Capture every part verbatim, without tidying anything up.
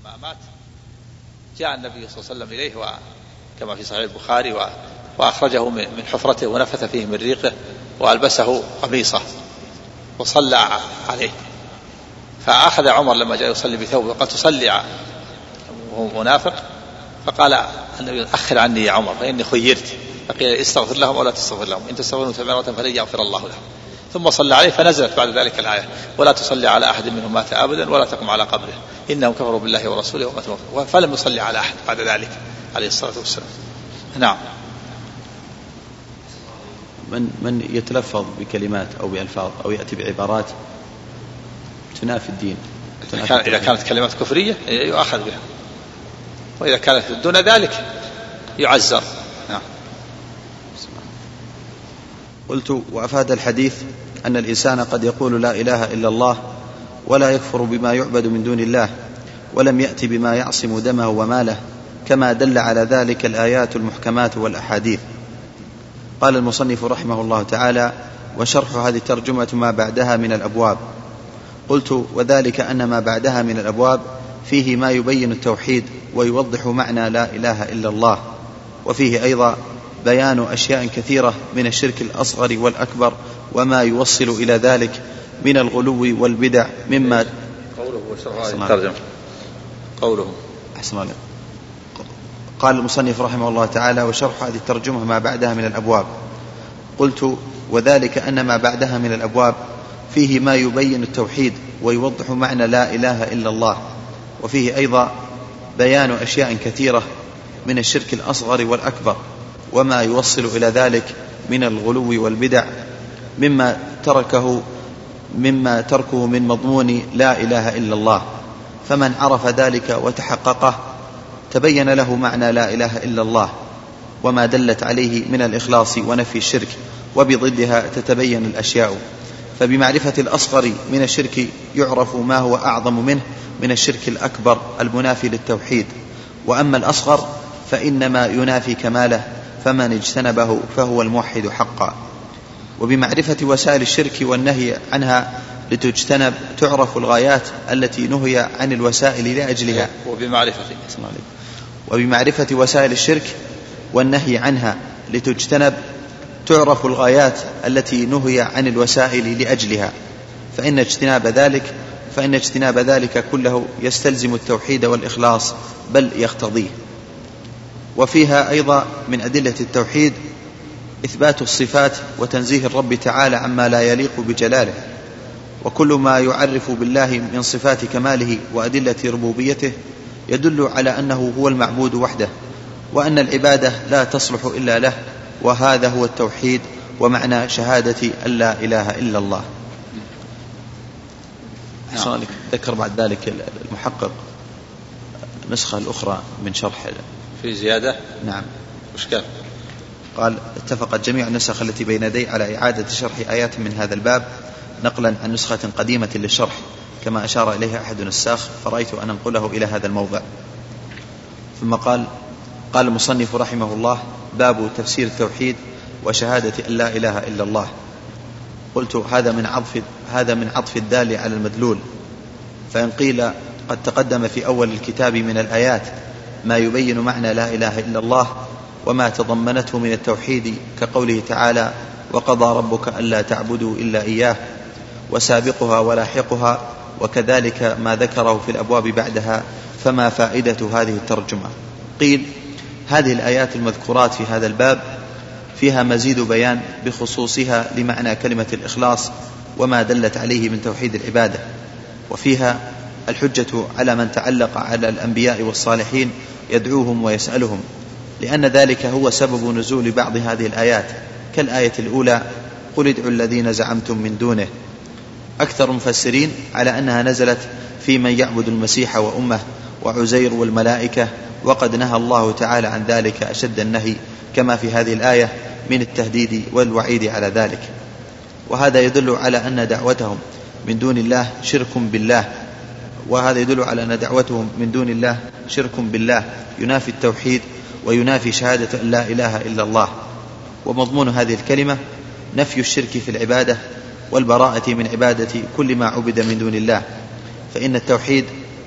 لما مات جاء النبي صلى الله عليه وسلم إليه كما في صحيح البخاري وأخرجه من حفرته ونفث فيه من ريقه وألبسه قميصه وصلى عليه. فأخذ عمر لما جاء يصلي بثوبه وقال تصلي وهو منافق، فقال النبي أخر عني يا عمر فإني خيرت، فقيل استغفر لهم أو لا تستغفر لهم إن تستغفروا سبعين مرة فلن يغفر الله لهم. ثم صلى عليه فنزلت بعد ذلك الآية ولا تصلي على أحد منهم مات أبدا ولا تقم على قبره إنهم كفروا بالله ورسوله وماتوا، فلم يصلي على أحد بعد ذلك عليه الصلاة والسلام. نعم. من من يتلفظ بكلمات أو بألفاظ أو يأتي بعبارات تنافي الدين، تنافي إذا الدين. كانت كلمات كفرية يؤخذ بها، وإذا كانت دون ذلك يعزر. نعم. قلت وأفاد الحديث أن الإنسان قد يقول لا إله إلا الله ولا يكفر بما يعبد من دون الله ولم يأتي بما يعصم دمه وماله، كما دل على ذلك الآيات المحكمات والأحاديث. قال المصنف رحمه الله تعالى: وشرح هذه الترجمة ما بعدها من الأبواب. قلت وذلك أن ما بعدها من الأبواب فيه ما يبين التوحيد ويوضح معنى لا إله إلا الله، وفيه أيضا بيان أشياء كثيرة من الشرك الأصغر والأكبر وما يوصل إلى ذلك من الغلو والبدع مما قوله وشرح هذه الترجمة. قوله أحسن الله. قال المصنف رحمه الله تعالى: وشرح هذه الترجمة ما بعدها من الأبواب. قلت وذلك أن ما بعدها من الأبواب فيه ما يبين التوحيد ويوضح معنى لا إله إلا الله، وفيه أيضا بيان أشياء كثيرة من الشرك الأصغر والأكبر وما يوصل إلى ذلك من الغلو والبدع مما تركه مما تركه من مضمون لا إله إلا الله. فمن عرف ذلك وتحققه تبين له معنى لا إله إلا الله وما دلت عليه من الإخلاص ونفي الشرك، وبضدها تتبين الأشياء. فبمعرفة الأصغر من الشرك يعرف ما هو أعظم منه من الشرك الأكبر المنافي للتوحيد، وأما الأصغر فإنما ينافي كماله، فمن اجتنبه فهو الموحد حقا. وبمعرفة وسائل الشرك والنهي عنها لتجتنب تعرف الغايات التي نهي عن الوسائل لأجلها. وبمعرفة وبمعرفة وسائل الشرك والنهي عنها لتجتنب تعرف الغايات التي نهي عن الوسائل لأجلها، فإن اجتناب ذلك فإن اجتناب ذلك كله يستلزم التوحيد والإخلاص بل يقتضيه. وفيها أيضا من أدلة التوحيد إثبات الصفات وتنزيه الرب تعالى عما لا يليق بجلاله، وكل ما يعرف بالله من صفات كماله وأدلة ربوبيته يدل على أنه هو المعبود وحده، وأن العبادة لا تصلح إلا له، وهذا هو التوحيد ومعنى شهادة أن لا إله إلا الله. نعم. ذكر بعد ذلك المحقق النسخة الأخرى من شرح في زيادة. نعم. وش قال؟ قال: اتفقت جميع النسخ التي بين يدي على إعادة شرح آيات من هذا الباب نقلا عن نسخة قديمة للشرح كما أشار إليها أحد النساخ، فرأيت أن أنقله إلى هذا الموضع. ثم قال قال المصنف رحمه الله: باب تفسير التوحيد وشهادة أن لا إله إلا الله. قلت هذا من عطف هذا من عطف الدال على المدلول، فإن قيل قد تقدم في أول الكتاب من الآيات ما يبين معنى لا إله إلا الله وما تضمنته من التوحيد، كقوله تعالى: وقضى ربك ألا تعبدوا إلا إياه، وسابقها ولاحقها، وكذلك ما ذكره في الأبواب بعدها، فما فائدة هذه الترجمة؟ قيل هذه الآيات المذكورات في هذا الباب فيها مزيد بيان بخصوصها لمعنى كلمة الإخلاص وما دلت عليه من توحيد العبادة، وفيها الحجة على من تعلق على الأنبياء والصالحين يدعوهم ويسألهم، لأن ذلك هو سبب نزول بعض هذه الآيات، كالآية الأولى: قل ادعوا الذين زعمتم من دونه. أكثر المفسرين على أنها نزلت في من يعبد المسيح وأمه وعزير والملائكة، وقد نهى الله تعالى عن ذلك أشد النهي، كما في هذه الآية من التهديد والوعيد على ذلك. وهذا يدل على أن دعوتهم من دون الله شرك بالله وهذا يدل على أن دعوتهم من دون الله شرك بالله ينافي التوحيد وينافي شهادة أن لا إله إلا الله. ومضمون هذه الكلمة نفي الشرك في العبادة والبراءة من عبادة كل ما عبد من دون الله، فإن التوحيد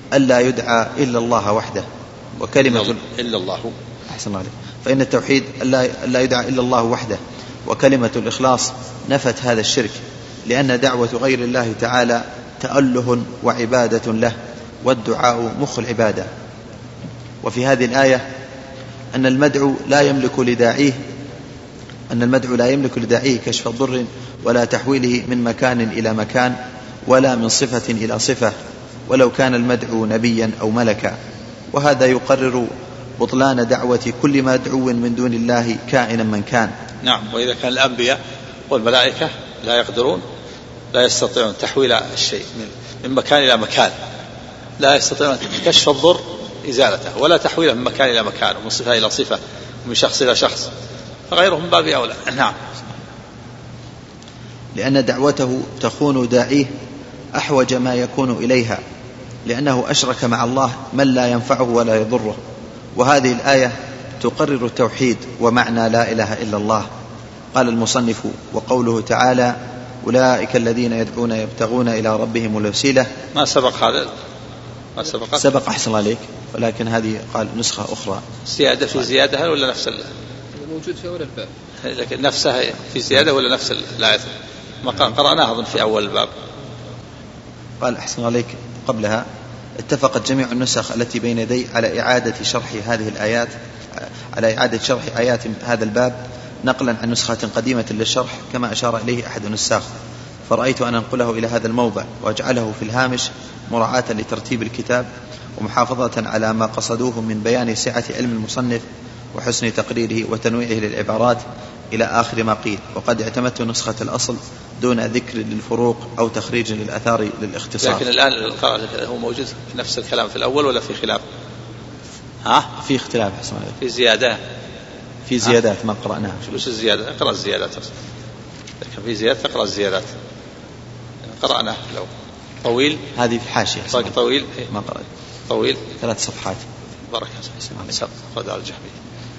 ألا يدعى إلا الله وحده وكلمة إلا الله أحسن الله عليك. فإن التوحيد ألا يدعى إلا الله وحده وكلمة الإخلاص نفت هذا الشرك، لأن دعوة غير الله تعالى تأله وعبادة له، والدعاء مخ العبادة. وفي هذه الآية أن المدعو لا يملك لداعيه أن المدعو لا يملك لداعيه كشف ضر ولا تحويله من مكان إلى مكان ولا من صفة إلى صفة، ولو كان المدعو نبيا أو ملكا. وهذا يقرر بطلان دعوة كل مدعو من دون الله كائنا من كان. نعم. وإذا كان الأنبياء والملائكة لا يقدرون لا يستطيعون تحويل الشيء من مكان إلى مكان، لا يستطيعون كشف الضر إزالته ولا تحويله من مكان إلى مكان ومن صفة إلى صفة ومن شخص إلى شخص، فغيرهم باب أولى. نعم. لأن دعوته تخون داعيه أحوج ما يكون إليها، لأنه أشرك مع الله من لا ينفعه ولا يضره. وهذه الآية تقرر التوحيد ومعنى لا إله إلا الله. قال المصنف: وقوله تعالى: أولئك الذين يدعون يبتغون إلى ربهم الوسيلة. ما سبق هذا؟ ما سبق؟ سبق أحسن عليك، ولكن هذه قال نسخة أخرى. زيادة في زيادة ولا نفس موجود في أول الباب؟ لكن نفسها في زيادة ولا نفس الآية؟ ما قرأناها أظن في أول الباب. قال أحسن عليك قبلها: اتفقت جميع النسخ التي بين يدي على إعادة شرح هذه الآيات على إعادة شرح آيات هذا الباب نقلا عن نسخة قديمة للشرح كما أشار إليه أحد النساخ، فرأيت أن أنقله إلى هذا الموضع وأجعله في الهامش مراعاة لترتيب الكتاب ومحافظة على ما قصدوه من بيان سعة علم المصنف وحسن تقريره وتنويعه للعبارات إلى آخر ما قيل. وقد اعتمدت نسخة الأصل دون ذكر للفروق أو تخريج للأثار للاختصار. لكن الآن هو موجود نفس الكلام في الأول ولا في خلاف؟ ها؟ في اختلاف حسنا. في زيادة في زيادات ما قرأناها. وش الزيادة؟ اقرأ الزيادات. لكن في زيادة تقرأ الزيادات قرأناه لو طويل. هذه في حاشية طويل ما قرأت. طويل ثلاث صفحات. بركة سب قدر الجحمي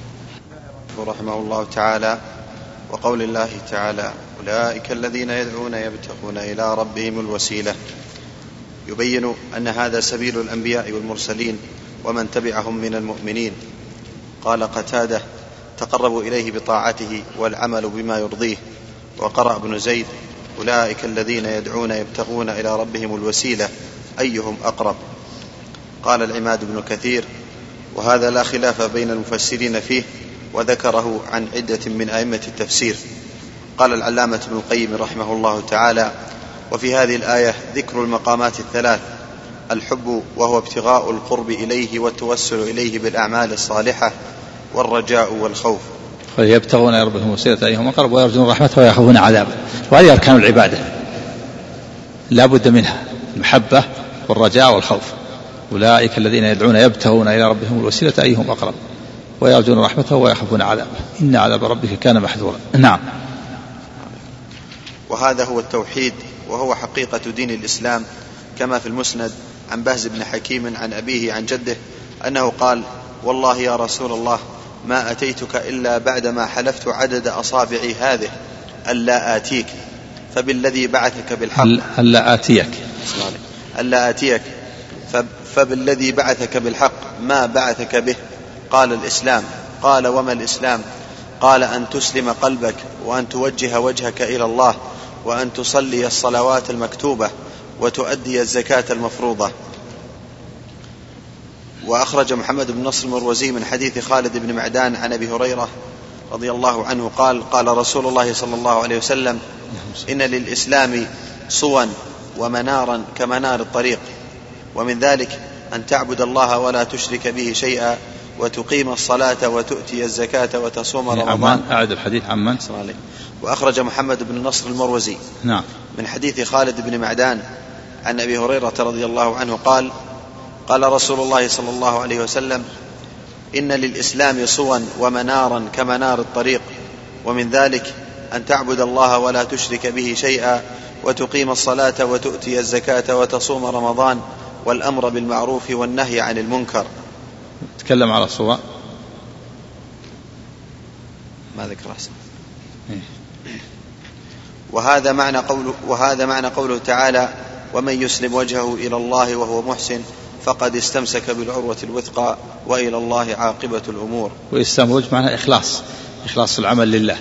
رحمه الله تعالى. وقول الله تعالى: أولئك الذين يدعون يبتغون إلى ربهم الوسيلة، يبين أن هذا سبيل الأنبياء والمرسلين ومن تبعهم من المؤمنين. قال قتادة: تقربوا إليه بطاعته والعمل بما يرضيه. وقرأ ابن زيد: أولئك الذين يدعون يبتغون إلى ربهم الوسيلة أيهم أقرب. قال العماد بن كثير: وهذا لا خلاف بين المفسرين فيه، وذكره عن عدة من أئمة التفسير. قال العلامة ابن القيم رحمه الله تعالى: وفي هذه الآية ذكر المقامات الثلاث: الحب وهو ابتغاء القرب إليه والتوسل إليه بالأعمال الصالحة، والرجاء والخوف. فيبتغون إلى ربهم الوسيلة أيهم أقرب ويرجون رحمته ويخافون عذابه. وهذه أركان العبادة لا بد منها: المحبة والرجاء والخوف. أولئك الذين يدعون يبتغون إلى ربهم الوسيلة أيهم أقرب ويرجون رحمته ويخافون عذابه إن عذاب ربك كان محذورا. نعم. وهذا هو التوحيد، وهو حقيقة دين الإسلام، كما في المسند عن بهز بن حكيم عن أبيه عن جده أنه قال: والله يا رسول الله ما أتيتك إلا بعدما حلفت عدد أصابعي هذه ألا آتيك، فبالذي بعثك بالحق ألا آتيك ألا آتيك فبالذي بعثك بالحق ما بعثك به. قال: الإسلام. قال: وما الإسلام؟ قال: أن تسلم قلبك، وأن توجه وجهك إلى الله، وأن تصلي الصلوات المكتوبة، وتؤدي الزكاة المفروضة. وأخرج محمد بن نصر المروزي من حديث خالد بن معدان عن أبي هريرة رضي الله عنه قال: قال رسول الله صلى الله عليه وسلم: إن للإسلام صوا ومنارا كمنار الطريق، ومن ذلك أن تعبد الله ولا تشرك به شيئا، وتقيم الصلاة، وتؤتي الزكاة، وتصوم رمضان. أعد الحديث عمن. وأخرج محمد بن نصر المروزي نعم. من حديث خالد بن معدان عن أبي هريرة رضي الله عنه قال: قال رسول الله صلى الله عليه وسلم: إن للإسلام صوا ومنارا كمنار الطريق، ومن ذلك أن تعبد الله ولا تشرك به شيئا، وتقيم الصلاة، وتؤتي الزكاة، وتصوم رمضان، والأمر بالمعروف والنهي عن المنكر. تكلم على الصواء ما ذكر أحسن. وهذا معنى قوله وهذا معنى قوله تعالى: ومن يسلم وجهه إلى الله وهو محسن فقد استمسك بالعروة الوثقى وإلى الله عاقبة الأمور. وإسلام الوجه معناه إخلاص، إخلاص العمل لله.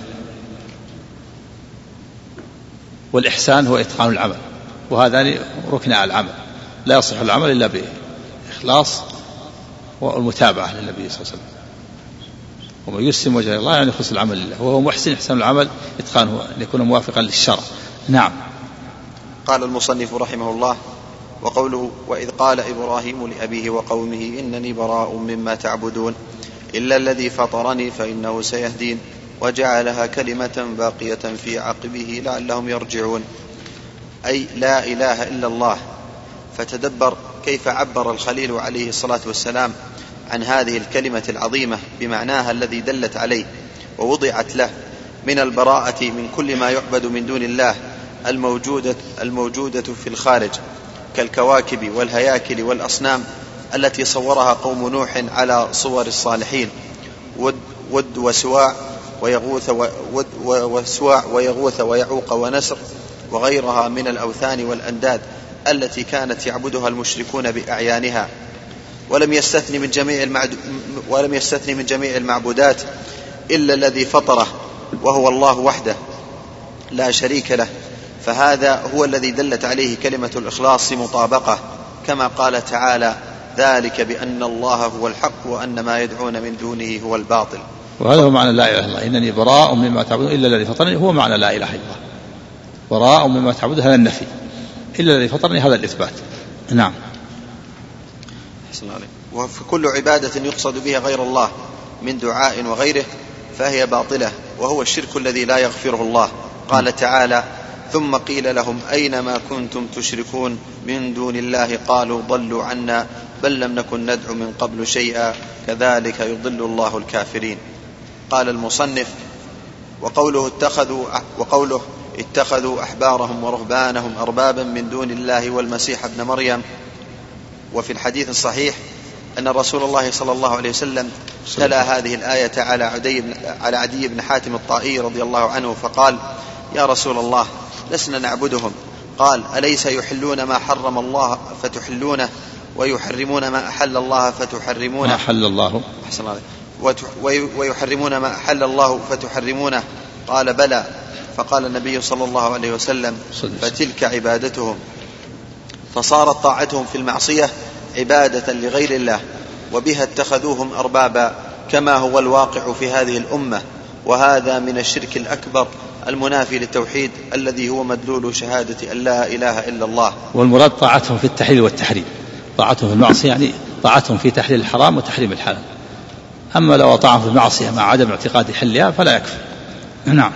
والإحسان هو إتقان العمل، وهذان ركن العمل، لا يصح العمل إلا بإخلاص والمتابعة للنبي صلى الله عليه وسلم. ومن يسلم وجه الله يعني يخلص العمل لله، وهو محسن إحسان العمل إتقانه أن يكون موافقا للشرع. نعم. قال المصنف رحمه الله: وقوله: وإذ قال إبراهيم لأبيه وقومه إنني براء مما تعبدون إلا الذي فطرني فإنه سيهدين، وجعلها كلمة باقية في عقبه لعلهم يرجعون، أي لا إله إلا الله. فتدبر كيف عبر الخليل عليه الصلاة والسلام عن هذه الكلمة العظيمة بمعناها الذي دلت عليه ووضعت له من البراءة من كل ما يعبد من دون الله الموجودة, الموجودة في الخارج كالكواكب والهياكل والأصنام التي صورها قوم نوح على صور الصالحين، ود, ود وسواع ويغوث ود وسواع ويغوث ويعوق ونسر وغيرها من الأوثان والأنداد التي كانت يعبدها المشركون بأعيانها. ولم يستثني من جميع المعد... ولم يستثني من جميع المعبودات إلا الذي فطره، وهو الله وحده لا شريك له. فهذا هو الذي دلت عليه كلمة الإخلاص مطابقة، كما قال تعالى: ذلك بأن الله هو الحق وأن ما يدعون من دونه هو الباطل. وهذا هو معنى لا إله إلا الله، إنني براء مما تعبدون إلا الذي فطرني، هو معنى لا إله إلا الله. براء مما تعبدون هذا النفي، إلا الذي فطرني هذا الإثبات. نعم. وفي كل عبادة يقصد بها غير الله من دعاء وغيره فهي باطلة، وهو الشرك الذي لا يغفره الله. قال تعالى: ثم قيل لهم أين ما كنتم تشركون من دون الله قالوا ضلوا عنا بل لم نكن ندعو من قبل شيئا كذلك يضل الله الكافرين. قال المصنف: وقوله اتخذوا, وقوله اتخذوا أحبارهم ورهبانهم أربابا من دون الله والمسيح ابن مريم. وفي الحديث الصحيح أن رسول الله صلى الله عليه وسلم تلا هذه الآية على عدي بن, على عدي بن حاتم الطائي رضي الله عنه فقال: يا رسول الله لسنا نعبدهم. قال: أليس يحلون ما حرم الله فتحلونه ويحرمون ما أحل الله فتحرمونه ما أحل الله ويحرمون ما أحل الله فتحرمونه؟ قال: بلى. فقال النبي صلى الله عليه وسلم: فتلك عبادتهم. فصارت طاعتهم في المعصية عبادة لغير الله، وبها اتخذوهم أربابا كما هو الواقع في هذه الأمة، وهذا من الشرك الأكبر المنافي للتوحيد الذي هو مدلول شهادة أن لا إله إلا الله. والمراد طاعتهم في التحليل والتحريم، طاعتهم في المعصية يعني طاعتهم في تحليل الحرام وتحريم الحلال. أما لو طاعهم في المعصية مع عدم اعتقاد حلها فلا يكفي. نعم.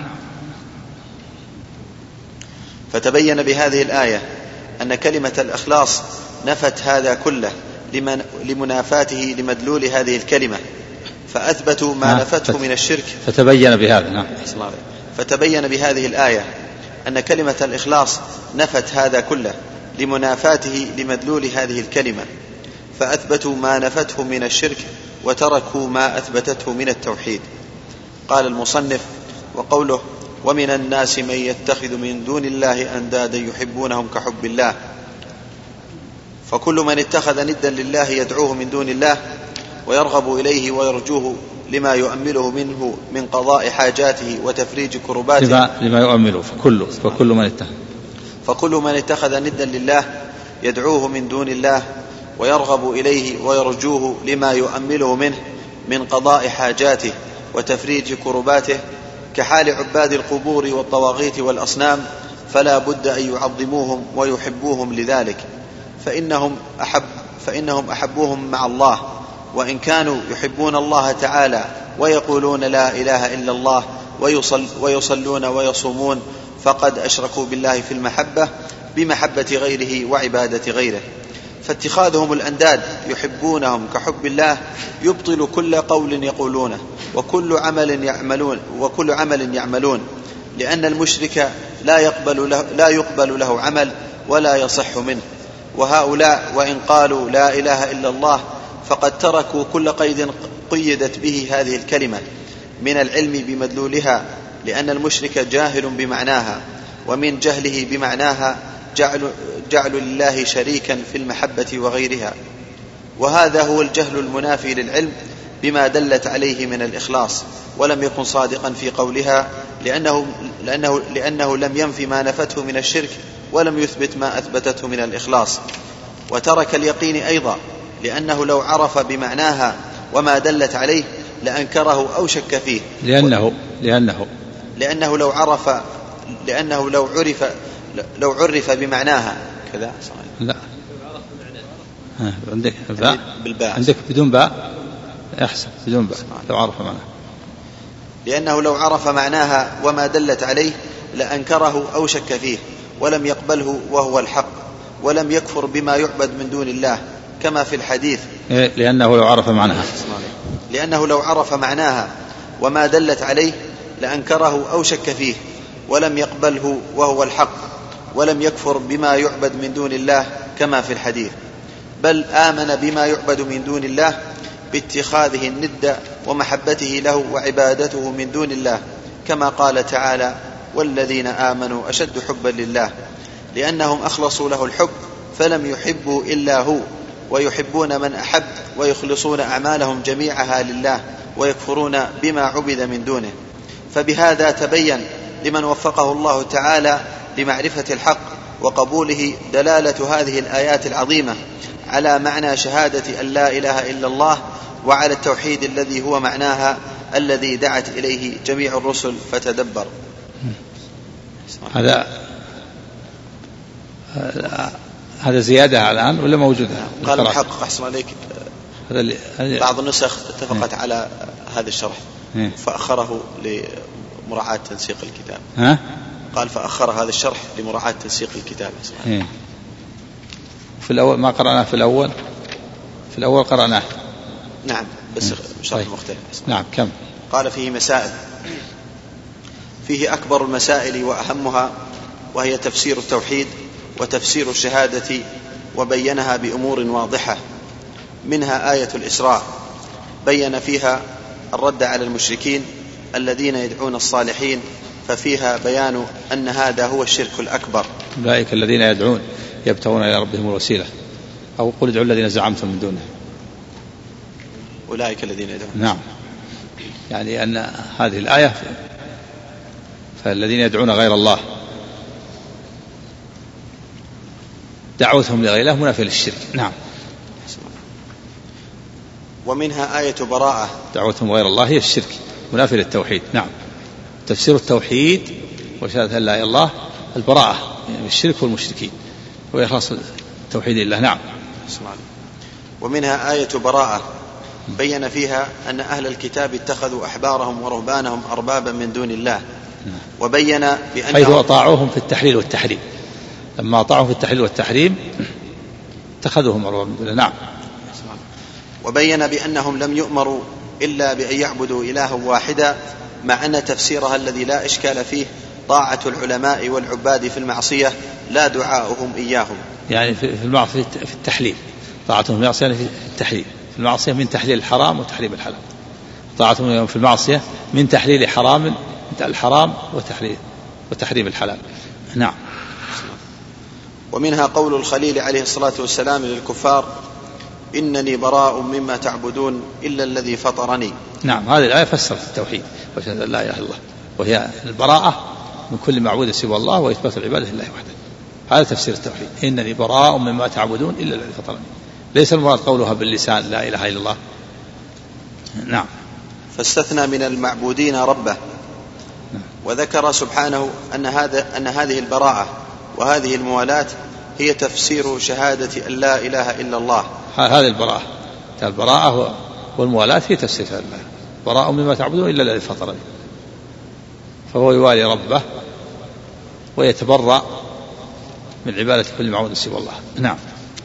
فتبين بهذه الآية أن كلمة الإخلاص نفت هذا كله لمنافاته لمدلول هذه الكلمة، فأثبتوا ما نفته من الشرك. فتبين بهذا نعم. فتبين بهذه الآية أن كلمة الإخلاص نفت هذا كله لمنافاته لمدلول هذه الكلمة، فأثبتوا ما نفته من الشرك وتركوا ما أثبتته من التوحيد. قال المصنف: وقوله: ومن الناس من يتخذ من دون الله أندادا يحبونهم كحب الله. فكل من اتخذ ندا لله يدعوه من دون الله ويرغب إليه ويرجوه لما يؤمله منه من قضاء حاجاته وتفريج كرباته. لما, لما يؤمله فكل, فكل, من اتخذ فكل من اتخذ ندا لله يدعوه من دون الله ويرغب إليه ويرجوه لما يؤمله منه من قضاء حاجاته وتفريج كرباته كحال عباد القبور والطواغيت والأصنام، فلا بد أن يعظموهم ويحبوهم لذلك، فإنهم, أحب فإنهم أحبوهم مع الله، وإن كانوا يحبون الله تعالى ويقولون لا إله إلا الله ويصل ويصلون ويصومون فقد أشركوا بالله في المحبة بمحبة غيره وعبادة غيره. فاتخاذهم الأنداد يحبونهم كحب الله يبطل كل قول يقولونه وكل عمل يعملون وكل عمل يعملون لأن المشرك لا يقبل له, لا يقبل له عمل ولا يصح منه. وهؤلاء وإن قالوا لا إله إلا الله فقد تركوا كل قيد قيدت به هذه الكلمة من العلم بمدلولها، لأن المشرك جاهل بمعناها، ومن جهله بمعناها جعل, جعل لله شريكا في المحبة وغيرها. وهذا هو الجهل المنافي للعلم بما دلت عليه من الإخلاص، ولم يكن صادقا في قولها لأنه, لأنه, لأنه لم ينفي ما نفته من الشرك ولم يثبت ما أثبتته من الإخلاص. وترك اليقين أيضا لأنه لو عرف بمعناها وما دلت عليه لأنكره أو شك فيه، لأنه لأنه لأنه لو عرف لأنه لو عرف لو عرف بمعناها كذا. لا ها عندك باء بالباء، عندك بدون باء أحسن، بدون باء لو عرف معناها. لأنه لو عرف معناها وما دلت عليه لأنكره أو شك فيه ولم يقبله وهو الحق، ولم يكفر بما يعبد من دون الله كما في الحديث. لأنه لو عرف معناها لأنه لو عرف معناها وما دلت عليه لأنكره أو شك فيه ولم يقبله وهو الحق، ولم يكفر بما يعبد من دون الله كما في الحديث، بل آمن بما يعبد من دون الله باتخاذه الند ومحبته له وعبادته من دون الله، كما قال تعالى: والذين آمنوا أشد حبا لله، لأنهم أخلصوا له الحب فلم يحبوا إلا هو، ويحبون من أحب ويخلصون أعمالهم جميعها لله ويكفرون بما عبد من دونه. فبهذا تبين لمن وفقه الله تعالى لمعرفة الحق وقبوله دلالة هذه الآيات العظيمة على معنى شهادة أن لا إله إلا الله، وعلى التوحيد الذي هو معناها الذي دعت إليه جميع الرسل. فتدبر. هذا هذا زيادة الآن ولا موجودة؟ قال المحقق أحسن عليك هذا بعض النسخ اتفقت على هذا الشرح فأخره لمراعاة تنسيق الكتاب. ها؟ قال فأخر هذا الشرح لمراعاة تنسيق الكتاب. في الأول ما قرأناه في الأول في الأول قرأناه. نعم بس شرح طيب. مختلف. نعم كم؟ قال فيه مسائل، فيه أكبر المسائل وأهمها، وهي تفسير التوحيد وتفسير الشهادة، وبينها بأمور واضحة، منها آية الإسراء بين فيها الرد على المشركين الذين يدعون الصالحين، ففيها بيان أن هذا هو الشرك الأكبر. أولئك الذين يدعون يبتغون إلى ربهم الوسيلة، أو قل ادعوا الذين زعمتم من دونه. أولئك الذين يدعون. نعم، يعني أن هذه الآية فالذين يدعون غير الله دعوتهم لغير الله منافية للشرك. نعم. ومنها آية براءة، دعوتهم غير الله هي الشرك منافية للتوحيد. نعم، تفسير التوحيد وشهادة لا إله إلا الله البراءة يعني الشرك والمشركين وإخلاص التوحيد لله. نعم. ومنها آية براءة بين فيها أن أهل الكتاب اتخذوا أحبارهم ورهبانهم أربابا من دون الله، وبين بأنهم حيث أطاعوهم في التحليل والتحريم، لما أطاعوهم في التحليل والتحريم اتخذوهم أربابا من دون الله. نعم. وبين بأنهم لم يؤمروا إلا بأن يعبدوا إلها واحدا، مع أن تفسيرها الذي لا إشكال فيه طاعة العلماء والعباد في المعصية لا دعاؤهم إياهم. يعني في المعصية في التحليل، طاعتهم في المعصية في التحليل، في المعصية من تحليل الحرام وتحريم الحلال، طاعتهم في المعصية من تحليل حرام الحرام وتحليل وتحريم الحلال. نعم. ومنها قول الخليل عليه الصلاة والسلام للكفار: إنني براء مما تعبدون إلا الذي فطرني. نعم، هذه الآية فسرت التوحيد وشهادة لا إله إلا الله، وهي البراءة من كل معبود سوى الله وإثبات العبادة لله وحده. هذا تفسير التوحيد، إنني براء مما تعبدون إلا الذي فطرني، ليس المراد قولها باللسان لا إله إلا الله. نعم. فاستثنى من المعبودين ربه، وذكر سبحانه أن هذا أن هذه البراءة وهذه الموالاة هي تفسير شهادة أن لا إله إلا الله. هذه البراءة البراءة والموالاة هي تفسير الله، براء مما تعبدون إلا الذي فطرني، فهو يوالي ربه ويتبرأ من عبادة كل معبود سوى الله. نعم.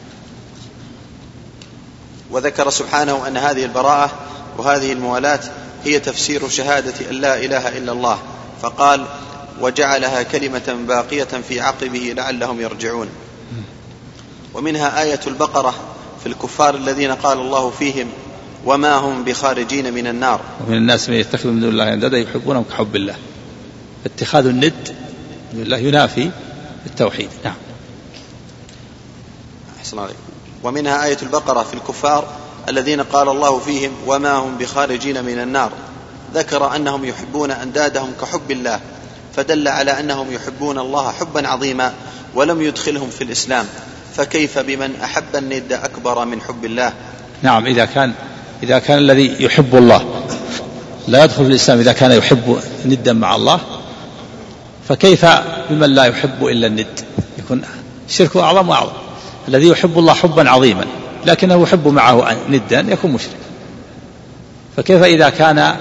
وذكر سبحانه أن هذه البراءة وهذه الموالاة هي تفسير شهادة أن لا إله إلا الله، فقال: وجعلها كلمة باقية في عقبه لعلهم يرجعون. ومنها آية البقرة في الكفار الذين قال الله فيهم: وما هم بخارجين من النار. ومن الناس من يتخذ من دون الله أندادا يحبونهم كحب الله. اتخاذ الند من الله ينافي التوحيد. نعم. أحسن عليك. ومنها آية البقرة في الكفار الذين قال الله فيهم وما هم بخارجين من النار، ذكر أنهم يحبون أندادهم كحب الله، فدل على أنهم يحبون الله حبا عظيما ولم يدخلهم في الإسلام، فكيف بمن أحب الند أكبر من حب الله؟ نعم، إذا كان إذا كان الذي يحب الله لا يدخل في الإسلام إذا كان يحب ندا مع الله، فكيف بمن لا يحب إلا الند؟ يكون شركه أعظم وأعظم. الذي يحب الله حبا عظيما لكنه يحب معه ندا يكون مشرك، فكيف إذا كان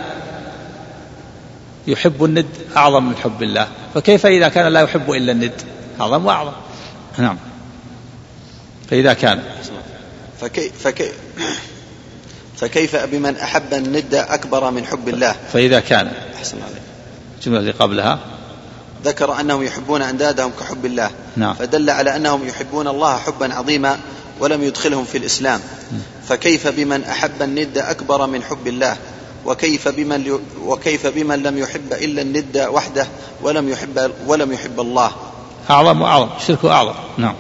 يحب الند أعظم من حب الله، فكيف إذا كان لا يحب إلا الند أعظم وأعظم. نعم، فإذا كان فكي فكي فكيف بمن أحب الند أكبر من حب الله؟ فإذا كان أحسن عليك. الجملة اللي قبلها ذكر أنهم يحبون أندادهم كحب الله. نعم. فدل على أنهم يحبون الله حبا عظيما ولم يدخلهم في الإسلام، فكيف بمن أحب الند أكبر من حب الله؟ وكيف بمن وكيف بمن لم يحب إلا الند وحده ولم يحب ولم يحب الله؟ أعظم وأعظم، شركه أعظم. نعم.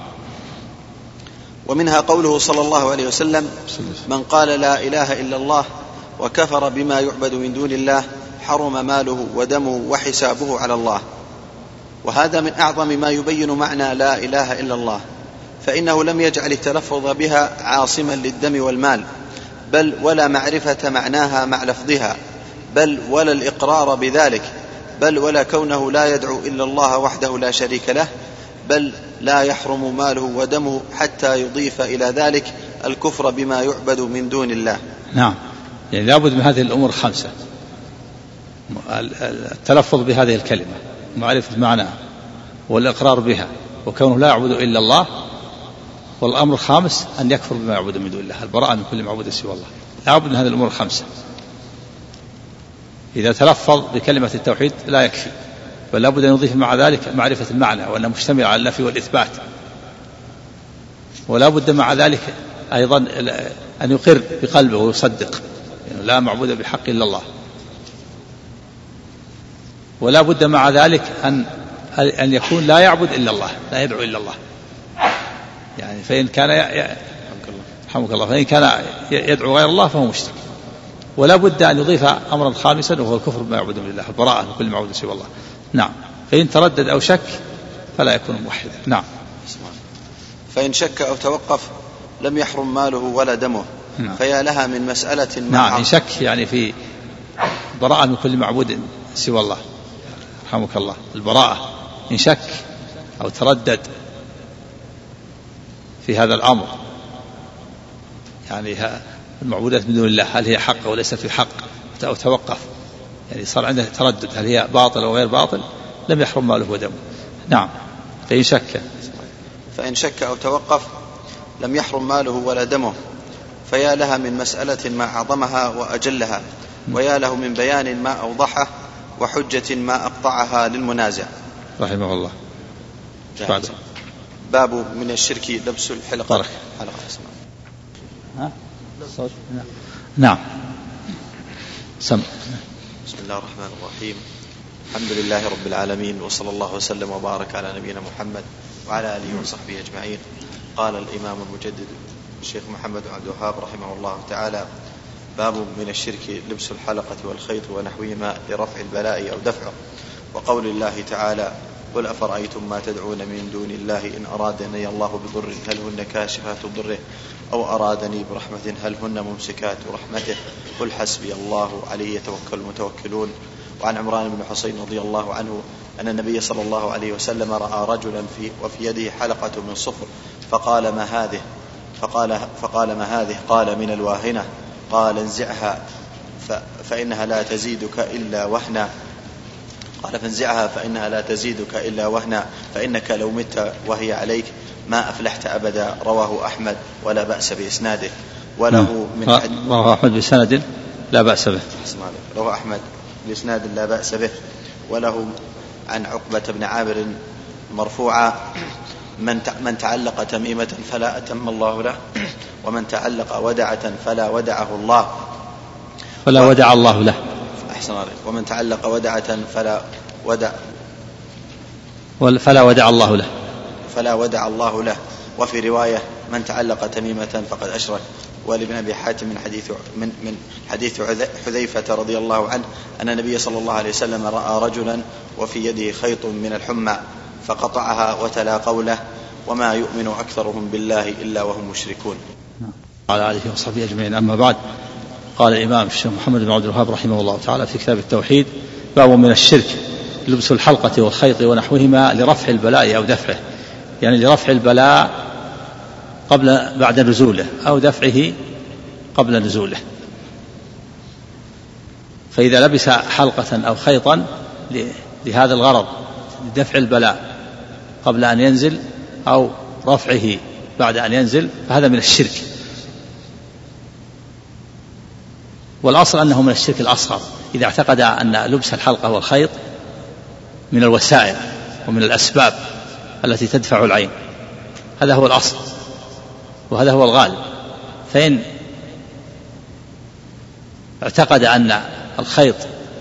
ومنها قوله صلى الله عليه وسلم من قال لا إله إلا الله وكفر بما يعبد من دون الله حرم ماله ودمه وحسابه على الله. وهذا من أعظم ما يبين معنى لا إله إلا الله، فإنه لم يجعل التلفظ بها عاصما للدم والمال، بل ولا معرفة معناها مع لفظها، بل ولا الإقرار بذلك، بل ولا كونه لا يدعو إلا الله وحده لا شريك له، بل لا يحرم ماله ودمه حتى يضيف إلى ذلك الكفر بما يعبد من دون الله. نعم، يعني لابد من هذه الأمور خمسة: التلفظ بهذه الكلمة، معرفة معناها، والإقرار بها، وكونه لا يعبد إلا الله، والأمر الخامس أن يكفر بما يعبد من دون الله، البراءة من كل معبود سوى الله. لابد من هذه الأمور الخمسة. إذا تلفظ بكلمة التوحيد لا يكفي، بل لابد أن يضيف مع ذلك معرفة المعنى وأنه مشتمل على النفي والإثبات، ولا بد مع ذلك أيضا أن يقر بقلبه ويصدق يعني لا معبود بحق إلا الله، ولا بد مع ذلك أن أن يكون لا يعبد إلا الله، لا يدعو إلا الله. يعني فإن كان ي... رحمك الله فإن كان يدعو غير الله فهو مشرك. ولا بد أن يضيف أمرا خامسا وهو الكفر بما يعبد من الله، البراءة من كل معبود سوى الله. نعم، فإن تردد أو شك فلا يكون موحدا. نعم. فإن شك أو توقف لم يحرم ماله ولا دمه. نعم. فيا لها من مسألة. نعم، إن شك يعني في براءة من كل معبود سوى الله، رحمك الله، البراءة إن شك أو تردد في هذا الأمر، يعني المعبودات من دون الله هل هي حق أو ليست في حق، أو توقف يعني صار عنده تردد هل هي باطل أو غير باطل، لم يحرم ماله ودمه. نعم، فإن شك فإن شك أو توقف لم يحرم ماله ولا دمه. فيا لها من مسألة ما أعظمها وأجلها، ويا له من بيان ما أوضحه وحجة ما أقطعها للمنازع. رحمه الله. باب من الشرك لبس الحلقة. حلقة اسمها. ها؟ نعم. سم. بسم الله الرحمن الرحيم. الحمد لله رب العالمين، وصلى الله وسلم وبارك على نبينا محمد وعلى آله وصحبه أجمعين. قال الإمام المجدد الشيخ محمد عبد الوهاب رحمه الله تعالى: باب من الشرك لبس الحلقة والخيط ونحوهما لرفع البلاء أو دفعه. وقول الله تعالى: قل أفرأيتم ما تدعون من دون الله إن أرادني الله بضر هل هن كاشفات ضره أو أرادني برحمة هل هن ممسكات رحمته قل حسبي الله عليه يتوكل المتوكلون. وعن عمران بن حسين رضي الله عنه أن النبي صلى الله عليه وسلم رأى رجلا في وفي يده حلقة من صفر فقال: ما هذه؟ فقال, فقال ما هذه؟ قال: من الواهنة. قال: انزعها فإنها لا تزيدك إلا وهنا. قال: فانزعها فإنها لا تزيدك إلا وهنا، فإنك لو مت وهي عليك ما أفلحت أبدا. رواه أحمد ولا بأس بإسناده. وله من رواه أحمد بسند لا بأس به. رواه أحمد بإسناد لا بأس به. وله عن عقبة بن عامر مرفوعا: من من تعلق تميمة فلا أتم الله له، ومن تعلق ودعة فلا ودعه الله فلا ودع الله له. أحسن عليك. ومن تعلق ودعة فلا ودع فلا ودع الله له فلا ودع الله له. وفي رواية: من تعلق تميمة فقد أشرك. ولابن أبي حاتم من حديث من من حديث حذيفة رضي الله عنه أن النبي صلى الله عليه وسلم رأى رجلا وفي يده خيط من الحمى فقطعها وتلا قوله وما يؤمن أكثرهم بالله إلا وهم مشركون. على آله وصحبه أجمعين. أما بعد، قال الإمام الشيخ محمد بن عبد الوهاب رحمه الله تعالى في كتاب التوحيد: باب من الشرك لبس الحلقة والخيط ونحوهما لرفع البلاء أو دفعه، يعني لرفع البلاء قبل بعد نزوله أو دفعه قبل نزوله. فإذا لبس حلقة أو خيطا لهذا الغرض لدفع البلاء قبل أن ينزل أو رفعه بعد أن ينزل فهذا من الشرك. والأصل أنه من الشرك الأصغر إذا اعتقد أن لبس الحلقة والخيط من الوسائل ومن الأسباب التي تدفع العين، هذا هو الأصل وهذا هو الغالب. فإن اعتقد أن الخيط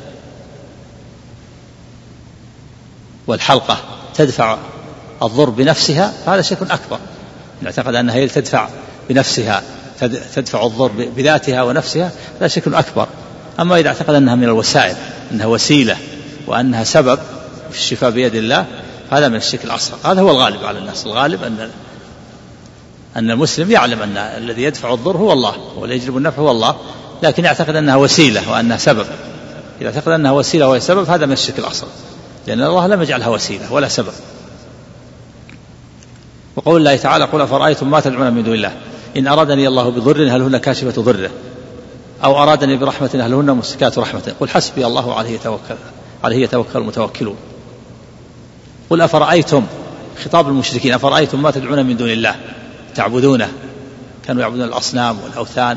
والحلقة تدفع الضر بنفسها فهذا شيء أكبر. إن اعتقد أنها هي تدفع بنفسها تدفع الضر بذاتها ونفسها لا شيء أكبر. أما إذا اعتقد أنها من الوسائل، أنها وسيلة وأنها سبب في الشفاء بيد الله، هذا من الشرك الأصغر. هذا هو الغالب على الناس. الغالب أن أن المسلم يعلم أن الذي يدفع الضر هو الله والذي يجلب النفع هو الله، لكن يعتقد أنها وسيلة وأنها سبب. إذا اعتقد أنها وسيلة وهي سبب هذا من الشرك الأصغر، لأن الله لم يجعلها وسيلة ولا سبب. وقول الله تعالى: قل أفرأيتم ما تدعون من دون الله إن أرادني الله بضر هل هن كاشفة ضره أو أرادني برحمة هل هن ممسكات رحمته قل حسبي الله عليه يتوكل عليه يتوكل المتوكلون. قل أفرأيتم، خطاب المشركين: أفرأيتم ما تدعون من دون الله تعبدونه، كانوا يعبدون الأصنام والأوثان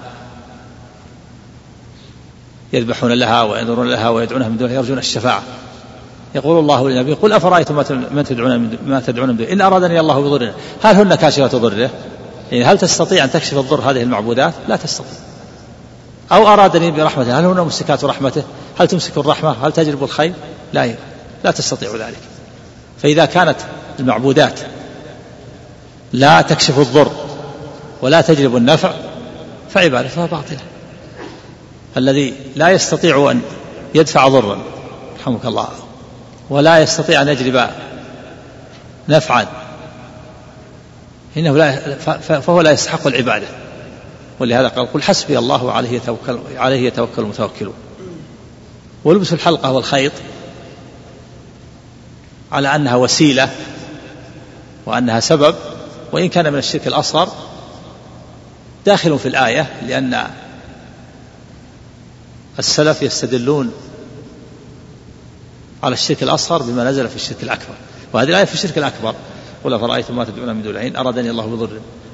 يذبحون لها وينذرون لها ويدعونها من دونه يرجون الشفاعة. يقول الله للنبي: قل أفرأيتم ما تدعون ما تدعون من دونه إن أرادني الله بضر هل هن كاشفة ضره، يعني هل تستطيع أن تكشف الضر هذه المعبودات؟ لا تستطيع. أو أرادني برحمته هل هن ممسكات رحمته، هل تمسك الرحمة، هل تجلب الخير؟ لا لا تستطيع ذلك. فإذا كانت المعبودات لا تكشف الضر ولا تجلب النفع فعبادتها باطلة. الذي لا يستطيع أن يدفع ضرا رحمك الله ولا يستطيع أن يجلب نفعا إنه لا فهو لا يستحق العبادة. ولهذا قال: قل حسبي الله عليه يتوكل عليه يتوكل المتوكلون. ولبس الحلقة والخيط على أنها وسيلة وأنها سبب وإن كان من الشرك الأصغر داخل في الآية، لأن السلف يستدلون على الشرك الأصغر بما نزل في الشرك الأكبر، وهذه الآية في الشرك الأكبر: قل أفرأيتم ما تدعون من دون الله إن أرادني الله بضر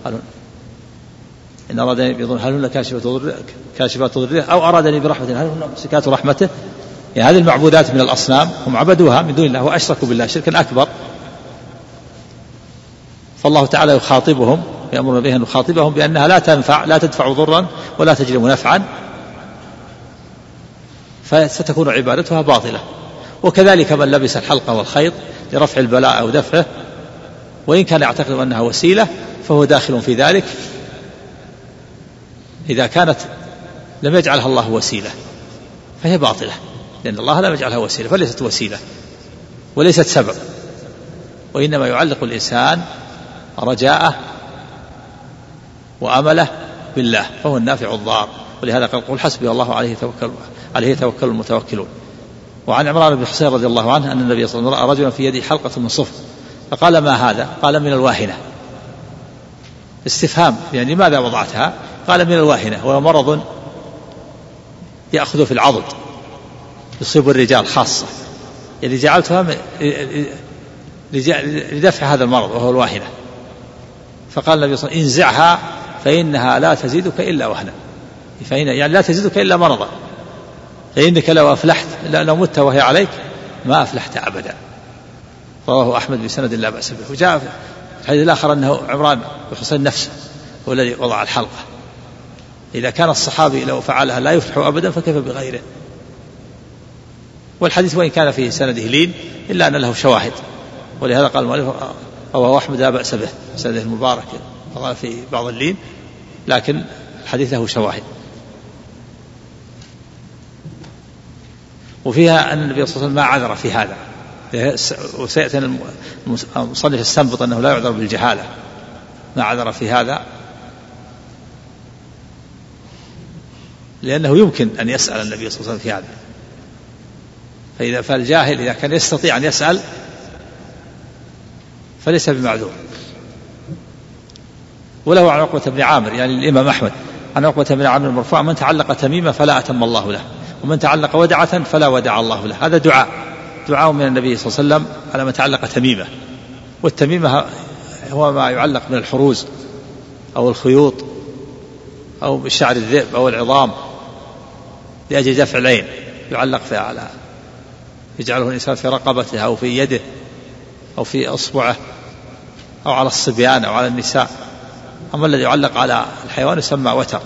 إن أرادني بضر هل هن كاشفات ضره أو أرادني برحمة هل هن ممسكات رحمته. يعني هذه المعبودات من الأصنام هم عبدوها من دون الله وأشركوا بالله شركا أكبر، فالله تعالى يخاطبهم يأمر بها أن يخاطبهم بأنها لا تنفع لا تدفع ضرا ولا تجلب نفعا، فستكون عبادتها باطلة. وكذلك من لبس الحلقة والخيط لرفع البلاء أو دفعه وإن كان يعتقد أنها وسيلة فهو داخل في ذلك إذا كانت لم يجعلها الله وسيلة فهي باطلة، لأن الله لم يجعلها وسيلة فليست وسيلة وليست سبب، وإنما يعلق الإنسان رجاءه وأمله بالله فهو النافع الضار. ولهذا قال: قل حسبي الله عليه يتوكل عليه يتوكل المتوكلون. وعن عمران بن حسين رضي الله عنه أن النبي صلى الله عليه وسلم رأى رجلا في يده حلقة من صفر فقال: ما هذا؟ قال: من الواهنة. استفهام، يعني لماذا وضعتها؟ قال: من الواهنة، وهو مرض يأخذ في العضد يصيب الرجال خاصة، يعني جعلتها لدفع هذا المرض وهو الواهنة. فقال النبي صلى الله عليه وسلم: انزعها فإنها لا تزيدك إلا وهنا، فإن يعني لا تزيدك إلا مرضا، فإنك لو أفلحت لو مت وهي عليك ما أفلحت أبدا. رواه أحمد بسند لا بأس به. وجاء في الحديث الآخر أنه عمران بن حسين نفسه هو الذي وضع الحلقة. إذا كان الصحابي لو فعلها لا يفلح أبدا فكيف بغيره. والحديث وإن كان فيه سنده لين إلا أن له شواهد، ولهذا قال المؤلف رواه أحمد لا بأس به سنده المبارك في بعض اللين، لكن الحديث له شواهد. وفيها أن النبي صلى الله عليه وسلم ما عذر في هذا، وسيأتي المصنف السنبط أنه لا يعذر بالجهالة، ما عذر في هذا لأنه يمكن أن يسأل النبي صلى الله عليه وسلم في هذا، فإذا فالجاهل إذا كان يستطيع أن يسأل فليس بمعذور. وله عن عقبة بن عامر يعني الإمام أحمد عن عقبة بن عامر المرفوع: من تعلق تميمة فلا أتم الله له، ومن تعلق ودعة فلا ودع الله له. هذا دعاء دعاء من النبي صلى الله عليه وسلم على من تعلق تميمة. والتميمة هو ما يعلق من الحروز أو الخيوط أو بشعر الذئب أو العظام لأجل دفع العين، يعلق فيها على يجعله الإنسان في رقبته أو في يده أو في أصبعه أو على الصبيان أو على النساء. أما الذي يعلق على الحيوان يسمى وتر،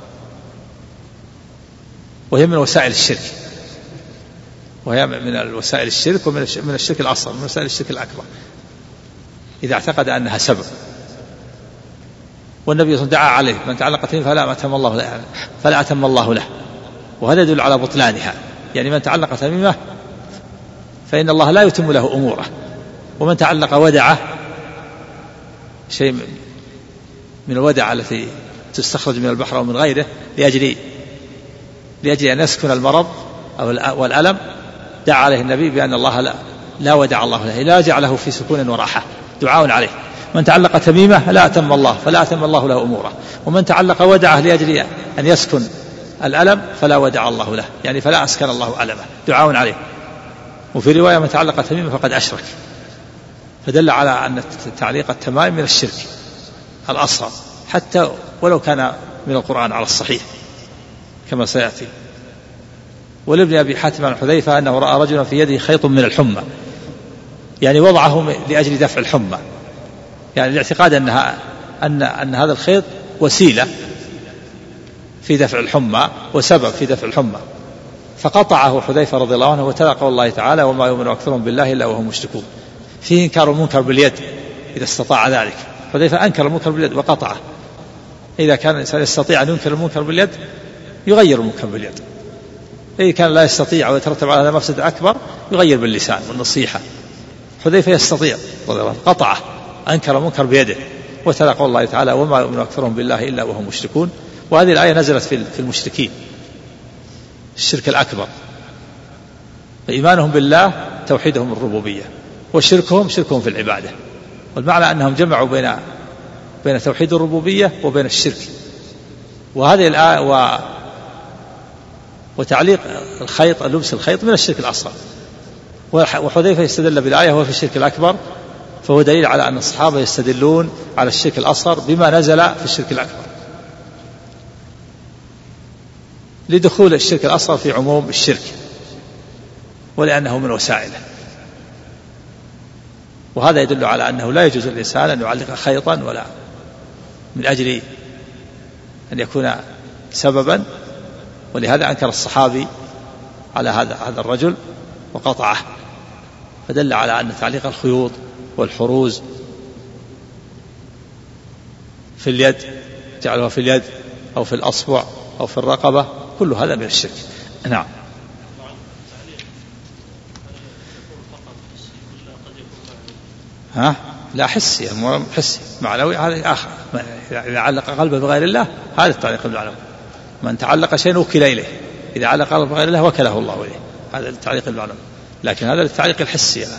وهي من وسائل الشرك، وهي من الوسائل الشرك ومن من الشرك الأصغر، من وسائل الشرك الأكبر إذا اعتقد أنها سبب. والنبي صلى الله عليه وسلم دعا عليه: من تعلق تميمة فلا أتم الله له فلا أتم الله له. وهذا يدل على بطلانها، يعني من تعلق تميمة فإن الله لا يتم له أموره. ومن تعلق ودعة، شيء من الودعة التي تستخرج من البحر أو من غيره لأجل لأجل أن يسكن المرض أو والألم، دعا عليه النبي بأن الله لا, لا ودع الله له، لا جعله في سكون وراحة، دعاء عليه. من تعلق تميمة لا أتم الله فلا أتم الله له أموره، ومن تعلق ودعه لأجل أن يسكن الألم فلا ودع الله له، يعني فلا أسكن الله ألمه، دعاء عليه. وفي رواية: من تعلق تميمة فقد أشرك. فدل على أن تعليق التمائم من الشرك الأصغر، حتى ولو كان من القرآن على الصحيح كما سيأتي. ولابن أبي حاتم عن حذيفة أنه رأى رجلا في يده خيط من الحمى، يعني وضعه لأجل دفع الحمى، يعني الاعتقاد أنها أن أن هذا الخيط وسيلة في دفع الحمى وسبب في دفع الحمى، فقطعه حذيفة رضي الله عنه وتلا قول الله تعالى: وما يؤمن أكثرهم بالله إلا وهم مشركون. فيه إنكار المنكر باليد إذا استطاع ذلك، حذيفة أنكر المنكر باليد وقطعه. إذا كان الإنسان يستطيع أن ينكر المنكر باليد يغير المنكر باليد، إذا كان لا يستطيع ويترتب على هذا مفسدة أكبر يغير باللسان والنصيحة. حذيفة يستطيع رضي الله عنه، قطعه، أنكر المنكر بيده وتلا قول الله تعالى: وما يؤمن أكثرهم بالله إلا وهم مشركون. وهذه الآية نزلت في المشركين، الشرك الأكبر. فإيمانهم بالله توحيدهم الربوبية، وشركهم شركهم في العبادة. والمعنى أنهم جمعوا بين بين توحيد الربوبية وبين الشرك. وهذه الآية و وتعليق الخيط، لبس الخيط، من الشرك الأصغر. وحذيفة يستدل بالآية وهو في الشرك الأكبر، فهو دليل على أن الصحابة يستدلون على الشرك الأصغر بما نزل في الشرك الأكبر، لدخول الشرك الأصغر في عموم الشرك ولأنه من وسائله. وهذا يدل على أنه لا يجوز للإنسان أن يعلق خيطا ولا من أجل أن يكون سببا. ولهذا أنكر الصحابي على هذا هذا الرجل وقطعه، فدل على أن تعليق الخيوط والحروز في اليد، جعلها في اليد أو في الأصبع أو في الرقبة، كل هذا من الشرك. نعم. ها؟ لا حسي، حسي معنوي هذا آخر. إذا علق قلبه بغير الله هذا التعليق بالمعنوي. من تعلق شيء وكل إليه، إذا علق قلبه بغير الله وكله الله إليه، هذا التعليق بالمعنوي. لكن هذا التعليق الحسي يعني.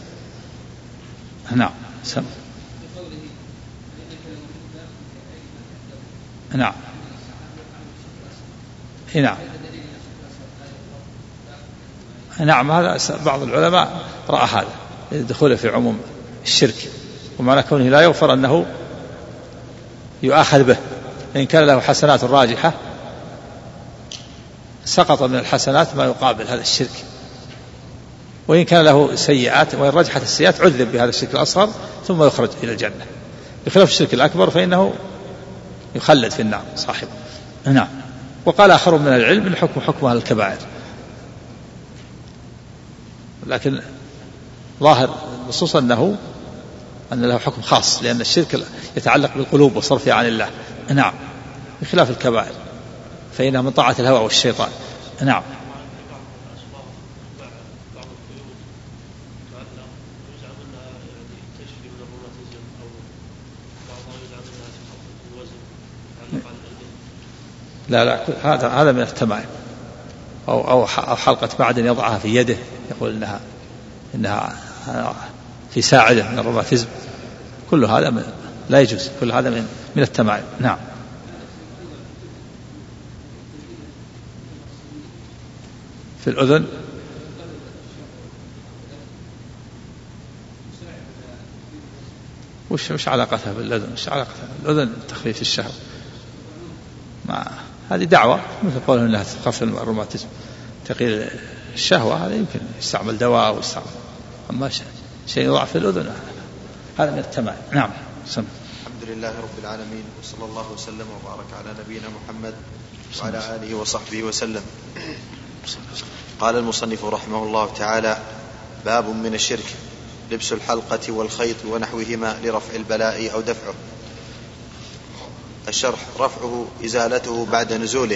نعم. سم. نعم. نعم. نعم. هذا بعض العلماء رأى هذا دخوله في عموم الشرك، ومعنى كونه لا يغفر أنه يؤاخذ به. إن كان له حسنات راجحة سقط من الحسنات ما يقابل هذا الشرك، وإن كان له سيئات وإن رجحت السيئات عذب بهذا الشرك الأصغر ثم يخرج إلى الجنة، بخلاف الشرك الأكبر فإنه يخلد في النار صاحبه. نعم. وقال آخر من العلم إن حكم حكمها الكبائر، لكن ظاهر النصوص أنه أن له حكم خاص، لأن الشرك يتعلق بالقلوب وصرفها عن الله. نعم، بخلاف الكبائر فإنها من طاعة الهوى والشيطان. نعم. لا لا هذا هذا من التمائم، أو أو حلقة معدن يضعها في يده يقول إنها إنها في ساعدة من الروماتيزم، كل هذا من لا يجوز، كل هذا من من التمائم. نعم. في الأذن وش وش علاقتها بالأذن؟ وش علاقتها بالأذن تخفيف الشهوة؟ ما هذه دعوة مثل قوله أنها تخفف الروماتيزم تقيل الشهوة، هذا يمكن يستعمل دواء أو يستعمل، أما شيء يضعف في الأذن هذا من التمائم. نعم. سم. الحمد لله رب العالمين، وصلى الله وسلم وبارك على نبينا محمد وعلى آله وصحبه وسلم. قال المصنف رحمه الله تعالى: باب من الشرك لبس الحلقة والخيط ونحوهما لرفع البلاء أو دفعه. الشرح: رفعه إزالته بعد نزوله،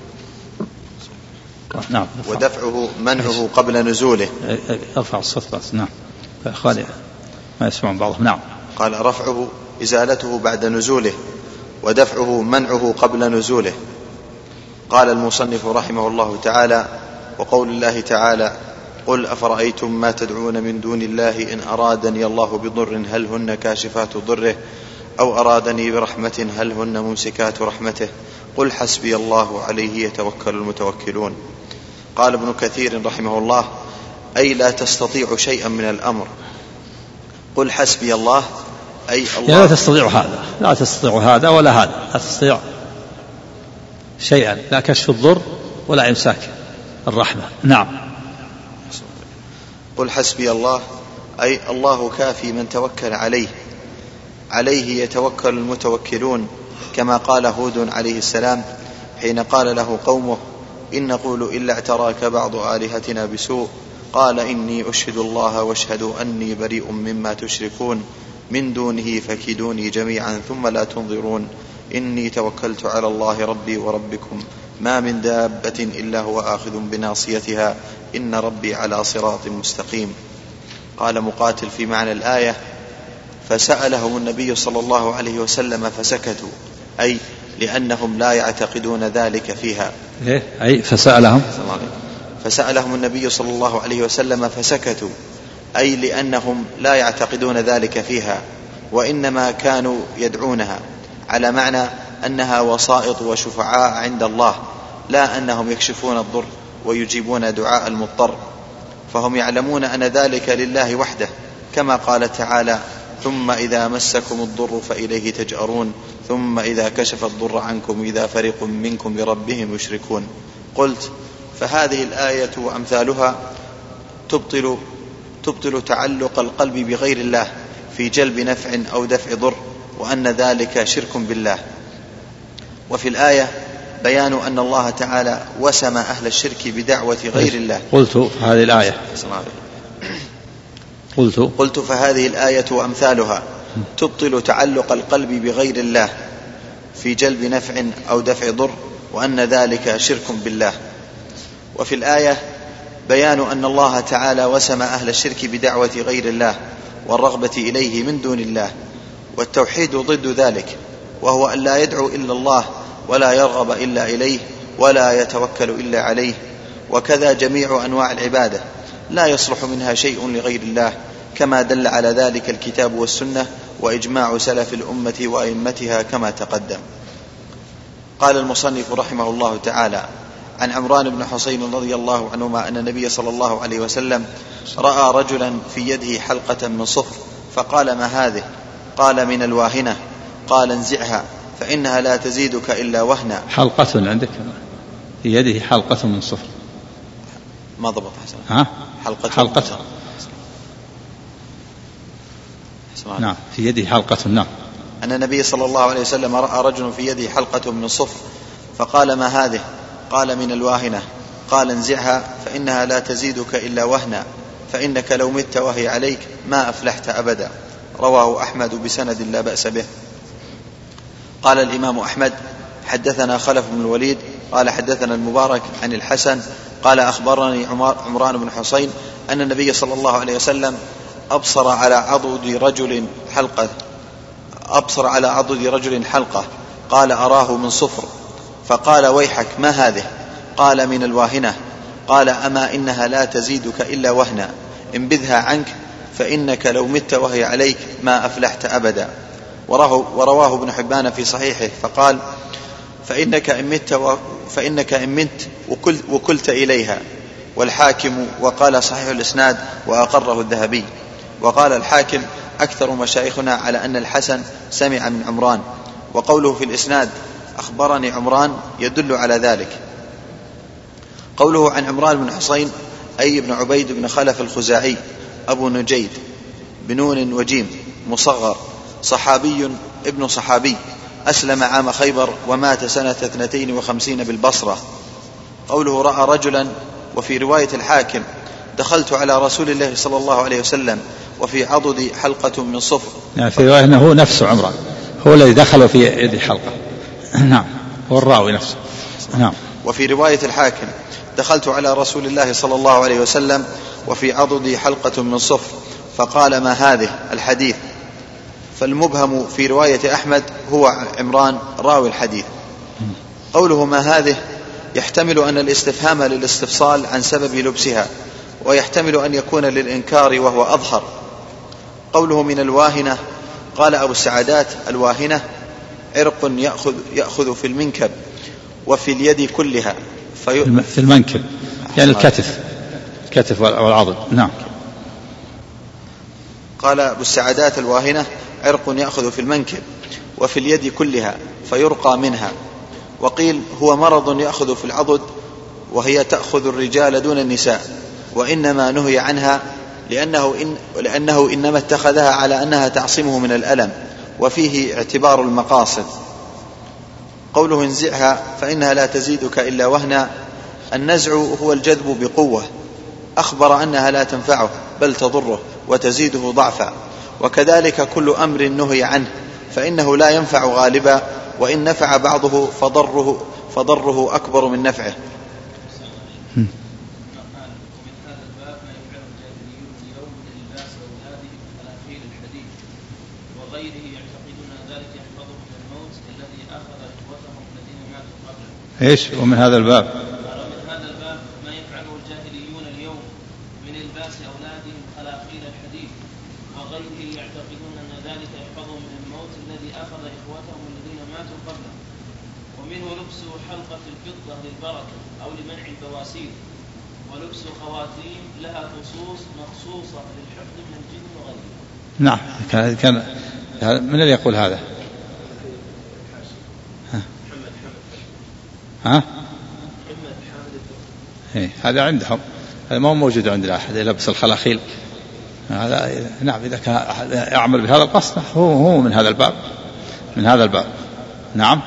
نعم. ودفعه منعه قبل نزوله. ارفع الصوت بس. نعم، فأخواني ما يسمعون بعضهم. نعم. قال: رفعه إزالته بعد نزوله، ودفعه منعه قبل نزوله. قال المصنف رحمه الله تعالى: وقول الله تعالى: قل أفرأيتم ما تدعون من دون الله إن أرادني الله بضر هل هن كاشفات ضره أو أرادني برحمة هل هن ممسكات رحمته قل حسبي الله عليه يتوكل المتوكلون. قال ابن كثير رحمه الله: أي لا تستطيع شيئا من الأمر. قل حسبي الله أي الله لا تستطيع هذا، لا تستطيع هذا ولا هذا، لا تستطيع شيئا، لا كشف الضر ولا إمساك الرحمة. نعم. قل حسبي الله أي الله كافي من توكل عليه، عليه يتوكل المتوكلون، كما قال هود عليه السلام حين قال له قومه: إن نقول إلا اعتراك بعض آلهتنا بسوء قال إني أشهد الله واشهدوا أني بريء مما تشركون من دونه فكيدوني جميعا ثم لا تنظرون إني توكلت على الله ربي وربكم ما من دابة إلا هو آخذ بناصيتها إن ربي على صراط مستقيم. قال مقاتل في معنى الآية: فسألهم النبي صلى الله عليه وسلم فسكتوا، أي لأنهم لا يعتقدون ذلك فيها. أي فسألهم فسألهم النبي صلى الله عليه وسلم فسكتوا، أي لأنهم لا يعتقدون ذلك فيها، وإنما كانوا يدعونها، على معنى أنها وسائط وشفعاء عند الله، لا أنهم يكشفون الضر ويجيبون دعاء المضطر، فهم يعلمون أن ذلك لله وحده، كما قال تعالى: ثم إذا مسكم الضر فإليه تجأرون ثم إذا كشف الضر عنكم إذا فريق منكم بربهم يشركون. قلت: فهذه الآية وأمثالها تبطل, تبطل تعلق القلب بغير الله في جلب نفع أو دفع ضر، وأن ذلك شرك بالله. وفي الآية بيان أن الله تعالى وسم أهل الشرك بدعوة غير الله. قلت هذه الآية قلت قلت فهذه الآية وأمثالها تبطل تعلق القلب بغير الله في جلب نفع أو دفع ضر، وأن ذلك شرك بالله. وفي الآية بيان أن الله تعالى وسم أهل الشرك بدعوة غير الله والرغبة إليه من دون الله، والتوحيد ضد ذلك، وهو أن لا يدعو إلا الله ولا يرغب إلا إليه ولا يتوكل إلا عليه. وكذا جميع أنواع العبادة لا يصلح منها شيء لغير الله، كما دل على ذلك الكتاب والسنة وإجماع سلف الأمة وأئمتها كما تقدم. قال المصنف رحمه الله تعالى: عن عمران بن حسين رضي الله عنهما أن النبي صلى الله عليه وسلم رأى رجلا في يده حلقة من صفر فقال: ما هذه؟ قال: من الواهنة. قال: انزعها فإنها لا تزيدك إلا وهنا. حلقة عندك في يده حلقة من صفر، ما ضبط حسن. ها؟ حلقة حلقة نعم في يده حلقة. نعم. أن النبي صلى الله عليه وسلم رأى رجل في يده حلقة من صفر فقال: ما هذه؟ قال: من الواهنة. قال: انزعها فإنها لا تزيدك إلا وهنا، فإنك لو مت وهي عليك ما أفلحت أبدا. رواه أحمد بسند لا بأس به. قال الإمام أحمد حدثنا خلف بن الوليد قال حدثنا المبارك عن الحسن قال أخبرني عمران بن حسين أن النبي صلى الله عليه وسلم أبصر على عضد رجل حلقة أبصر على عضد رجل حلقة قال أراه من صفر، فقال ويحك ما هذه؟ قال من الواهنة. قال أما إنها لا تزيدك إلا وهنا، انبذها عنك فإنك لو مت وهي عليك ما أفلحت أبدا. ورواه ابن حبان في صحيحه فقال فإنك إن مت, و... فإنك إن مت وكل... وكلت إليها. والحاكم وقال صحيح الإسناد وأقره الذهبي. وقال الحاكم أكثر مشايخنا على أن الحسن سمع من عمران، وقوله في الإسناد أخبرني عمران يدل على ذلك. قوله عن عمران بن حسين أي بن عبيد بن خلف الخزاعي أبو نجيد بنون وجيم مصغر، صحابي ابن صحابي، أسلم عام خيبر ومات سنة اثنتين وخمسين بالبصرة. قوله رأى رجلا، وفي رواية الحاكم دخلت على رسول الله صلى الله عليه وسلم وفي عضدي حلقة من صفر. يعني في رواية أنه هو نفسه عمران هو الذي دخل في يد الحلقة. نعم هو الراوي نفسه. نعم. وفي رواية الحاكم دخلت على رسول الله صلى الله عليه وسلم وفي عضدي حلقة من صفر، فقال ما هذه؟ الحديث. فالمبهم في رواية أحمد هو عمران راوي الحديث. قوله ما هذه يحتمل أن الاستفهام للاستفصال عن سبب لبسها، ويحتمل أن يكون للإنكار وهو أظهر. قوله من الواهنة، قال أبو السعادات الواهنة عرق يأخذ, يأخذ في المنكب وفي اليد كلها في, في المنكب يعني الكتف الكتف والعضد. نعم. قال أبو السعادات الواهنة عرق يأخذ في المنكب وفي اليد كلها فيرقى منها. وقيل هو مرض يأخذ في العضد وهي تأخذ الرجال دون النساء، وإنما نهي عنها لأنه, إن لأنه إنما اتخذها على أنها تعصمه من الألم، وفيه اعتبار المقاصد. قوله انزعها فإنها لا تزيدك إلا وهنا، النزع هو الجذب بقوة، أخبر أنها لا تنفعه بل تضره وتزيده ضعفا. وكذلك كل أمر نهي عنه فإنه لا ينفع غالبا، وإن نفع بعضه فضره, فضره أكبر من نفعه. ايش ومن هذا الباب ومن هذا الباب ما يفعله الجاهليون اليوم من الباس اولادهم خلاقيل الحديد وغيره يعتقدون ان ذلك يحفظهم من الموت الذي اخذ اخوتهم الذين ماتوا قبله. ومنه لبس حلقة الفضة للبركة او لمنع البواسير، ولبس خواتيم لها خصوص مخصوصة للحفظ من الجن وغيره. نعم. كان كان من الذي يقول هذا؟ ها؟ إيه هذا عندهم، هذا ما هو موجود عندنا أحد يلبس الخلاخيل هذا. نعم إذا كان يعمل بهذا القصد هو هو من هذا الباب من هذا الباب. نعم.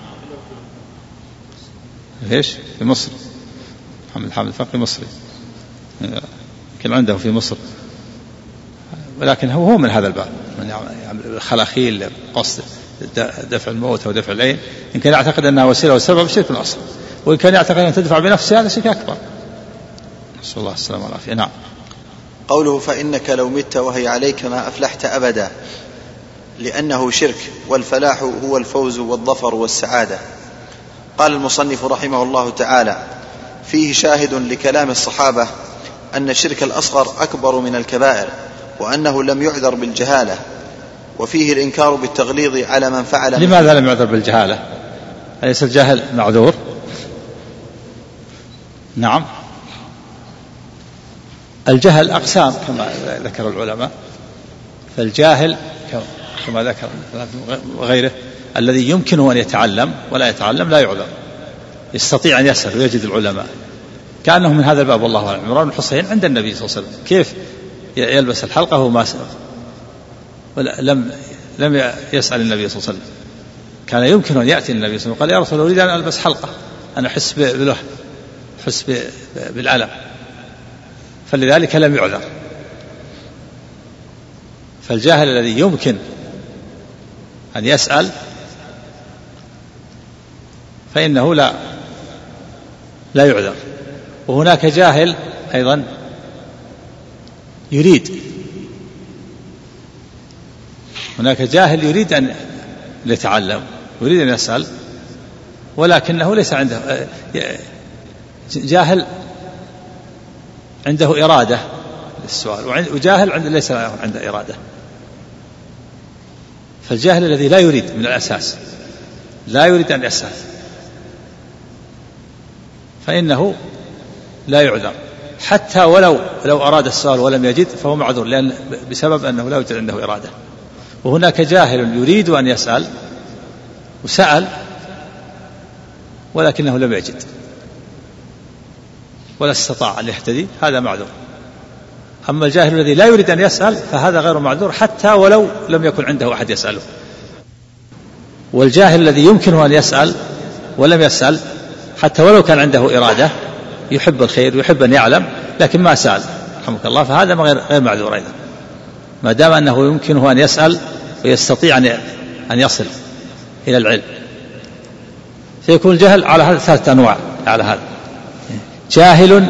ليش في مصر محمد حامد الفقي مصري كان عنده في مصر، ولكن هو هو من هذا الباب من يعمل الخلاخيل قصد دفع الموت أو دفع العين. إن كان يعتقد أنها وسيلة وسبب شرك الأصل، وإن كان يعتقد أن تدفع بنفسه هذا شرك أكبر. نسأل الله السلامة والعافية. نعم. قوله فإنك لو مت وهي عليك ما أفلحت أبدا، لأنه شرك، والفلاح هو الفوز والظفر والسعادة. قال المصنف رحمه الله تعالى فيه شاهد لكلام الصحابة أن الشرك الأصغر أكبر من الكبائر، وأنه لم يعذر بالجهالة، وفيه الإنكار بالتغليظ على من فعل. لماذا لم يعذر بالجهالة؟ أليس الجاهل معذور؟ نعم. الجهل أقسام كما ذكر العلماء، فالجاهل كما ذكر وغيره الذي يمكنه أن يتعلم ولا يتعلم لا يعذر، يستطيع أن يسأل ويجد العلماء، كأنه من هذا الباب. والله أعلم. عمران بن حسين عند النبي صلى الله عليه وسلم كيف يلبس الحلقة وهو ما سأل، ولم لم يسأل النبي صلى الله عليه وسلم. كان يمكن أن يأتي النبي صلى الله عليه وسلم قال يا رسول الله أريد أن ألبس حلقة أنا أحس بالوهن أحس بالألم، فلذلك لم يعذر. فالجاهل الذي يمكن أن يسأل فإنه لا لا يعذر. وهناك جاهل أيضا يريد، هناك جاهل يريد أن يتعلم، يريد أن يسأل، ولكنه ليس عنده، جاهل عنده إرادة للسؤال، وجاهل عنده ليس عنده إرادة. فالجاهل الذي لا يريد من الأساس، لا يريد أن يسأل، فإنه لا يعذر، حتى ولو لو أراد السؤال ولم يجد فهو معذور، لأن بسبب أنه لا يوجد عنده إرادة. وهناك جاهل يريد أن يسأل وسأل ولكنه لم يجد ولا استطاع أن يهتدي، هذا معذور. أما الجاهل الذي لا يريد أن يسأل فهذا غير معذور حتى ولو لم يكن عنده أحد يسأله. والجاهل الذي يمكنه أن يسأل ولم يسأل حتى ولو كان عنده إرادة، يحب الخير ويحب أن يعلم لكن ما سأل رحمك الله، فهذا غير معذور أيضا، ما دام أنه يمكنه أن يسأل ويستطيع أن يصل إلى العلم. فيكون الجهل على هذا ثلاثة أنواع. على هذا جاهل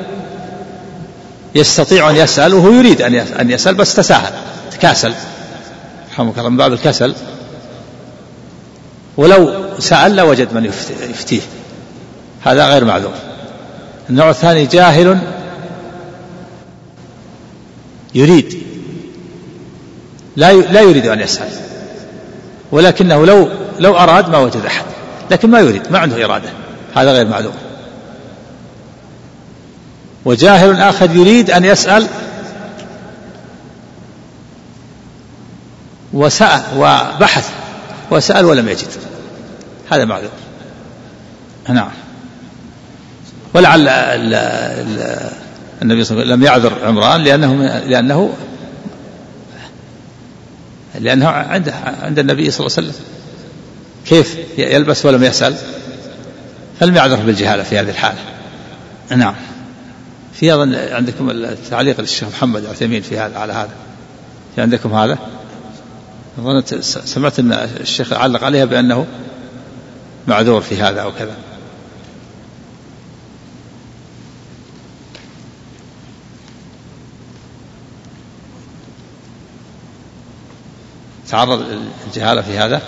يستطيع أن يسأل وهو يريد أن يسأل بس تساهل تكاسل رحمك الله من باب الكسل، ولو سأل لوجد من يفتيه، هذا غير معذور. النوع الثاني جاهل يريد لا لا يريد أن يسأل، ولكنه لو لو أراد ما وجد أحد، لكن ما يريد، ما عنده إرادة، هذا غير معذور. وجاهل آخر يريد أن يسأل وسأل وبحث وسأل ولم يجد، هذا معذور. نعم. ولعل النبي صلى الله عليه وسلم لم يعذر عمران لأنه لأنه لأنه عند عند النبي صلى الله عليه وسلم كيف يلبس ولم يسأل، فلم يعذر بالجهالة في هذه الحالة. نعم. في أظن عندكم التعليق للشيخ محمد عثيمين في هذا على هذا، في عندكم هذا؟ أظن سمعت أن الشيخ علق عليها بأنه معذور في هذا أو كذا. تعرض الجهالة في هذا.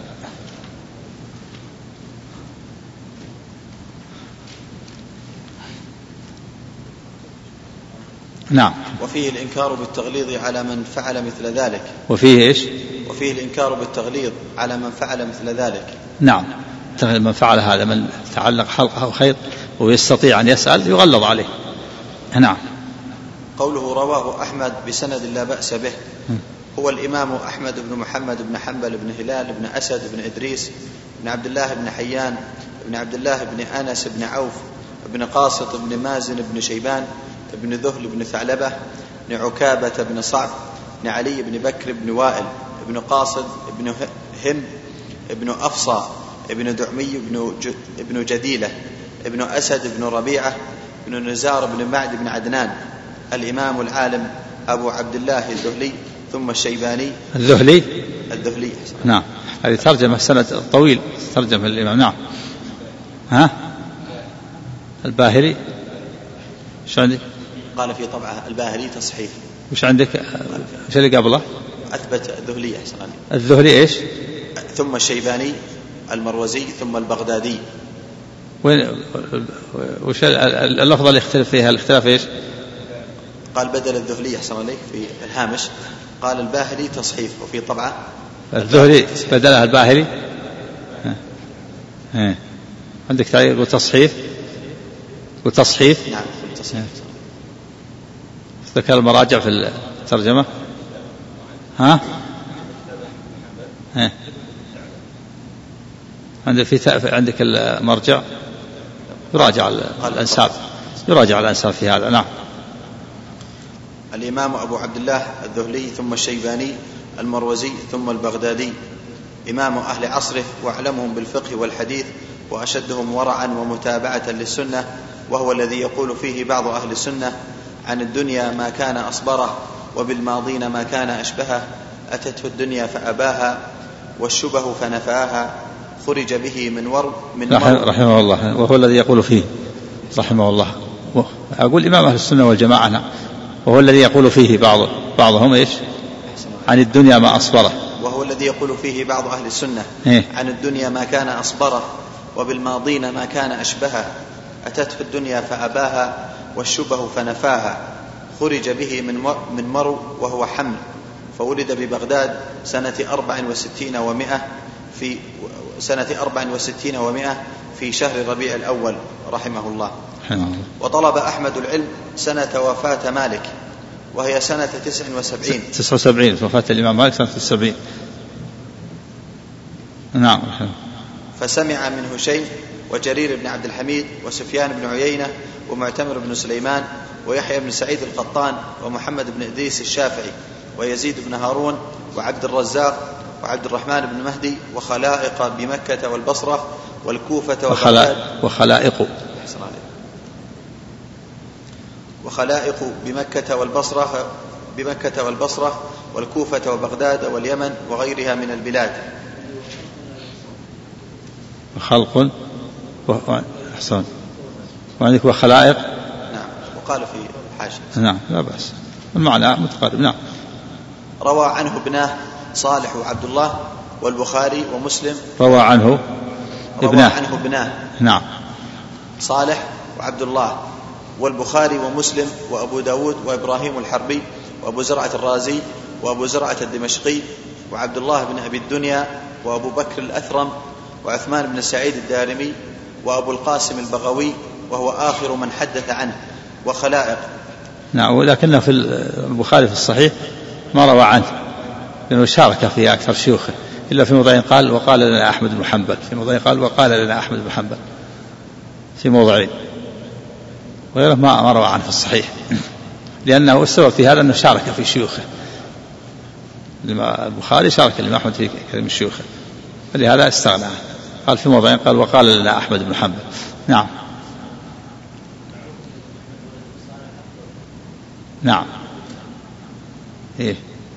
نعم. وفيه الإنكار بالتغليظ على من فعل مثل ذلك. وفيه إيش؟ وفيه الإنكار بالتغليظ على من فعل مثل ذلك. نعم. من فعل هذا، من تعلق حلقه أو خيط ويستطيع أن يسأل يغلظ عليه. نعم. قوله رواه أحمد بسند لا بأس به، هو الإمام أحمد بن محمد بن حنبل بن هلال بن أسد بن إدريس بن عبد الله بن حيان بن عبد الله بن أنس بن عوف بن قاسط بن مازن بن شيبان بن ذهل بن ثعلبة بن عكابة بن صعب بن علي بن بكر بن وائل بن قاصد بن هند بن أفصى بن دعمي بن جديلة بن أسد بن ربيعة بن نزار بن معد بن عدنان، الإمام العالم أبو عبد الله الذهلي ثم الشيباني. الذهلي الذهلي نعم. هذه ترجمة سند طويل، ترجمة الإمام. نعم. ها الباهلي شو عندك؟ قال في طبعه الباهلي تصحيف. وش عندك؟ وش اللي قبله؟ أثبت الذهلي أحسن. الذهلي إيش؟ ثم الشيباني المروزي ثم البغدادي. وين وش اللفظة اللي يختلف فيها؟ الاختلاف إيش؟ قال بدل الذهلي أحسن عليك في الهامش، قال الباهلي تصحيف، وفي طبعه الذهلي بدلها الباهلي. ها. ها. عندك تعليق وتصحيف وتصحيف. نعم التصحيف. ذكر المراجع في الترجمة. ها ها عندك في عندك المرجع يراجع الأنساب، يراجع الأنساب في هذا. نعم. الإمام أبو عبد الله الذهلي ثم الشيباني المروزي ثم البغدادي، إمام أهل عصره وأعلمهم بالفقه والحديث وأشدهم ورعا ومتابعة للسنة، وهو الذي يقول فيه بعض أهل السنة عن الدنيا ما كان أصبره وبالماضين ما كان أشبهه أتته الدنيا فأباها والشبه فنفاها خرج به من ور من مر. رحمه الله. وهو الذي يقول فيه رحمه الله، أقول إمام أهل السنة والجماعة، وهو الذي يقول فيه بعض بعضهم إيش عن الدنيا ما أصبره، وهو الذي يقول فيه بعض أهل السنة إيه؟ عن الدنيا ما كان أصبره وبالماضين ما كان أشبهه أتته الدنيا فأباها والشبه فنفاها خرج به من من مرو وهو حمل، فولد ببغداد سنة أربع وستين ومائة في سنة أربع وستين ومائة في شهر ربيع الأول رحمه الله. وطلب أحمد العلم سنة وفاة مالك وهي سنة تسع وسبعين تسع وسبعين وفاة الإمام مالك سنة السبعين. نعم. فسمع منه شيء وجرير بن عبد الحميد وسفيان بن عيينة ومعتمر بن سليمان ويحيى بن سعيد القطان ومحمد بن إدريس الشافعي ويزيد بن هارون وعبد الرزاق وعبد الرحمن بن مهدي وخلائق بمكة والبصرة والكوفة وبغداد وخلائق وخلائق بمكة والبصرة بمكة والبصرة والكوفة وبغداد واليمن وغيرها من البلاد. خلق وحسن وعندك وخلائق. نعم. وقال في الحاشية. نعم لا بأس المعنى متقارب. نعم. روى عنه ابناه صالح وعبد الله والبخاري ومسلم. روى عنه ابناه روى عنه ابناه نعم صالح وعبد الله والبخاري ومسلم وأبو داود وإبراهيم الحربي وأبو زرعة الرازي وأبو زرعة الدمشقي وعبد الله بن أبي الدنيا وأبو بكر الأثرم وعثمان بن سعيد الدارمي وأبو القاسم البغوي وهو آخر من حدث عنه وخلائق. نعم. ولكن في البخاري في الصحيح ما روى عنه لأنه شارك في أكثر شيوخه إلا في موضعين قال وقال لنا أحمد بن حنبل، في موضعين قال وقال لنا أحمد بن حنبل في موضعين، وغيره ما روى عنه في الصحيح لأنه السبب في هذا أنه شارك في شيوخه. البخاري شارك الإمام أحمد في كلام شيوخه فلهذا استغنى. قال في موضعين قال وقال لنا أحمد بن حنبل. نعم. نعم. إيه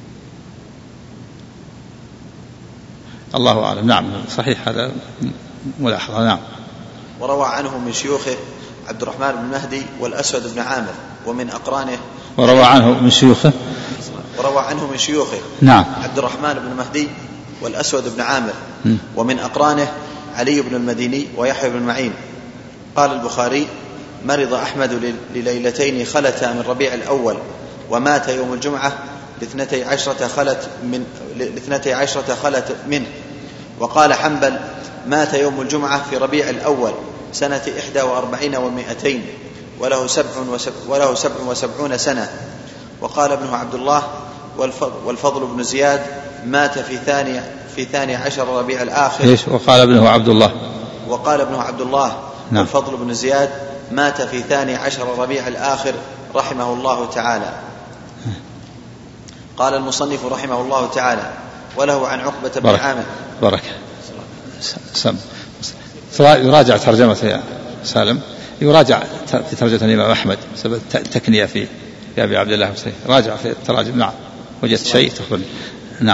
الله أعلم. نعم صحيح هذا ملاحظة. نعم. وروى عنه من شيوخه عبد الرحمن بن مهدي والأسود بن عامر ومن أقرانه. وروى عنه من شيوخه وروى عنه من شيوخه نعم عبد الرحمن بن مهدي والأسود بن عامر م. ومن أقرانه علي بن المديني ويحيى بن معين. قال البخاري مرض أحمد لليلتين خلتا من ربيع الأول ومات يوم الجمعة لاثنتي عشرة خلت من لاثنتي عشرة خلت منه. وقال حنبل مات يوم الجمعة في ربيع الأول سنة إحدى وأربعين ومائتين وله سبع وسب وله سبع وسبعون سنة. وقال ابنه عبد الله والفضل بن زياد مات في ثاني في ثاني عشر ربيع الآخر. إيش وقال ابنه عبد الله وقال ابنه عبد الله نعم. والفضل بن زياد مات في ثاني عشر ربيع الآخر رحمه الله تعالى. قال المصنف رحمه الله تعالى وله عن عقبة بن عامر. بركة سم يراجع ترجمة يا سالم، يراجع في ترجمة الإمام أحمد سبب تكنية في يا أبي عبد الله حسين، راجع في التراجم. نعم وجدت شيء تقول. نعم.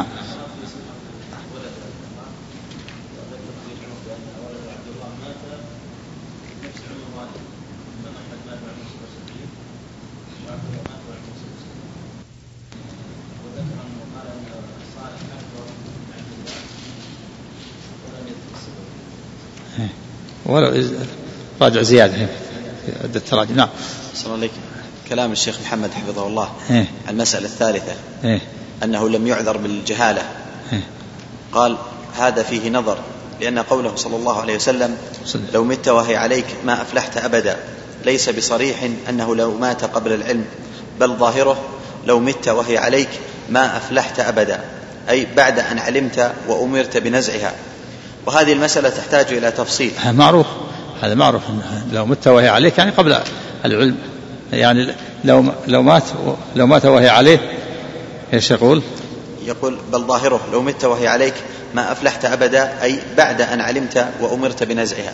ولو راجع زيادة في عدة تراجم. نعم. صلى الله عليك. كلام الشيخ محمد حفظه الله إيه؟ المسألة الثالثة إيه؟ أنه لم يعذر بالجهالة. إيه؟ قال هذا فيه نظر لأن قوله صلى الله عليه وسلم لو مت وهي عليك ما أفلحت أبدا ليس بصريح أنه لو مات قبل العلم، بل ظاهره لو مت وهي عليك ما أفلحت أبدا أي بعد أن علمت وأمرت بنزعها. وهذه المسألة تحتاج إلى تفصيل. معروف هذا معروف لو مت وهي عليك يعني قبل العلم، يعني لو لو مات لو مات وهي عليه ايش يقول؟ يقول بل ظاهره لو مت وهي عليك ما أفلحت أبدا أي بعد أن علمت وأمرت بنزعها.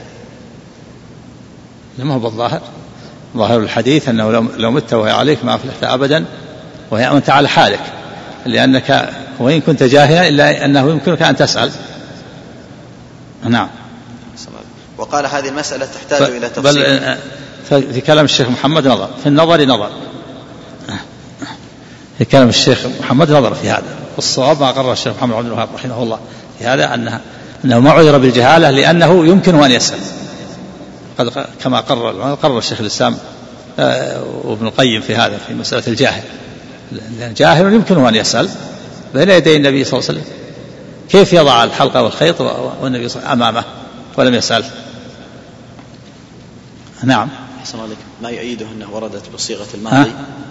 ما هو بالظاهر، ظاهر الحديث أنه لو مت وهي عليك ما أفلحت أبدا وأنت على حالك، لأنك وإن كنت جاهلا إلا أنه يمكنك أن تسأل. نعم. وقال هذه المسألة تحتاج إلى تفصيل. بل في كلام الشيخ محمد نظر، في النظر نظر، في كلام الشيخ محمد نظر في هذا، والصواب ما قرر الشيخ محمد عبد الوهاب رحمه الله في هذا أنه, أنه ما عذر بالجهالة لأنه يمكن أن يسأل، كما قرر قرر الشيخ الإسلام وابن القيم في هذا في مسألة الجاهل، لأن جاهل يمكن أن يسأل بين يدي النبي صلى الله عليه وسلم، كيف يضع الحلقة والخيط والنبي صلى الله عليه وسلم أمامه ولم يسأل. نعم. أحسن عليكم. ما يؤيده أنه وردت بصيغة الماضي،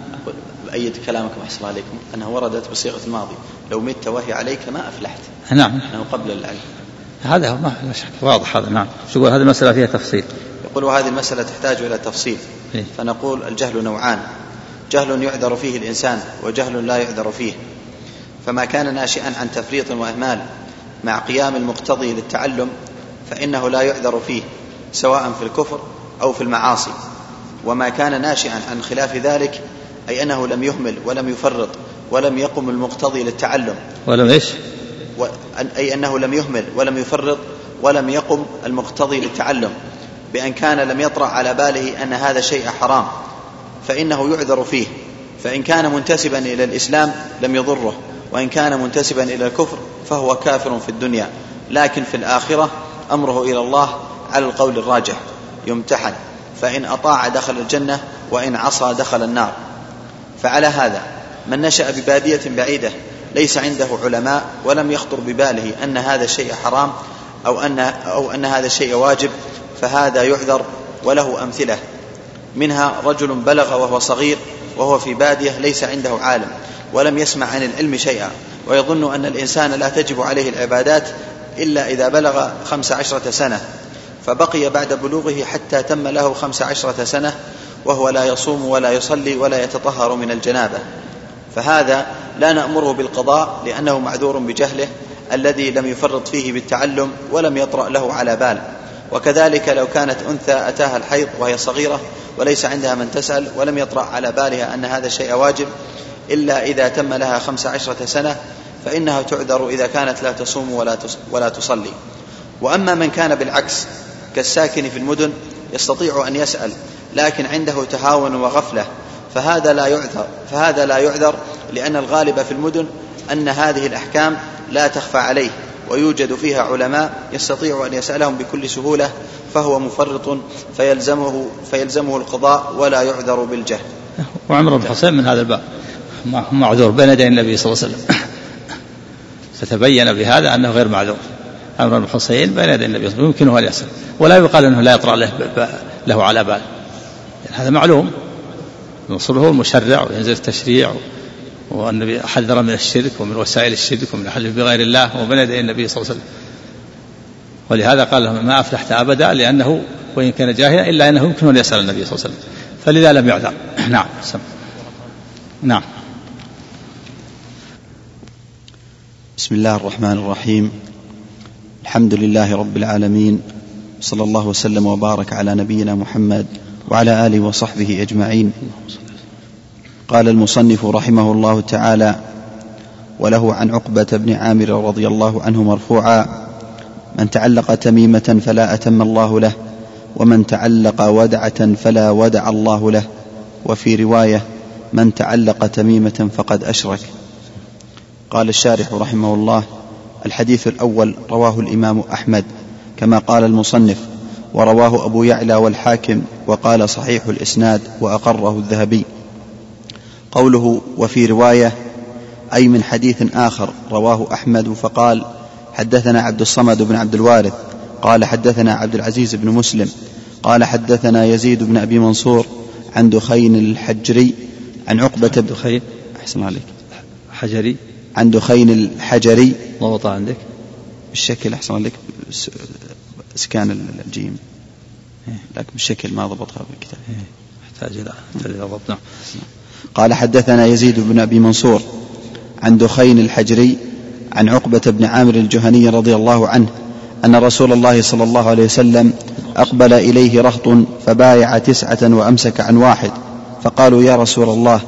أيد كلامكم أحسن عليكم أنه وردت بصيغة الماضي، لو مت وهي عليك ما أفلحت. نعم. أنه قبل العلم. هذا هو ما لا شك واضح هذا. نعم. شو يقول هذه المسألة فيها تفصيل. يقول وهذه المسألة تحتاج إلى تفصيل. إيه؟ فنقول الجهل نوعان، جهل يعذر فيه الإنسان وجهل لا يعذر فيه. فما كان ناشئا عن تفريط وإهمال مع قيام المقتضي للتعلم فإنه لا يعذر فيه سواء في الكفر أو في المعاصي. وما كان ناشئا عن خلاف ذلك أي أنه لم يهمل ولم يفرط ولم يقم المقتضي للتعلم ولم إيش و... أي أنه لم يهمل ولم يفرط ولم يقم المقتضي للتعلم بأن كان لم يطرأ على باله أن هذا شيء حرام فإنه يعذر فيه. فإن كان منتسبا إلى الإسلام لم يضره، وإن كان منتسبا إلى الكفر فهو كافر في الدنيا، لكن في الآخرة أمره إلى الله على القول الراجح يمتحن، فإن أطاع دخل الجنة وإن عصى دخل النار. فعلى هذا من نشأ ببادية بعيدة ليس عنده علماء ولم يخطر بباله أن هذا الشيء حرام أو أن, أو أن هذا الشيء واجب فهذا يعذر، وله أمثلة منها رجل بلغ وهو صغير وهو في بادية ليس عنده عالم ولم يسمع عن العلم شيئا، ويظن أن الإنسان لا تجب عليه العبادات إلا إذا بلغ خمس عشرة سنة، فبقي بعد بلوغه حتى تم له خمس عشرة سنة وهو لا يصوم ولا يصلي ولا يتطهر من الجنابة، فهذا لا نأمره بالقضاء لأنه معذور بجهله الذي لم يفرط فيه بالتعلم ولم يطرأ له على بال. وكذلك لو كانت أنثى أتاها الحيض وهي صغيرة وليس عندها من تسأل ولم يطرأ على بالها أن هذا الشيء واجب إلا إذا تم لها خمس عشرة سنة فإنها تعذر إذا كانت لا تصوم ولا ولا تصلي. وأما من كان بالعكس كالساكن في المدن يستطيع أن يسأل لكن عنده تهاون وغفلة فهذا لا يعذر فهذا لا يعذر لأن الغالب في المدن أن هذه الأحكام لا تخفى عليه ويوجد فيها علماء يستطيع أن يسألهم بكل سهولة، فهو مفرط فيلزمه, فيلزمه القضاء ولا يعذر بالجهل. وعمر بن الحصين من هذا الباب معذور بين يدي النبي صلى الله عليه وسلم، فتبين بهذا أنه غير معذور. عمر بن الحصين بين يدي النبي صلى الله عليه وسلم يمكنه أن يسأل ولا يقال أنه لا يطرأ له, له على بال، يعني هذا معلوم نصره المشرع وينزل التشريع، والنبي حذر من الشرك ومن وسائل الشرك ومن الحلف بغير الله وبين يدي النبي صلى الله عليه وسلم. ولهذا قال لهم ما أفلحت أبدا، لأنه وإن كان جاهلا إلا أنه يمكن أن يسأل النبي صلى الله عليه وسلم، فلذا لم يعذر. نعم. نعم. بسم الله الرحمن الرحيم. الحمد لله رب العالمين، صلى الله وسلم وبارك على نبينا محمد وعلى آله وصحبه أجمعين. قال المصنف رحمه الله تعالى: وله عن عقبة بن عامر رضي الله عنه مرفوعا: من تعلق تميمة فلا أتم الله له، ومن تعلق ودعة فلا ودع الله له. وفي رواية: من تعلق تميمة فقد أشرك. قال الشارح رحمه الله: الحديث الأول رواه الإمام أحمد كما قال المصنف، ورواه أبو يعلى والحاكم وقال صحيح الإسناد وأقره الذهبي. قوله وفي رواية أي من حديث آخر رواه أحمد فقال: حدثنا عبد الصمد بن عبد الوارث قال حدثنا عبد العزيز بن مسلم قال حدثنا يزيد بن أبي منصور عن دخين الحجري عن عقبة بن دخين أحسن عليك حجري عن دخين الحجري ضبط عندك بالشكل أحسن عليك سكان الجيم لكن بالشكل ما ضبطها بالكتاب يحتاج إلى ضبط. قال حدثنا يزيد بن أبي منصور عن دخين الحجري عن عقبة بن عامر الجهني رضي الله عنه أن رسول الله صلى الله عليه وسلم أقبل إليه رهط فبايع تسعة وأمسك عن واحد، فقالوا: يا رسول الله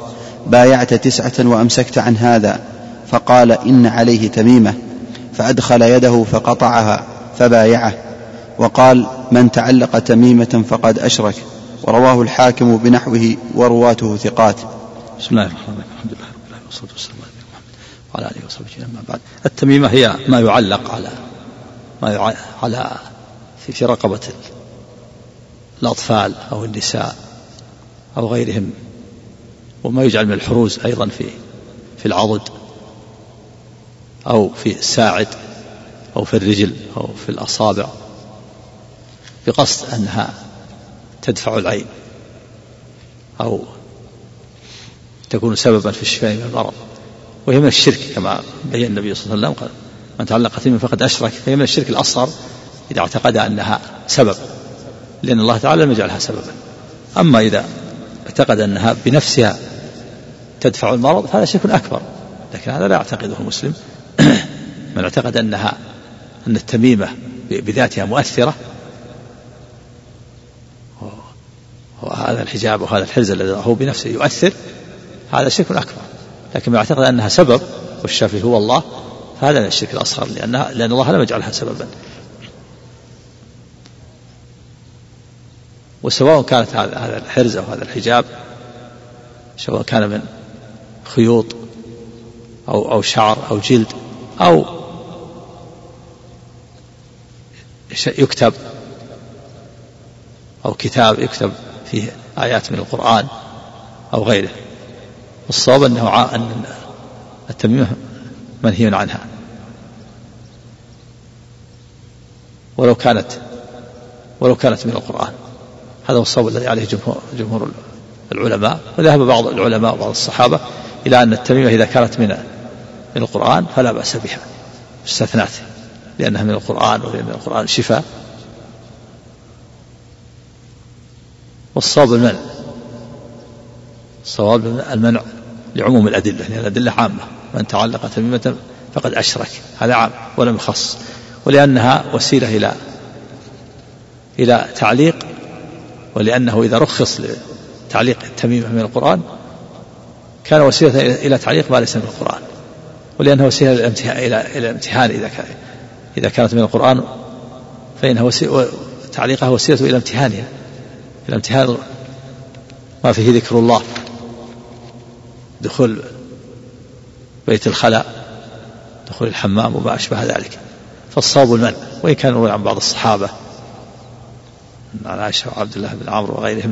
بايعت تسعة وأمسكت عن هذا؟ فقال إن عليه تميمة، فأدخل يده فقطعها فبايعه. وقال من تعلق تميمة فقد أشرك. ورواه الحاكم بنحوه ورواته ثقات. بسم الله الرحمن الرحيم. الحمد لله رب العالمين والصلاة والسلام على محمد وعلى آله وصحبه أجمعين. بعد، التميمة هي ما يعلق على ما يعلق على في, في رقبة الأطفال أو النساء أو غيرهم، وما يجعل من الحروز أيضا في في العضد أو في الساعد أو في الرجل أو في الأصابع، بقصد أنها تدفع العين أو تكون سببا في الشفاء من المرض. وهي من الشرك كما بين النبي صلى الله عليه وسلم، قال من تعلق تميمة فقد أشرك. فهي من الشرك الأصغر إذا اعتقد أنها سبب، لأن الله تعالى لم يجعلها سببا. أما إذا اعتقد أنها بنفسها تدفع المرض فهذا شرك أكبر، لكن هذا لا يعتقده المسلم. من اعتقد أنها أن التميمة بذاتها مؤثرة، وهذا الحجاب وهذا الحرز الذي هو بنفسه يؤثر، هذا شرك أكبر. لكن من اعتقد أنها سبب والشافي هو الله فهذا من الشرك الأصغر، لأنها لأن الله لم يجعلها سببا. وسواء كانت هذا الحرز أو هذا الحجاب سواء كان من خيوط أو أو شعر أو جلد أو يكتب أو كتاب يكتب فيه آيات من القرآن أو غيره، والصواب أنه أن التميمة منهي عنها، ولو كانت ولو كانت من القرآن. هذا هو الصواب الذي عليه جمهور, جمهور العلماء. وذهب بعض العلماء وبعض الصحابة إلى أن التميمة إذا كانت من من القرآن فلا بأس بها، استثنات لأنها من القرآن ولأن القرآن شفاء. والصواب المنع، الصواب المنع لعموم الأدلة، لأن الأدلة عامة. من تعلق تميمة فقد أشرك، هذا عام ولم يخص، ولأنها وسيلة إلى إلى تعليق، ولأنه إذا رخص لتعليق التميمة من القرآن كان وسيلة إلى تعليق ما ليس من القرآن، ولأنه وسيلة إلى الامتحان. إذا كان إذا كانت من القرآن فإنها تعليقها وسيلة إلى امتحانها، إلى امتحان ما فيه ذكر الله، دخول بيت الخلاء، دخول الحمام وما أشبه ذلك. فالصواب المنع، وإن كان يروى عن بعض الصحابة عن عائشة وعبد الله بن عمرو وغيرهم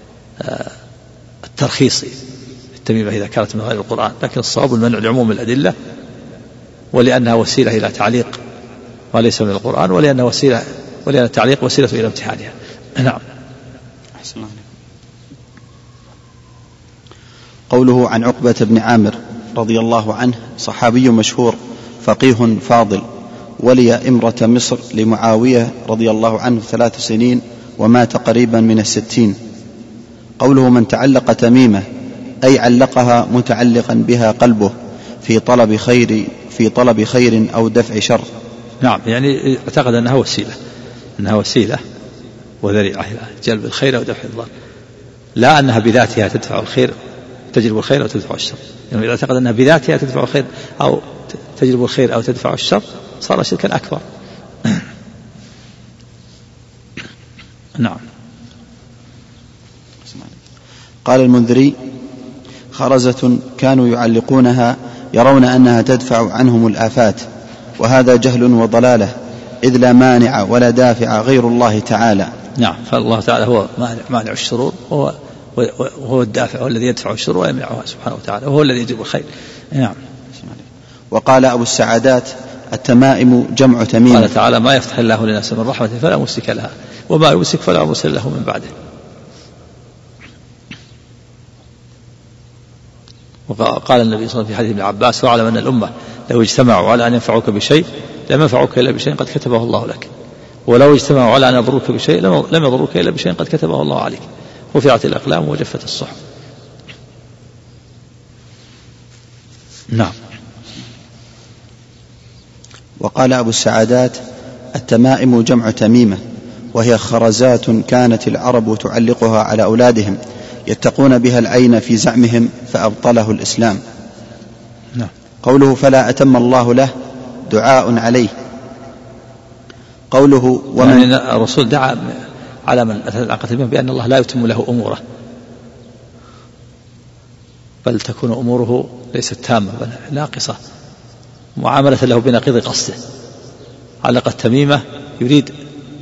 الترخيص التميمة إذا كانت من غير القرآن، لكن الصواب المنع لعموم الأدلة، ولأنها وسيلة إلى تعليق ما ليس من القرآن، ولأنها وسيلة ولأن التعليق وسيلة إلى امتحانها. نعم. قوله عن عقبة بن عامر رضي الله عنه، صحابي مشهور فقيه فاضل، ولي إمرة مصر لمعاوية رضي الله عنه ثلاث سنين ومات قريبا من الستين. قوله من تعلق تميمة أي علقها متعلقا بها قلبه في طلب خير في طلب خير أو دفع شر. نعم، يعني اعتقد أنها وسيلة أنها وسيلة وذريعة إلى جلب الخير أو دفع الضر، لا أنها بذاتها تدفع الخير تجلب الخير أو تدفع الشر. يعني إذا اعتقد أنها بذاتها تدفع الخير أو تجلب الخير أو تدفع الشر صار شركا أكبر. نعم. قال المنذري: خرزة كانوا يعلقونها يرون أنها تدفع عنهم الآفات، وهذا جهل وضلالة، إذ لا مانع ولا دافع غير الله تعالى. نعم، فالله تعالى هو مانع الشرور، وهو وهو الدافع، والذي يدفع الشرور ويمنعها سبحانه وتعالى، وهو الذي يجيب الخير. نعم. وقال أبو السعادات: التمائم جمع تميم. قال تعالى: ما يفتح الله للناس من رحمة فلا ممسك لها، وما يمسك فلا مرسل له من بعده. وقال النبي صلى الله عليه وسلم في حديث ابن عباس: واعلم أن الأمة لو اجتمعوا على أن ينفعوك بشيء لم ينفعوك إلا بشيء قد كتبه الله لك، ولو اجتمعوا على أن يضروك بشيء لم يضروك إلا بشيء قد كتبه الله عليك، رفعت الأقلام وجفت الصحف. نعم. وقال أبو السعادات: التمائم جمع تميمة، وهي خرزات كانت العرب تعلقها على أولادهم يتقون بها العين في زعمهم فأبطله الإسلام. نعم. قوله فلا أتم الله له دعاء عليه. قوله ومن يعني الرسول دعا على من أتى العقد بأن الله لا يتم له أموره، بل تكون أموره ليست تامة بل ناقصة، معاملة له بنقيض قصده. علق التميمة يريد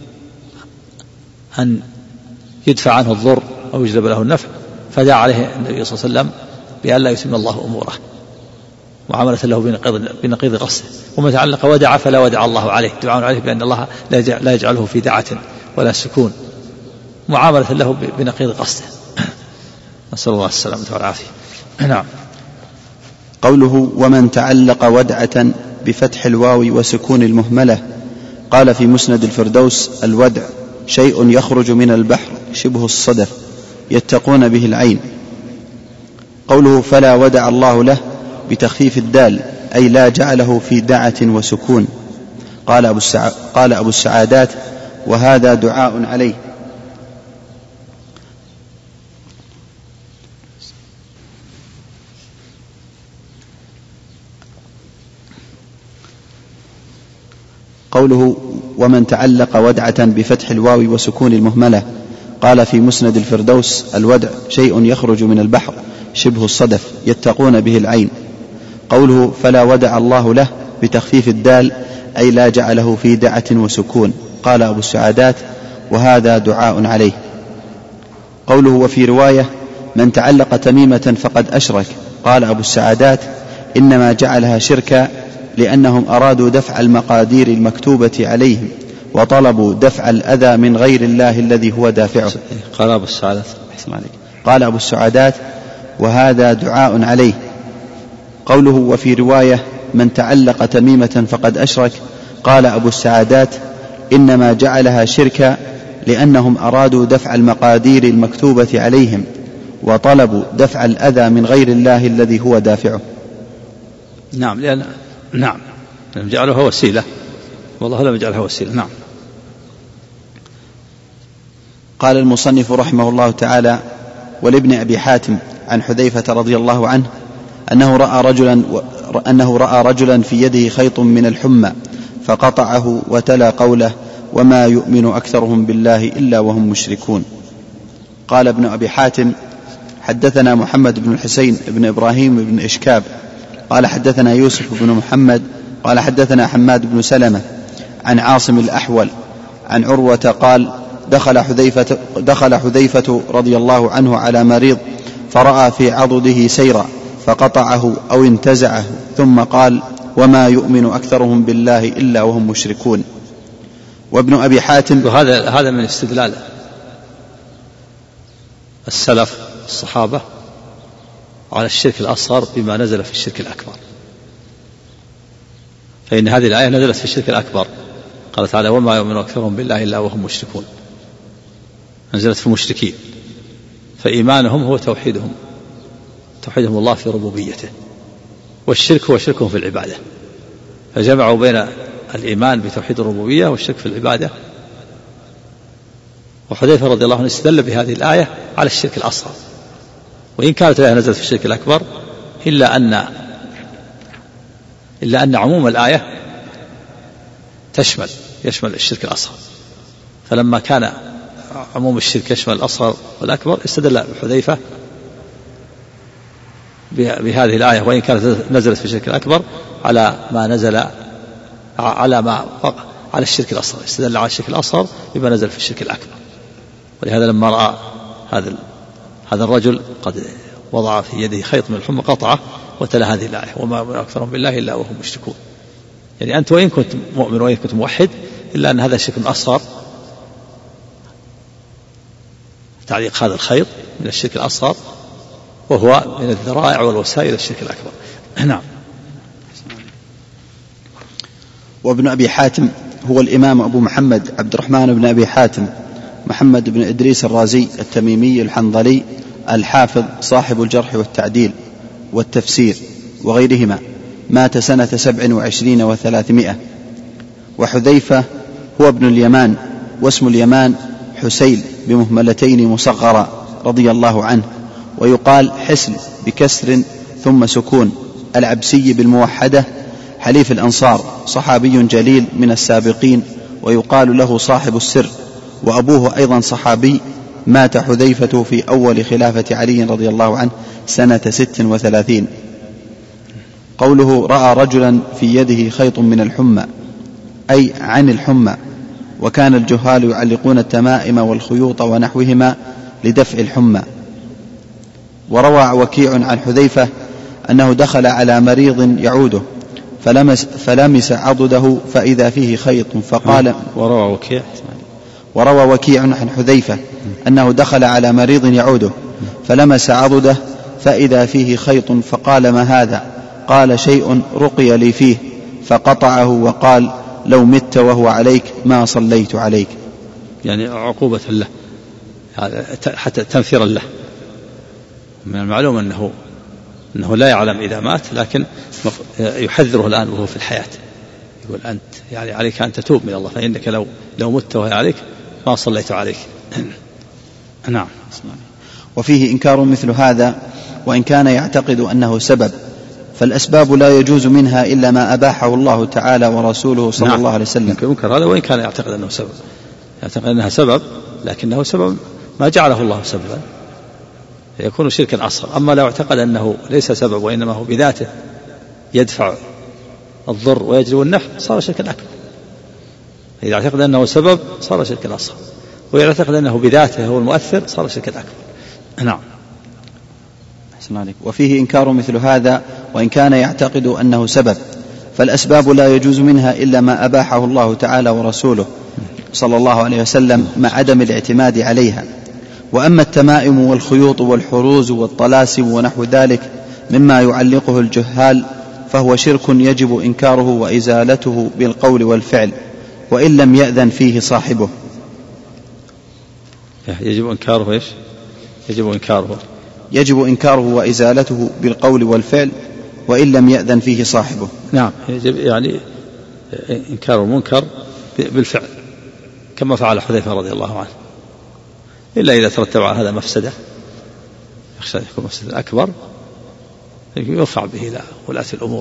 أن يدفع عنه الضر أو يجلب له النفع، فدعا عليه النبي صلى الله عليه وسلم بأن لا يتم الله أموره، معاملة له بنقيض, بنقيض قصده. وما تعلق ودع فلا ودع الله عليه، دعاء عليه بأن الله لا يجعله في دعة ولا سكون، معاملة له بنقيض قصده. نسأل الله السلامة والعافية. نعم. قوله ومن تعلق ودعة بفتح الواو وسكون المهملة. قال في مسند الفردوس الودع شيء يخرج من البحر شبه الصدف يتقون به العين. قوله فلا ودع الله له بتخفيف الدال أي لا جعله في دعة وسكون. قال أبو, السع... قال أبو السعادات وهذا دعاء عليه. قوله ومن تعلق ودعة بفتح الواو وسكون المهملة. قال في مسند الفردوس الودع شيء يخرج من البحر شبه الصدف يتقون به العين. قوله فلا ودع الله له بتخفيف الدال أي لا جعله في دعة وسكون. قال أبو السعادات وهذا دعاء عليه. قوله وفي رواية من تعلق تميمة فقد أشرك. قال أبو السعادات إنما جعلها شركا لأنهم أرادوا دفع المقادير المكتوبة عليهم وطلبوا دفع الأذى من غير الله الذي هو دافعه. قال أبو السعادات قال أبو السعادات وهذا دعاء عليه. قوله وفي رواية من تعلق تميمة فقد أشرك. قال أبو السعادات إنما جعلها شركا لأنهم أرادوا دفع المقادير المكتوبة عليهم وطلبوا دفع الأذى من غير الله الذي هو دافعه. نعم لأن نعم لم جعلها وسيلة، والله لم يجعلها وسيلة. نعم. قال المصنف رحمه الله تعالى ولابن أبي حاتم عن حذيفة رضي الله عنه أنه رأى رجلا, أنه رأى رجلا في يده خيط من الحمى فقطعه وتلا قوله وما يؤمن أكثرهم بالله إلا وهم مشركون. قال ابن أبي حاتم حدثنا محمد بن الحسين بن إبراهيم بن إشكاب قال حدثنا يوسف بن محمد قال حدثنا حماد بن سلمة عن عاصم الأحول عن عروة قال دخل حذيفة, دخل حذيفة رضي الله عنه على مريض فرأى في عضده سيرا فقطعه أو انتزعه ثم قال وما يؤمن أكثرهم بالله إلا وهم مشركون. وابن أبي حاتم وهذا هذا من استدلال السلف الصحابة على الشرك الأصغر بما نزل في الشرك الأكبر، فإن هذه الآية نزلت في الشرك الأكبر. قال تعالى وما يؤمن أكثرهم بالله إلا وهم مشركون، نزلت في المشركين، فإيمانهم هو توحيدهم توحيدهم الله في ربوبيته، والشرك هو شركهم في العبادة، فجمعوا بين الإيمان بتوحيد الربوبية والشرك في العبادة. وحذيفة رضي الله عنه استدل بهذه الآية على الشرك الأصغر، وإن كانت الآية نزلت في الشرك الأكبر إلا أن إلا أن عموم الآية تشمل يشمل الشرك الأصغر، فلما كان عموم الشرك يشمل الأصغر والأكبر استدل حذيفة بهذه الآية وإن كانت نزلت في الشرك الأكبر على ما نزل على ما على الشرك الأصغر، استدل على الشرك الأصغر بما نزل في الشرك الأكبر. ولهذا لما رأى هذا هذا الرجل قد وضع في يده خيط من الحمى قطعه وتلا هذه الآية وما أكثرهم بالله إلا وهم مشركون، يعني أنت وإن كنت مؤمن وإن كنت موحد إلا أن هذا الشرك الأصغر، تعليق هذا الخيط من الشرك الأصغر وهو من الذرائع والوسائل الشرك الأكبر. نعم. وابن أبي حاتم هو الإمام أبو محمد عبد الرحمن بن أبي حاتم محمد بن إدريس الرازي التميمي الحنظلي الحافظ صاحب الجرح والتعديل والتفسير وغيرهما، مات سنة سبع وعشرين وثلاثمائة. وحذيفة هو ابن اليمان واسم اليمان حسيل بمهملتين مصغرة رضي الله عنه، ويقال حسن بكسر ثم سكون العبسي بالموحدة حليف الأنصار صحابي جليل من السابقين، ويقال له صاحب السر، وأبوه أيضا صحابي، مات حذيفة في أول خلافة علي رضي الله عنه سنة ست وثلاثين. قوله رأى رجلا في يده خيط من الحمى أي عن الحمى، وكان الجهال يعلقون التمائم والخيوط ونحوهما لدفع الحمى. وروى وكيع عن حذيفة أنه دخل على مريض يعوده فلمس, فلمس عضده فإذا فيه خيط فقال وروى وكيع وروى وكيع عن حذيفة أنه دخل على مريض يعوده فلمس عضده فإذا فيه خيط فقال ما هذا؟ قال شيء رقي لي فيه، فقطعه وقال لو مت وهو عليك ما صليت عليك. يعني عقوبة له حتى تنفيرا له. من المعلوم أنه أنه لا يعلم إذا مات، لكن يحذره الآن وهو في الحياة، يقول أنت يعني عليك أن تتوب من الله، فإنك لو لو مت وهو عليك ما صليت عليك. نعم. وفيه إنكار مثل هذا وإن كان يعتقد أنه سبب، فالأسباب لا يجوز منها إلا ما أباحه الله تعالى ورسوله صلى نعم. الله عليه وسلم. ينكر هذا وإن كان يعتقد أنه سبب، يعتقد أنها سبب لكنه سبب ما جعله الله سببا، يكون شركا أصغر. أما لو اعتقد أنه ليس سبب وإنما هو بذاته يدفع الضر ويجلب النفع صار شركا أكبر. إذا اعتقد أنه سبب صار شركا أصغر، وإذا اعتقد أنه بذاته هو المؤثر صار شركا أكبر. نعم. وفيه إنكار مثل هذا وإن كان يعتقد أنه سبب، فالأسباب لا يجوز منها إلا ما أباحه الله تعالى ورسوله صلى الله عليه وسلم مع عدم الاعتماد عليها. وأما التمائم والخيوط والحروز والطلاسم ونحو ذلك مما يعلقه الجهال فهو شرك يجب إنكاره وإزالته بالقول والفعل وإن لم يأذن فيه صاحبه. يجب إنكاره إيش؟ يجب إنكاره يجب إنكاره وإزالته بالقول والفعل وإن لم يأذن فيه صاحبه. نعم، يجب يعني إنكار المنكر بالفعل كما فعل حذيفة رضي الله عنه، إلا إذا ترتب على هذا مفسدة يخشى يكون مفسدة أكبر يرفع به إلى ولاة الأمور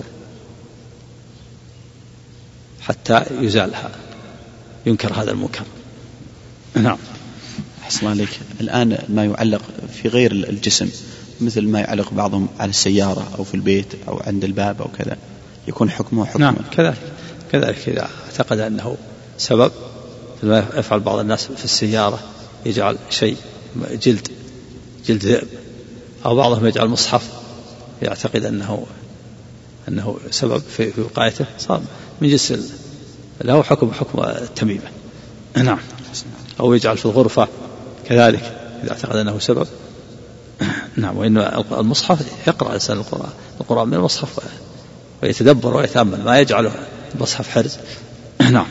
حتى يزالها، ينكر هذا المنكر. نعم. أحسن عليك. الآن ما يعلق في غير الجسم مثل ما يعلق بعضهم على السيارة أو في البيت أو عند الباب أو كذا، يكون حكمه حكمه. نعم كذلك كذلك إذا اعتقد أنه سبب، ما يفعل بعض الناس في السيارة يجعل شيء جلد جلد ذئب، أو بعضهم يجعل مصحف يعتقد أنه أنه سبب في وقايته، صار من جنس له حكم حكم التميمة. نعم. أو يجعل في الغرفة كذلك إذا اعتقد أنه سبب. نعم. وإن المصحف يقرأ الإنسان القرآن القرآن من المصحف ويتدبر ويتأمل، ما يجعله المصحف حرز. نعم.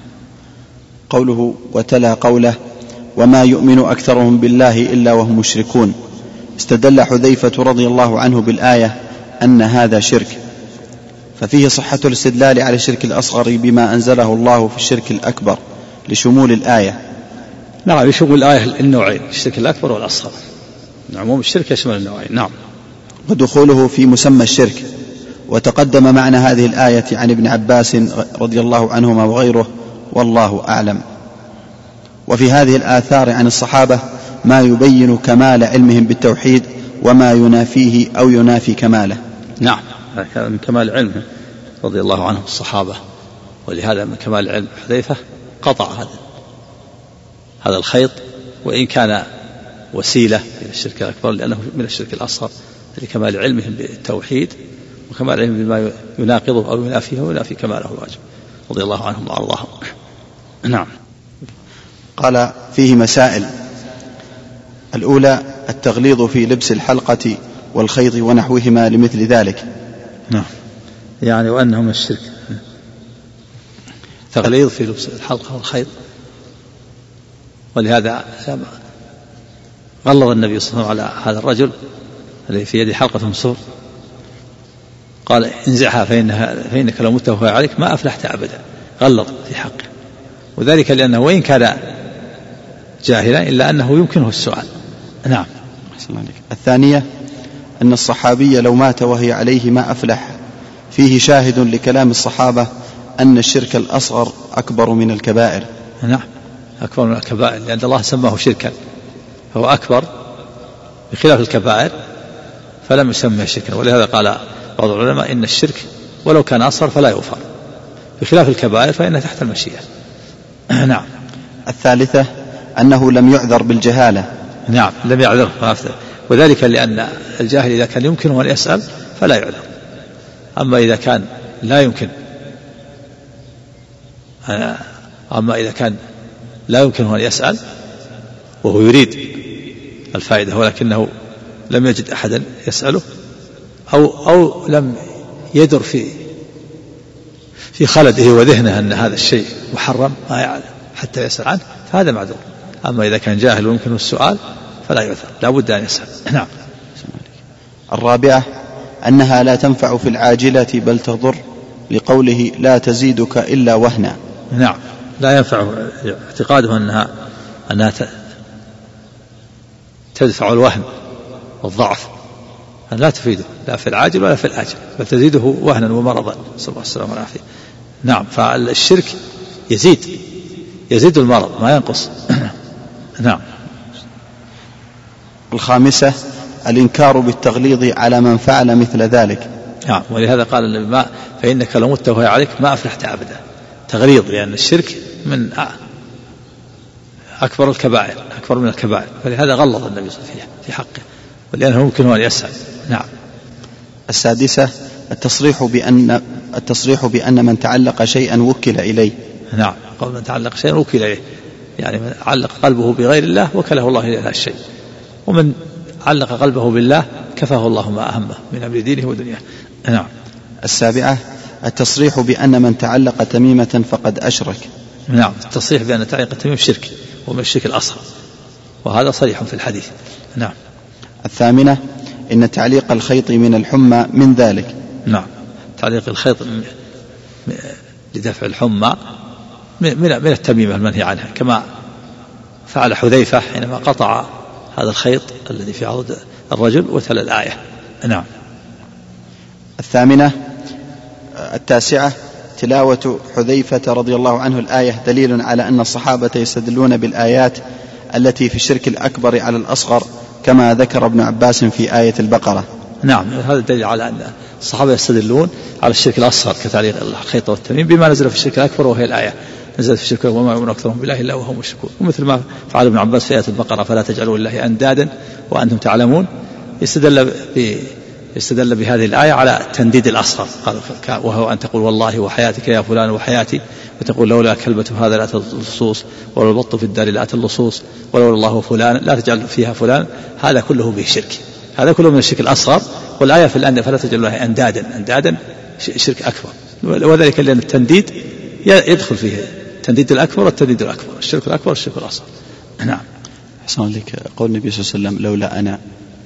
قوله وتلا قوله وما يؤمن أكثرهم بالله إلا وهم مشركون، استدل حذيفة رضي الله عنه بالآية أن هذا شرك، ففيه صحة الاستدلال على الشرك الأصغر بما أنزله الله في الشرك الأكبر لشمول الآية. نعم، يشمل الآية النوعين، الشرك الأكبر والأصغر. عموم الشرك يشمل النوعين. نعم. ودخوله في مسمى الشرك. وتقدم معنى هذه الآية عن ابن عباس رضي الله عنهما وغيره والله أعلم. وفي هذه الآثار عن الصحابة ما يبين كمال علمهم بالتوحيد وما ينافيه أو ينافي كماله. نعم، هذا من كمال علمهم رضي الله عنهم الصحابة، ولهذا من كمال علم حذيفة قطع هذا هذا الخيط، وإن كان وسيلة إلى الشرك الأكبر لأنه من الشرك الأصغر، لكمال علمهم بالتوحيد وكمال علمهم بما يناقضه أو ينافيه وينافي كماله الواجب رضي الله عنهم وأرضاهم. نعم. قال فيه مسائل. الأولى التغليظ في لبس الحلقة والخيط ونحوهما لمثل ذلك. نعم، يعني وأنه من الشرك تغليظ في لبس الحلقة والخيط، ولهذا غلظ النبي صلى الله عليه وسلم على هذا الرجل الذي في يده حلقة من صور، قال انزعها فإنها فإنك لو مت وهو عليك ما أفلحت أبدا، غلظ في حقه، وذلك لأنه وإن كان جاهلا إلا أنه يمكنه السؤال. نعم. الثانية أن الصحابي لو مات وهي عليه ما أفلح، فيه شاهد لكلام الصحابة أن الشرك الأصغر أكبر من الكبائر. نعم أكبر من الكبائر، لأن الله سماه شركا فهو أكبر بخلاف الكبائر فلم يسميه شركا، ولهذا قال بعض العلماء إن الشرك ولو كان أصغر فلا يغفر، بخلاف الكبائر فإنها تحت المشيئة. نعم. الثالثة أنه لم يعذر بالجهالة. نعم لم يعذر، وذلك لأن الجاهل إذا كان يمكنه أن يسأل فلا يعذر، أما إذا كان لا يمكن أما إذا كان لا يمكنه أن يسأل وهو يريد الفائدة ولكنه لم يجد أحدا يسأله أو, أو لم يدر في في خلده وذهنه أن هذا الشيء محرم ما يعلم حتى يسأل عنه فهذا معذور. أما إذا كان جاهل ويمكنه السؤال فلا يعذر، لا بد أن يسأل. نعم. الرابعة أنها لا تنفع في العاجلة بل تضر، لقوله لا تزيدك إلا وهنا. نعم لا ينفع، اعتقاده أنها أنها تدفع الوهن والضعف، أن لا تفيده لا في العاجل ولا في الآجل، بل تزيده وهنا ومرضا، صلى الله عليه وسلم والعافية. نعم فالشرك يزيد يزيد المرض ما ينقص. نعم. الخامسة الإنكار بالتغليظ على من فعل مثل ذلك. نعم ولهذا قال النبي ما فإنك لو مت وهي عليك ما أفلحت أبدا، تغليظ، لأن الشرك من أكبر الكبائر أكبر من الكبائر، فلهذا غلظ النبي صلى الله عليه وسلم في حقه ولأنه ممكن أن يسأل. نعم. السادسة التصريح بأن التصريح بأن من تعلق شيئا وكل إليه. نعم قول من تعلق شيئا وكل إليه، يعني من علق قلبه بغير الله وكله الله إلى هذا الشيء، ومن علق قلبه بالله كفاه الله ما أهمه من أمر دينه ودنياه. نعم. السابعة التصريح بأن من تعلق تميمة فقد أشرك. نعم التصريح بأن تعليق التميم شرك ومن الشرك الأصغر، وهذا صريح في الحديث. نعم. الثامنة إن تعليق الخيط من الحمى من ذلك. نعم تعليق الخيط لدفع الحمى من من التميمة المنهي عنها، كما فعل حذيفة حينما قطع هذا الخيط الذي في عضد الرجل وتلا الآية. نعم. الثامنة التاسعة تلاوة حذيفة رضي الله عنه الآية دليل على أن الصحابة يستدلون بالآيات التي في الشرك الأكبر على الأصغر، كما ذكر ابن عباس في آية البقرة. نعم هذا دليل على أن الصحابة يستدلون على الشرك الأصغر كتعليق الخيط والتميم بما نزل في الشرك الأكبر، وهي الآية نزلت في الشرك وما يؤمن أكثرهم بالله إلا وهم مشركون، ومثل ما فعل ابن عباس في آية البقرة فلا تجعلوا لله أندادا وأنتم تعلمون، استدل ب استدل بهذه الآية على التنديد الأصغر، قال وهو أن تقول والله وحياتك يا فلان وحياتي، وتقول لولا كلبة هذا لا اللصوص، ولو البط في الدار لا اللصوص، ولولا الله فلان لا تجعل فيها فلان، هذا كله به شرك، هذا كله من الشرك الأصغر. والآية في الأندية فلا تجعلوا لها أندادا، أندادا شرك أكبر، وذلك لأن التنديد يدخل فيه التنديد الأكبر والتنديد الأكبر، الشرك الأكبر والشرك الأصغر. نعم. حسن لك قول النبي صلى الله عليه وسلم لولا أنا،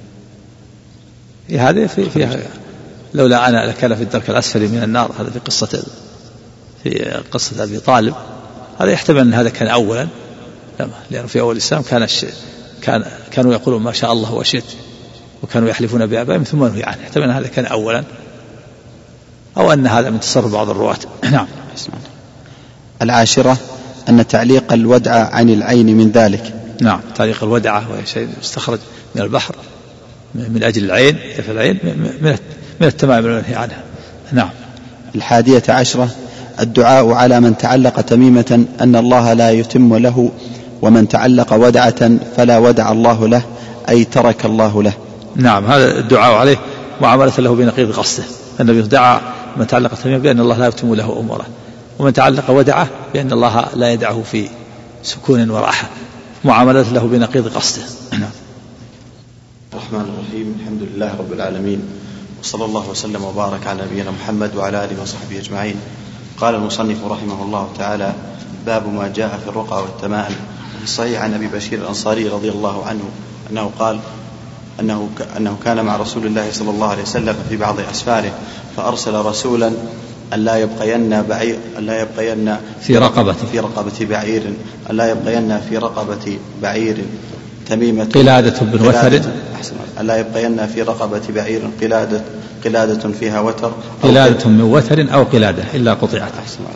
هذه في فيها لولا أنا لكان في الدرك الأسفل من النار، هذا في قصة في قصة أبي طالب، هذا يحتمل أن هذا كان أولا، لأنه في أول الإسلام كان كان كانوا يقولون ما شاء الله وشئت، وكانوا يحلفون بآبائهم ثم نهوا عنه، يحتمل أن هذا كان أولا، أو أن هذا من تصرف بعض الرواة. نعم. العاشرة أن تعليق الودعة عن العين من ذلك. نعم تعليق الودعة وهي شيء يستخرج من البحر من أجل العين، في العين من التمائم المنهي عنها. نعم. الحادية عشرة الدعاء على من تعلق تميمة أن الله لا يتم له، ومن تعلق ودعة فلا ودع الله له، أي ترك الله له. نعم هذا الدعاء عليه معاملة له بنقيض قصده، النبي دعا من تعلق تميمة بأن الله لا يتم له أموره، ومن تعلق ودعه بأن الله لا يدعه في سكون وراحة، معاملة له بنقيض قصده. نعم. الرحمن الرحيم، الحمد لله رب العالمين، وصلى الله وسلم وبارك على نبينا محمد وعلى آله وصحبه أجمعين. قال المصنف رحمه الله تعالى: باب ما جاء في الرقى والتمائم. في الصحيح عن أبي بشير الأنصاري رضي الله عنه أنه قال أنه, أنه كان مع رسول الله صلى الله عليه وسلم في بعض أسفاره، فأرسل رسولا ألا يبقين بعير ألا يبقين في رقبة في رقبة بعير ألا يبقين في رقبة بعير تميمة قلادة بن وتر ألا يبقين في رقبة بعير قلادة قلادة فيها وتر قلادة من وتر أو قلادة إلا قطعت.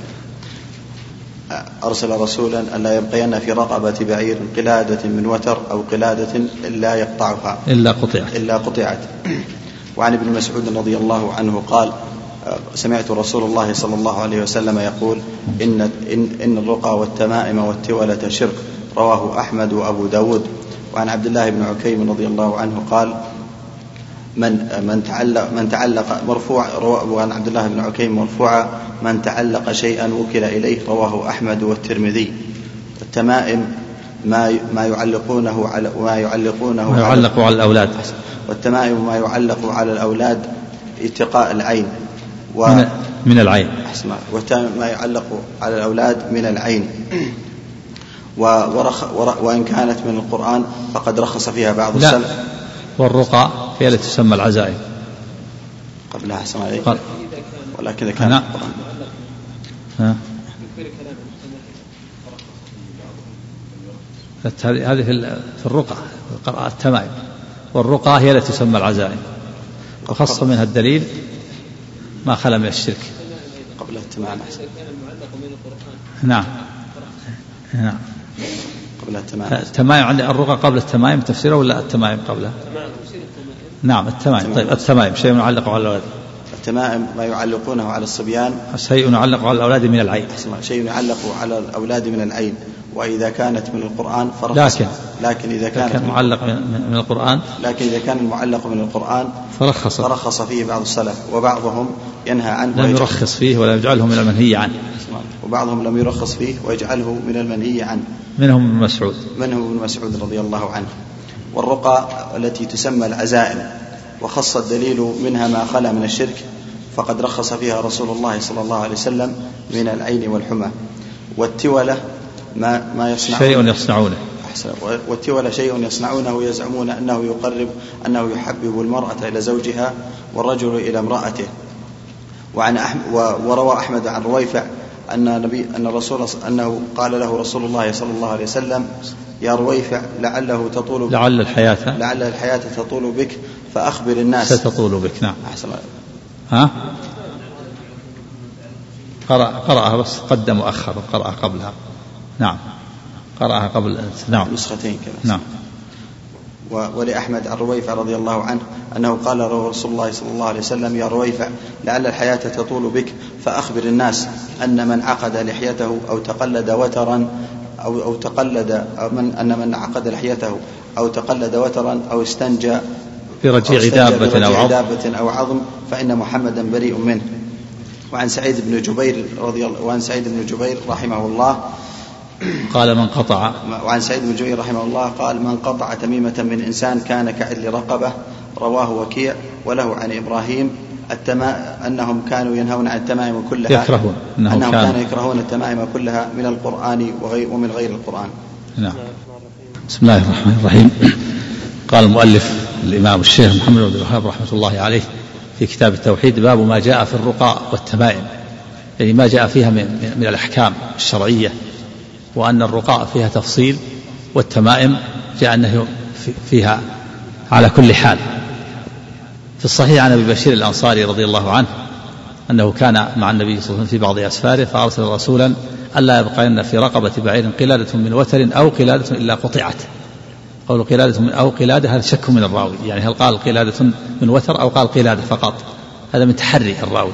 أرسل رسولا ألا يبقين في رقبة بعير قلادة من وتر أو قلادة إلا يقطعها إلا قطعت إلا قطعت. وعن ابن مسعود رضي الله عنه قال سمعت رسول الله صلى الله عليه وسلم يقول إن, إن, إن الرقى والتمائم والتولة شرك، رواه أحمد وأبو داود. وعن عبد الله بن عكيم رضي الله عنه قال من من تعلق من تعلق مرفوع، وعن عبد الله بن عكيم مرفوعا من تعلق شيئا وكل إليه، رواه أحمد والترمذي. التمائم ما ما يعلقونه على ما يعلقونه ما يعلق على الأولاد، والتمائم ما يعلق على الأولاد اتقاء العين و من, من العين، وما يعلق على الأولاد من العين. ورخ وإن كانت من القرآن فقد رخص فيها بعض السلف. والرقى هي التي تسمى العزائم قبلها أحسن عليك، قل... ولكن إذا كان نعم. ها. هذه في الرقى التمائم، والرقى هي التي تسمى العزائم، وخص منها الدليل ما خلا من الشرك. قبل التمائم نعم نعم قبل التمائم. التمائم عند الرقى قبل التمائم تفسيره ولا التمائم قبلها؟ نعم التمائم. طيب التمائم شيء يعلق على الأولاد. التمائم ما يعلقونه على الصبيان، شيء يعلق على الأولاد من العين، شيء يعلق على الأولاد من العين. وإذا كانت من القرآن فرخص، لكن لكن إذا كانت كان معلق من القرآن لكن إذا كان المعلق من القرآن فرخص فرخص فيه بعض السلف، وبعضهم ينهى عنه لم يرخص فيه ولا يجعله من المنهي عنه، وبعضهم لم يرخص فيه ويجعله من المنهي عنه. منهم ابن مسعود منهم ابن مسعود رضي الله عنه. والرقى التي تسمى العزائم وخص الدليل منها ما خلا من الشرك، فقد رخص فيها رسول الله صلى الله عليه وسلم من العين والحمى. والتولة ما ما يصنعون شيء يصنعونه والتولة شيء يصنعونه يزعمون أنه يقرب أنه يحبب المرأة إلى زوجها والرجل إلى امرأته. وعن أحمد وروى أحمد عن رويفع أن نبي أن رسول أنه قال له رسول الله صلى الله عليه وسلم يا رويفع لعله تطول لعل الحياة لعل الحياة تطول بك فأخبر الناس. ستطول بك. نعم. أحسن. ها قرأ قرأها بس قدم وأخر، قرأها قبلها. نعم قرأها قبل. نعم نسختين كذا. نعم. ولأحمد عن رويفع رضي الله عنه أنه قال له رسول الله صلى الله عليه وسلم يا رويفع لعل الحياة تطول بك فأخبر الناس أن من عقد لحيته أو تقلد وترا أو, أو تقلد من أن من عقد لحيته أو تقلد وترا أو استنجى برجيع دابة أو, دابة أو عظم فإن محمدا بريء منه. وعن سعيد بن جبير رضي الله وعن سعيد بن جبير رحمه الله قال من قطع وعن سعيد بن جبير رحمه الله قال من قطع تميمة من إنسان كان كعدل رقبة، رواه وكيع. وله عن إبراهيم التما أنهم كانوا ينهون عن التمائم كلها، يكرهون أنهم, أنهم كانوا كانوا يكرهون التمائم كلها من القرآن ومن غير القرآن. نعم. بسم الله الرحمن الرحيم. قال المؤلف الإمام الشيخ محمد بن الوهاب رحمة الله عليه في كتاب التوحيد باب ما جاء في الرقى والتمائم، يعني ما جاء فيها من, من الأحكام الشرعية، وأن الرقاء فيها تفصيل والتمائم جاء أنه فيها على كل حال. في الصحيح عن أبي بشير الأنصاري رضي الله عنه أنه كان مع النبي صلى الله عليه وسلم في بعض أسفاره فأرسل رسولا ألا يبقين في رقبة بعير قلادة من وتر أو قلادة إلا قطعت. قول قلادة من أو قلادة هذا شك من الراوي، يعني هل قال قلادة من وتر أو قال قلادة فقط، هذا من تحري الراوي.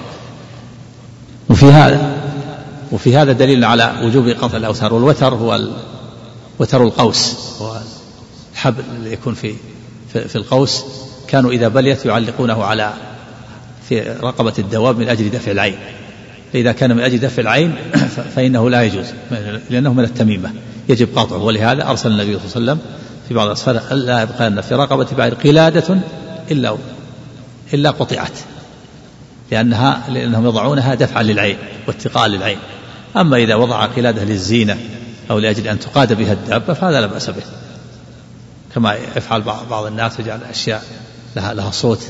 وفي هذا وفي هذا دليل على وجوب قطع الأوتار. والوتر هو وتر القوس، هو الحبل اللي يكون في في القوس، كانوا إذا بليت يعلقونه على في رقبة الدواب من أجل دفع العين، فإذا كان من أجل دفع العين فإنه لا يجوز لأنه من التميمة يجب قطعه. ولهذا أرسل النبي صلى الله عليه وسلم في بعض الأسفار ألا يبقى في رقبة بعير قلادة إلا إلا قطعت، لأنها لأنهم يضعونها دفعا للعين واتقاء للعين. أما إذا وضع قلادة للزينة أو لأجل أن تقاد بها الدابة فهذا لا بأس به، كما يفعل بعض الناس يجعل أشياء لها, لها صوت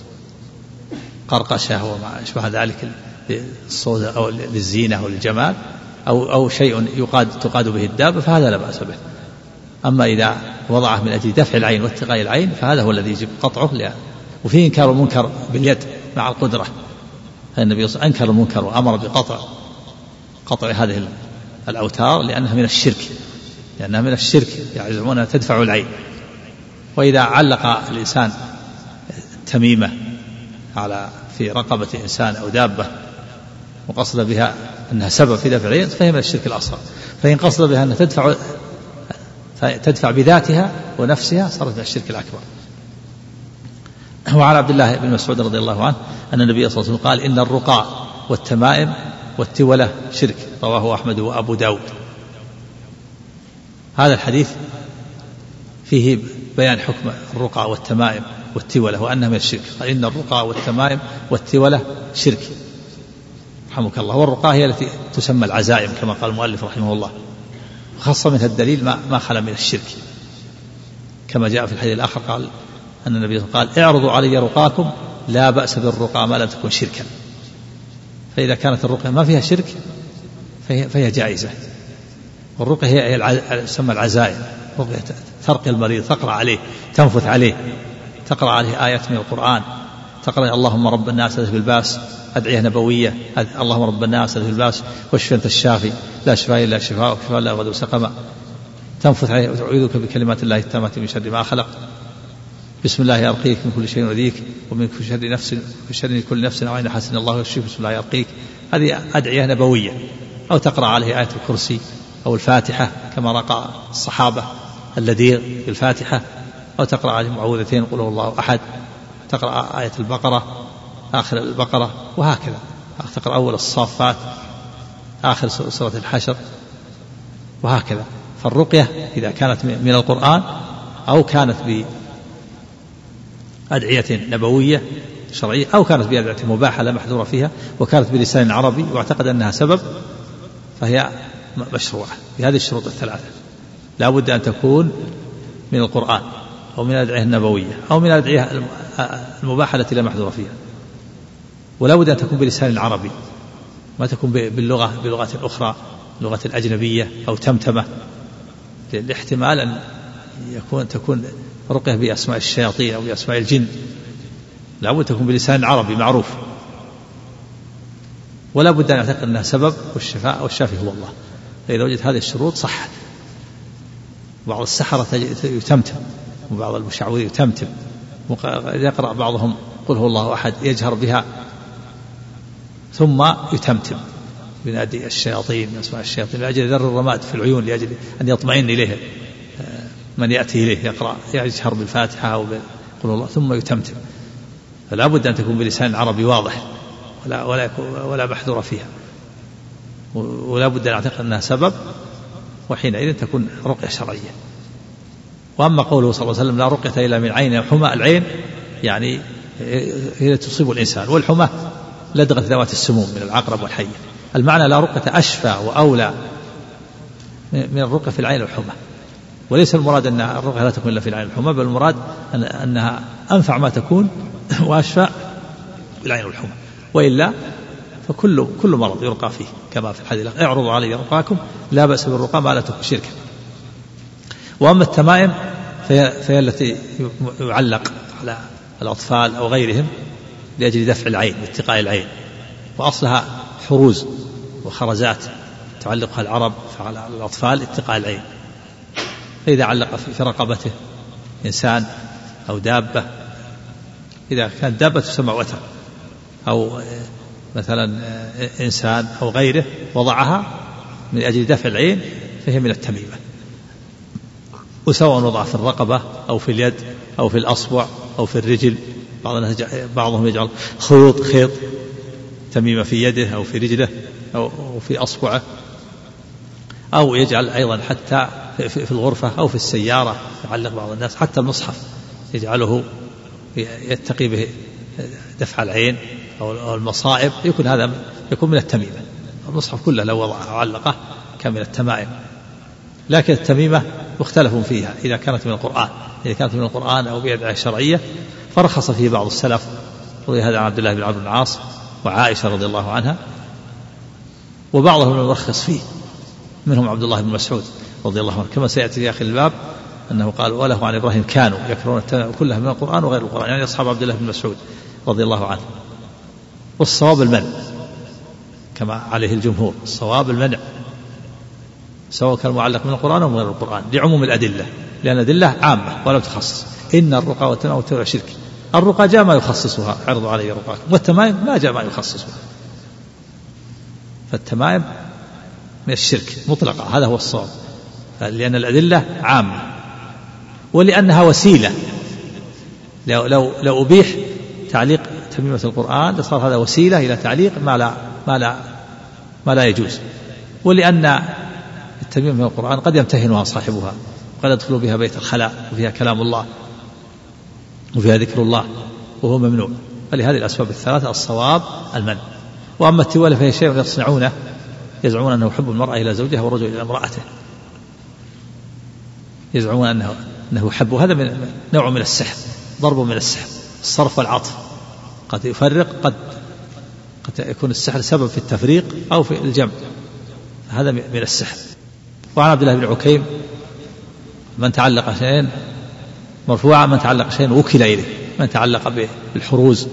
قرقشة وما أشبه ذلك الصوت أو للزينة أو للجمال أو, أو شيء يقاد تقاد به الدابة فهذا لا بأس به. أما إذا وضعه من أجل دفع العين واتقاء العين فهذا هو الذي يجب قطعه لأ. وفيه إنكار المنكر باليد مع القدرة، النبي صلى الله عليه وسلم أنكر المنكر وأمر بقطع قطع هذه الأوتار لأنها من الشرك لأنها من الشرك يزعمون أنها تدفع العين. وإذا علق الإنسان تميمة على في رقبة إنسان أو دابة وقصد بها أنها سبب في دفع العين فهي من الشرك الأصغر. فإن قصد بها أنها تدفع تدفع بذاتها ونفسها صارت من الشرك الأكبر. وعن عبد الله بن مسعود رضي الله عنه أن النبي صلى الله عليه وسلم قال إن الرقاء والتمائم والتولة شرك، رواه أحمد وأبو داود. هذا الحديث فيه بيان حكم الرقاء والتمائم والتولة وأنها من الشرك. قال إن الرقاء والتمائم والتولة شرك رحمك الله. والرقاء هي التي تسمى العزائم كما قال المؤلف رحمه الله، خاصة منها الدليل ما, ما خلا من الشرك كما جاء في الحديث الآخر قال أن النبي قال اعرضوا علي رقاكم لا بأس بالرقاء ما لم تكن شركا. فإذا كانت الرقية ما فيها شرك فهي, فهي جائزة. والرقية هي, هي تسمى العزائم، رقية ترقي المريض، تقرأ عليه، تنفث عليه، تقرأ عليه آيات من القرآن، تقرأ اللهم رب الناس اذهب الباس، أدعية نبوية اللهم رب الناس اذهب الباس واشف أنت الشافي لا شفاء إلا شفاء شفاء لا يغادر سقما، تنفث عليه وتعوذك بكلمات الله التامات من شر ما خلق، بسم الله يرقيك من كل شيء يؤذيك ومن كل شر نفس من شر كل نفس وعين حسن الله يشفيك بسم الله يرقيك. هذه أدعية نبوية. أو تقرأ عليه آية الكرسي أو الفاتحة كما رقى الصحابة اللذيذ بالفاتحة، أو تقرأ عليه معوذتين قل هو الله أحد، تقرأ آية البقرة آخر البقرة، وهكذا تقرأ أول الصافات آخر سورة الحشر، وهكذا. فالرقية إذا كانت من القرآن أو كانت بأدعية نبوية شرعية أو كانت بأدعية مباحة لا محذورة فيها وكانت بلسان عربي واعتقد أنها سبب فهي مشروعة بهذه الشروط الثلاثة. لا بد أن تكون من القرآن أو من الأدعية النبوية أو من الأدعية المباحة التي لا محذورة فيها، ولا بد أن تكون بلسان عربي ما تكون باللغة بلغة أخرى لغة الأجنبية أو تمتمة، لاحتمال أن يكون تكون رقية بأسماء الشياطين أو بأسماء الجن. لا بد تكون بلسان عربي معروف، ولا بد أن يعتقد أنها سبب والشفاء والشافي هو الله. فإذا وجدت هذه الشروط صحت. بعض السحرة يتمتم وبعض المشعوذين يتمتم، يقرأ بعضهم قل هو الله أحد يجهر بها ثم يتمتم بنادي الشياطين من أسماء الشياطين لأجل ذر الرماد في العيون لأجل أن يطمئن إليه من يأتي إليه يقرأ يجهر بالفاتحة أو قل الله ثم يتمتم. فلا بد أن تكون بلسان عربي واضح ولا ولا ولا محذور فيها، ولا بد أن نعتقد أنها سبب، وحينئذ تكون رقية شرعية. وأما قوله صلى الله عليه وسلم لا رقية إلا من عين حمى، العين يعني هي تصيب الإنسان، والحمى لدغة ذوات السموم من العقرب والحية. المعنى لا رقية أشفى وأولى من الرقية في العين الحمى، وليس المراد أن الرقية لا تكون إلا في العين الحمى، بل المراد أن أنها أنفع ما تكون وأشفى بالعين الحمى، وإلا فكل كل مرض يرقى فيه كما في الحديث اعرضوا علي رقاكم لا بأس بالرقى ما لا تكون شركا. وأما التمائم فهي, فهي التي يعلق على الأطفال أو غيرهم لأجل دفع العين واتقاء العين، وأصلها حروز وخرزات تعلقها العرب على الأطفال اتقاء العين. فإذا علق في رقبته إنسان أو دابة، إذا كانت دابة تسمى وتر أو مثلا إنسان أو غيره وضعها من أجل دفع العين فهي من التميمة. وسواء وضع في الرقبة أو في اليد أو في الأصبع أو في الرجل، بعضهم يجعل خيوط خيط تميمة في يده أو في رجله أو في أصبعه، أو يجعل أيضا حتى في الغرفة أو في السيارة، يعلق بعض الناس حتى المصحف يجعله يتقي به دفع العين أو المصائب، يكون هذا يكون من التميمة. المصحف كله لو وضعه وعلقه كان من التمائم. لكن التميمة مختلف فيها إذا كانت من القرآن، إذا كانت من القرآن أو بأدعية شرعية فرخص فيه بعض السلف، روي هذا عن عبد الله بن عمرو بن العاص وعائشة رضي الله عنها، وبعضهم يرخص فيه منهم عبد الله بن مسعود رضي الله عنه كما سيأتي في آخر الباب أنه قال وله عن إبراهيم كانوا يكرهون التمائم كلها من القرآن وغير القرآن، يعني أصحاب عبد الله بن مسعود رضي الله عنه. والصواب المنع كما عليه الجمهور، الصواب المنع سواء كان معلق من القرآن أو من غير القرآن لعموم الأدلة، لأن الأدلة عامة ولا تخصص. إن الرقى والتمائم والتبع شرك. الرقى جاء ما يخصصها، عرضوا علي رقاكم، والتمائم ما جاء ما يخصصها، فالتمائم من الشرك مطلقة، هذا هو الصواب، لأن الأدلة عامة ولأنها وسيلة. لو, لو, لو أبيح تعليق تميمة القرآن لصار هذا وسيلة إلى تعليق ما لا, ما لا, ما لا يجوز، ولأن التميمة من القرآن قد يمتهنها صاحبها وقد يدخل بها بيت الخلاء وفيها كلام الله وفيها ذكر الله وهو ممنوع. فلهذه الأسباب الثلاثة الصواب المنع. وأما التوالي فهي شيء يصنعونه، يزعمون أنه يحب المرأة إلى زوجها والرجل إلى امرأته، يزعمون أنه أنه يحب، هذا من نوع من السحر، ضرب من السحر، الصرف والعطف، قد يفرق، قد قد يكون السحر سبب في التفريق أو في الجمع، هذا من السحر. وعن عبد الله بن عكيم من تعلق شيئا مرفوعا، من تعلق شيئا وكل إليه، من تعلق بالحروز.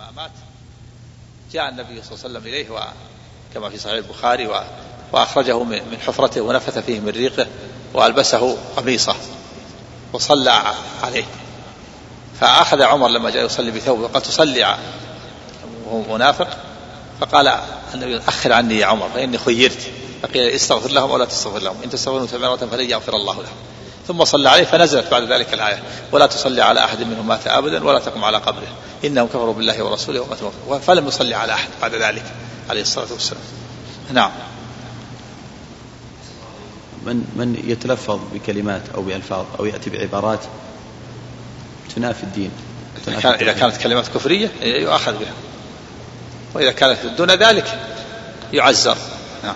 لما مات جاء النبي صلى الله عليه وسلم إليه كما في صحيح البخاري وأخرجه من حفرته ونفث فيه من ريقه وألبسه قميصه وصلى عليه. فأخذ عمر لما جاء يصلي بثوبه وقال تصلي وهو منافق، فقال النبي أخر عني يا عمر فإني خيرت، فقيل استغفر لهم ولا تستغفر لهم إن تستغفروا سبعين مرة فلن يغفر الله لهم. ثم صلى عليه فنزلت بعد ذلك الآية ولا تصلي على أحد منهم مات أبدا ولا تقم على قبره إنهم كفروا بالله ورسوله وماتوا، فلم يصلي على أحد بعد ذلك عليه الصلاة والسلام. نعم. من من يتلفظ بكلمات أو بألفاظ أو يأتي بعبارات تنافي الدين، تنافي إذا الدين. كانت كلمات كفرية يؤخذ بها، وإذا كانت دون ذلك يعزر. نعم.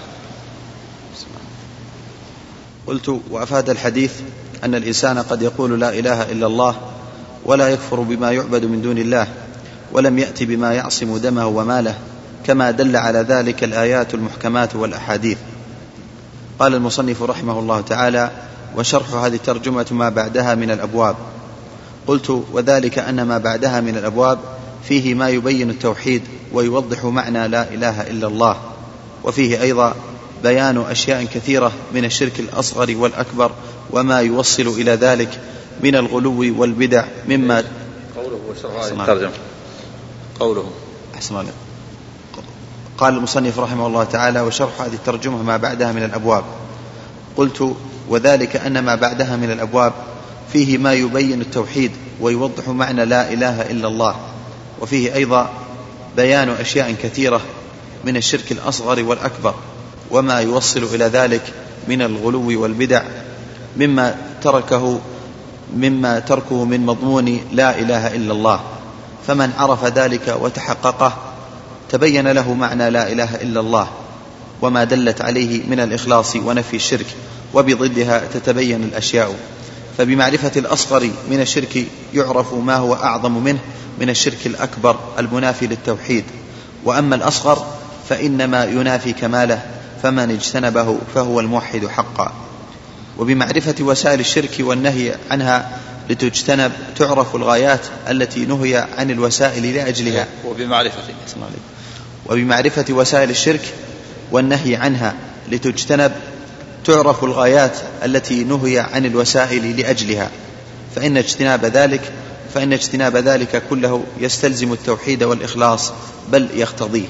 قلت وأفاد الحديث أن الإنسان قد يقول لا إله إلا الله ولا يكفر بما يعبد من دون الله، ولم يأتي بما يعصم دمه وماله، كما دل على ذلك الآيات المحكمات والأحاديث. قال المصنف رحمه الله تعالى: وشرح هذه الترجمة ما بعدها من الأبواب. قلت وذلك أن ما بعدها من الأبواب فيه ما يبين التوحيد ويوضح معنى لا إله إلا الله، وفيه أيضا بيان أشياء كثيرة من الشرك الأصغر والأكبر وما يوصل إلى ذلك من الغلو والبدع مما قوله وشرح قوله أحسن الله. قال المصنف رحمه الله تعالى: وشرح هذه الترجمة ما بعدها من الأبواب. قلت وذلك أن ما بعدها من الأبواب فيه ما يبين التوحيد ويوضح معنى لا إله إلا الله، وفيه أيضا بيان أشياء كثيرة من الشرك الأصغر والأكبر وما يوصل إلى ذلك من الغلو والبدع مما تركه مما تركه من مضمون لا إله إلا الله. فمن عرف ذلك وتحققه تبين له معنى لا إله إلا الله وما دلت عليه من الإخلاص ونفي الشرك، وبضدها تتبين الأشياء. فبمعرفة الأصغر من الشرك يعرف ما هو أعظم منه من الشرك الأكبر المنافي للتوحيد، وأما الأصغر فإنما ينافي كماله، فمن اجتنبه فهو الموحد حقا. وبمعرفة وسائل الشرك والنهي عنها لتجتنب تعرف الغايات التي نهي عن الوسائل لأجلها. وبمعرفة وبمعرفة وسائل الشرك والنهي عنها لتجتنب تعرف الغايات التي نهي عن الوسائل لأجلها، فإن اجتناب ذلك فإن اجتناب ذلك كله يستلزم التوحيد والإخلاص بل يقتضيه.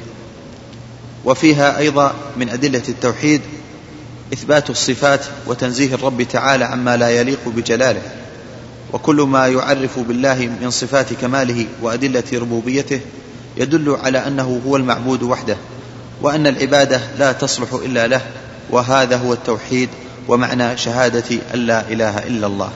وفيها أيضا من أدلة التوحيد إثبات الصفات وتنزيه الرب تعالى عما لا يليق بجلاله، وكل ما يعرف بالله من صفات كماله وأدلة ربوبيته يدل على أنه هو المعبود وحده، وأن العبادة لا تصلح إلا له، وهذا هو التوحيد ومعنى شهادة أن لا إله إلا الله.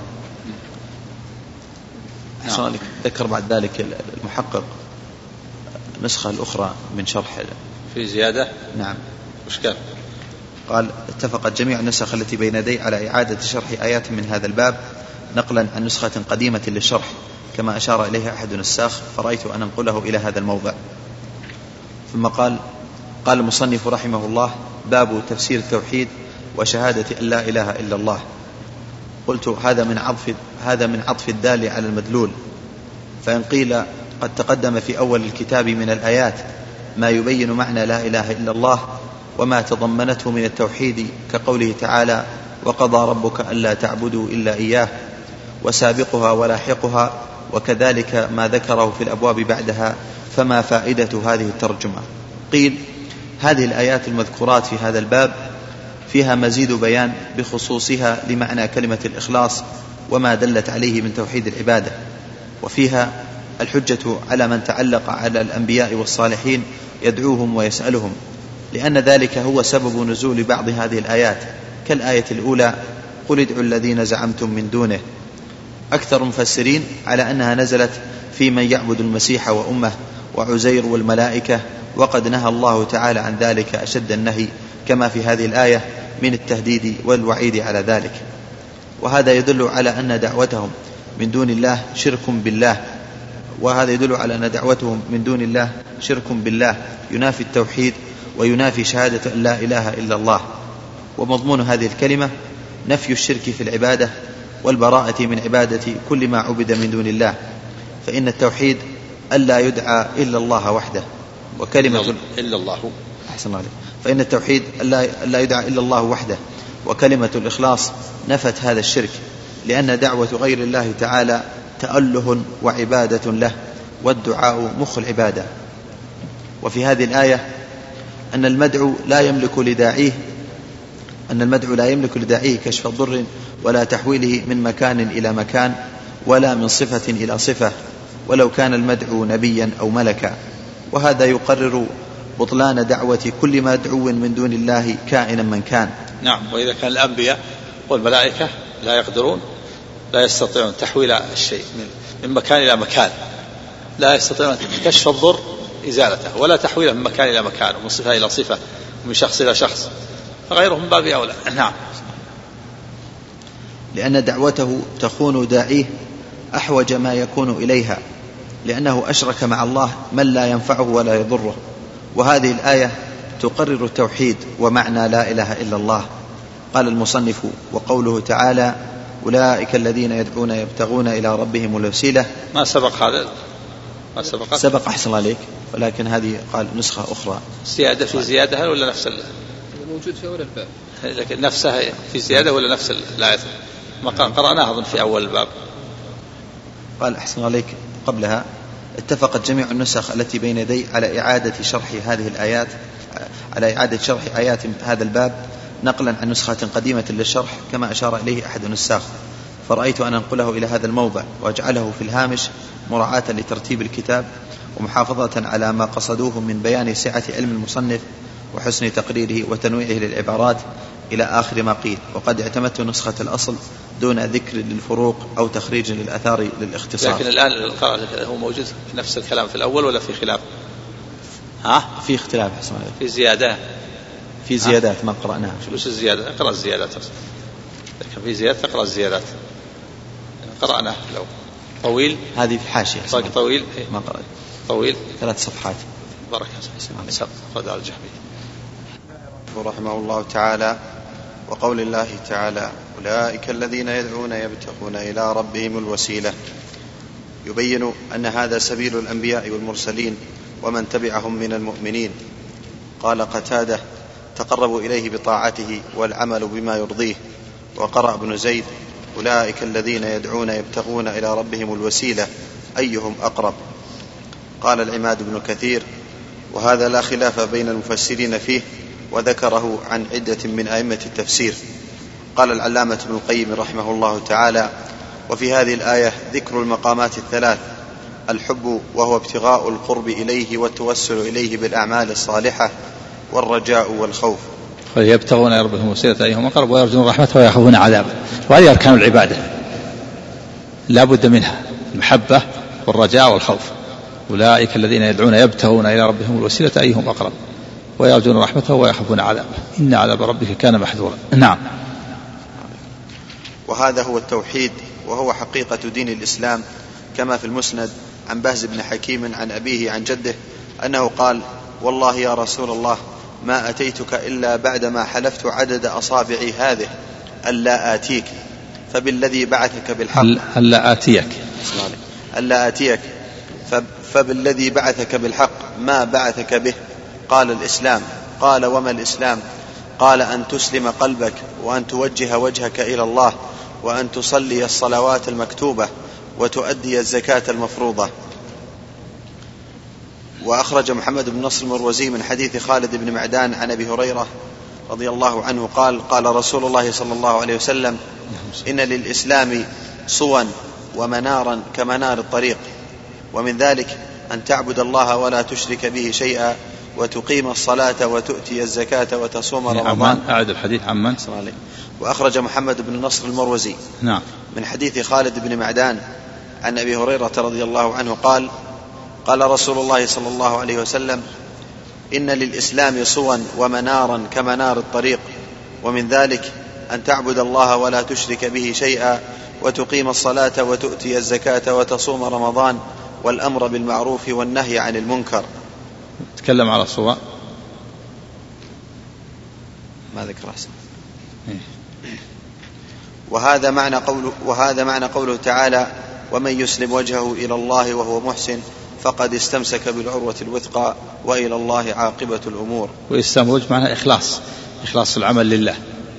نعم. ذكر بعد ذلك المحقق النسخة الأخرى من شرح في زيادة. نعم. مشكل. قال: اتفقت جميع النسخ التي بين يدي على إعادة شرح آيات من هذا الباب نقلا عن نسخة قديمة للشرح، كما أشار إليها أحد النساخ، فرأيت أن أنقله إلى هذا الموضع. ثم قال قال المصنف رحمه الله: باب تفسير التوحيد وشهادة أن لا إله إلا الله. قلت هذا من عطف هذا من عطف الدال على المدلول، فإن قيل قد تقدم في أول الكتاب من الآيات ما يبين معنى لا إله إلا الله وما تضمنته من التوحيد، كقوله تعالى: وقضى ربك ألا تعبدوا إلا إياه، وسابقها ولاحقها، وكذلك ما ذكره في الأبواب بعدها، فما فائدة هذه الترجمة؟ قيل: هذه الآيات المذكورات في هذا الباب فيها مزيد بيان بخصوصها لمعنى كلمة الإخلاص وما دلت عليه من توحيد العبادة، وفيها الحجة على من تعلق على الأنبياء والصالحين يدعوهم ويسألهم، لأن ذلك هو سبب نزول بعض هذه الآيات، كالآية الأولى: قل ادعوا الذين زعمتم من دونه. أكثر المفسرين على أنها نزلت في من يعبد المسيح وأمه وعزير والملائكة، وقد نهى الله تعالى عن ذلك أشد النهي، كما في هذه الآية من التهديد والوعيد على ذلك. وهذا يدل على أن دعوتهم من دون الله شرك بالله وهذا يدل على أن دعوتهم من دون الله شرك بالله ينافي التوحيد وينافي شهادة أن لا إله إلا الله. ومضمون هذه الكلمة نفي الشرك في العبادة والبراءة من عبادة كل ما عبد من دون الله، فإن التوحيد ألا يدعى إلا الله وحده وكلمة إلا الله أحسن الله. فإن التوحيد ألا يدعى إلا الله وحده وكلمة الإخلاص نفت هذا الشرك، لأن دعوة غير الله تعالى تأله وعبادة له، والدعاء مخ العبادة. وفي هذه الآية أن المدعو لا يملك لداعيه أن المدعو لا يملك لداعيه كشف ضر ولا تحويله من مكان إلى مكان ولا من صفة إلى صفة، ولو كان المدعو نبيا أو ملكا. وهذا يقرر بطلان دعوة كل مدعو من دون الله كائنا من كان. نعم. وإذا كان الأنبياء والملائكة لا يقدرون لا يستطيعون تحويل الشيء من مكان إلى مكان، لا يستطيعون كشف الضر إزالته ولا تحويله من مكان إلى مكان ومن صفة إلى صفة ومن شخص إلى شخص، فغيرهم باب أولى. نعم. لأن دعوته تخون داعيه أحوج ما يكون إليها، لأنه أشرك مع الله من لا ينفعه ولا يضره. وهذه الآية تقرر التوحيد ومعنى لا إله إلا الله. قال المصنف: وقوله تعالى: أولئك الذين يدعون يبتغون إلى ربهم الوسيلة. ما سبق هذا؟ ما سبق؟ سبق أحسن عليك، ولكن هذه قال نسخة أخرى. زيادة في زيادة ولا نفس موجود في أول الباب؟ لكن نفسها في زيادة ولا نفس الآية؟ ما قرأناها أظن في أول الباب. قال أحسن عليك قبلها: اتفقت جميع النسخ التي بين يدي على إعادة شرح هذه الآيات على إعادة شرح آيات هذا الباب نقلا عن نسخة قديمة للشرح كما أشار إليه أحد النساخ، فرأيت أن أنقله إلى هذا الموضع وأجعله في الهامش مراعاة لترتيب الكتاب ومحافظة على ما قصدوه من بيان سعة علم المصنف وحسن تقريره وتنويعه للعبارات إلى آخر ما قيل. وقد اعتمدت نسخة الأصل دون ذكر للفروق أو تخريج للأثار للاختصار. لكن الآن هو موجود نفس الكلام في الأول ولا في خلاف؟ ها؟ في اختلاف حسن عليك. في زيادة في زيادات ما قرأناها. وش الزيادة؟ اقرأ الزيادات. لكن في زيادة تقرأ الزيادات قرأناه لو طويل. هذه في حاشية طويل ما قرأت. طويل ثلاث صفحات. بركة سبق خذ الجحمي رحمه الله تعالى. وقول الله تعالى: أولئك الذين يدعون يبتغون إلى ربهم الوسيلة، يبين أن هذا سبيل الأنبياء والمرسلين ومن تبعهم من المؤمنين. قال قتادة: تقربوا إليه بطاعته والعمل بما يرضيه. وقرأ ابن زيد: أولئك الذين يدعون يبتغون إلى ربهم الوسيلة أيهم أقرب. قال العماد بن كثير: وهذا لا خلاف بين المفسرين فيه، وذكره عن عدة من أئمة التفسير. قال العلامة ابن القيم رحمه الله تعالى: وفي هذه الآية ذكر المقامات الثلاث: الحب وهو ابتغاء القرب إليه والتوسل إليه بالأعمال الصالحة، والرجاء والخوف. فيبتغون إلى ربهم الوسيلة أيهم أقرب ويرجون رحمته ويخافون عذابه. وهذه أركان العبادة لا بد منها: المحبة والرجاء والخوف. أولئك الذين يدعون يبتغون إلى ربهم الوسيلة أيهم أقرب ويرجون رحمته ويخافون عذابه إن عذاب ربك كان محذورا. نعم. وهذا هو التوحيد، وهو حقيقة دين الإسلام، كما في المسند عن بهز بن حكيم عن أبيه عن جده أنه قال: والله يا رسول الله ما أتيتك إلا بعدما حلفت عدد أصابعي هذه ألا آتيك، فبالذي بعثك بالحق ألا آتيك ألا آتيك فبالذي بعثك بالحق ما بعثك به. قال: الإسلام. قال: وما الإسلام؟ قال: أن تسلم قلبك، وأن توجه وجهك إلى الله، وأن تصلي الصلوات المكتوبة، وتؤدي الزكاة المفروضة. وأخرج محمد بن نصر المروزي من حديث خالد بن معدان عن أبي هريرة رضي الله عنه قال: قال رسول الله صلى الله عليه وسلم: إن للإسلام صوا ومنارا كمنار الطريق، ومن ذلك أن تعبد الله ولا تشرك به شيئا، وتقيم الصلاة، وتؤتي الزكاة، وتصوم رمضان. أعد الحديث عمن. وأخرج محمد بن نصر المروزي نعم. من حديث خالد بن معدان عن أبي هريرة رضي الله عنه قال: قال رسول الله صلى الله عليه وسلم: إن للإسلام صوا ومنارا كمنار الطريق، ومن ذلك أن تعبد الله ولا تشرك به شيئا، وتقيم الصلاة، وتؤتي الزكاة، وتصوم رمضان، والأمر بالمعروف والنهي عن المنكر. تكلم على الصور ما ذكر أحسن. وهذا معنى قوله وهذا معنى قوله تعالى: ومن يسلم وجهه إلى الله وهو محسن فقد استمسك بالعروة الوثقى وإلى الله عاقبة الأمور. وإسلام وجه معناه إخلاص، إخلاص العمل لله.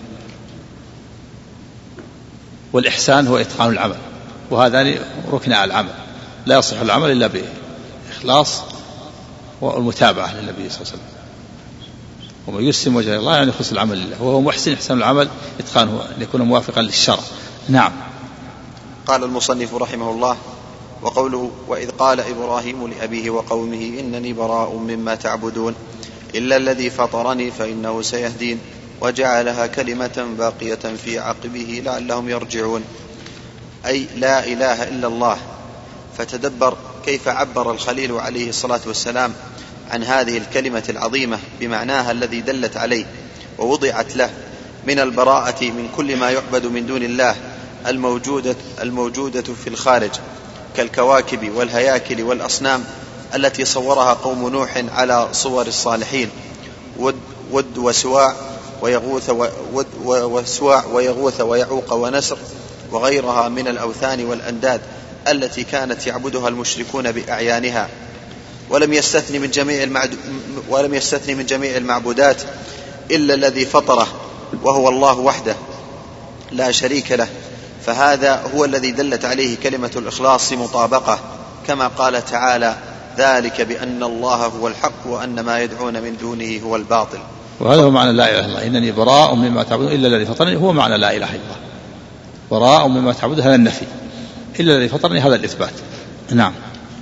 والإحسان هو إتقان العمل، وهذان ركن العمل، لا يصح العمل إلا بإخلاص والمتابعة للنبي صلى الله عليه وسلم. ومن يسلم وجه الله يعني يخلص العمل لله، وهو محسن إحسان العمل إتقانه أن يكون موافقا للشرع. نعم. قال المصنف رحمه الله: وقوله: وإذ قال إبراهيم لأبيه وقومه إنني براء مما تعبدون إلا الذي فطرني فإنه سيهدين وجعلها كلمة باقية في عقبه لعلهم يرجعون، أي لا إله إلا الله. فتدبر كيف عبر الخليل عليه الصلاة والسلام عن هذه الكلمة العظيمة بمعناها الذي دلت عليه ووضعت له من البراءة من كل ما يعبد من دون الله الموجودة, الموجودة في الخارج كالكواكب والهياكل والأصنام التي صورها قوم نوح على صور الصالحين، ود, ود وسواع ويغوث ود وسواع ويغوث ويعوق ونسر وغيرها من الأوثان والأنداد التي كانت يعبدها المشركون بأعيانها. ولم يستثني من جميع المعد... ولم يستثني من جميع المعبودات إلا الذي فطره وهو الله وحده لا شريك له، فهذا هو الذي دلت عليه كلمة الإخلاص مطابقة، كما قال تعالى: ذلك بأن الله هو الحق وأن ما يدعون من دونه هو الباطل. وهذا هو معنى لا إله إلا الله، إنني براء مما تعبدون إلا الذي فطرني، هو معنى لا إله إلا الله. براء مما تعبدون هذا النفي، إلا الذي فطرني هذا الإثبات. نعم.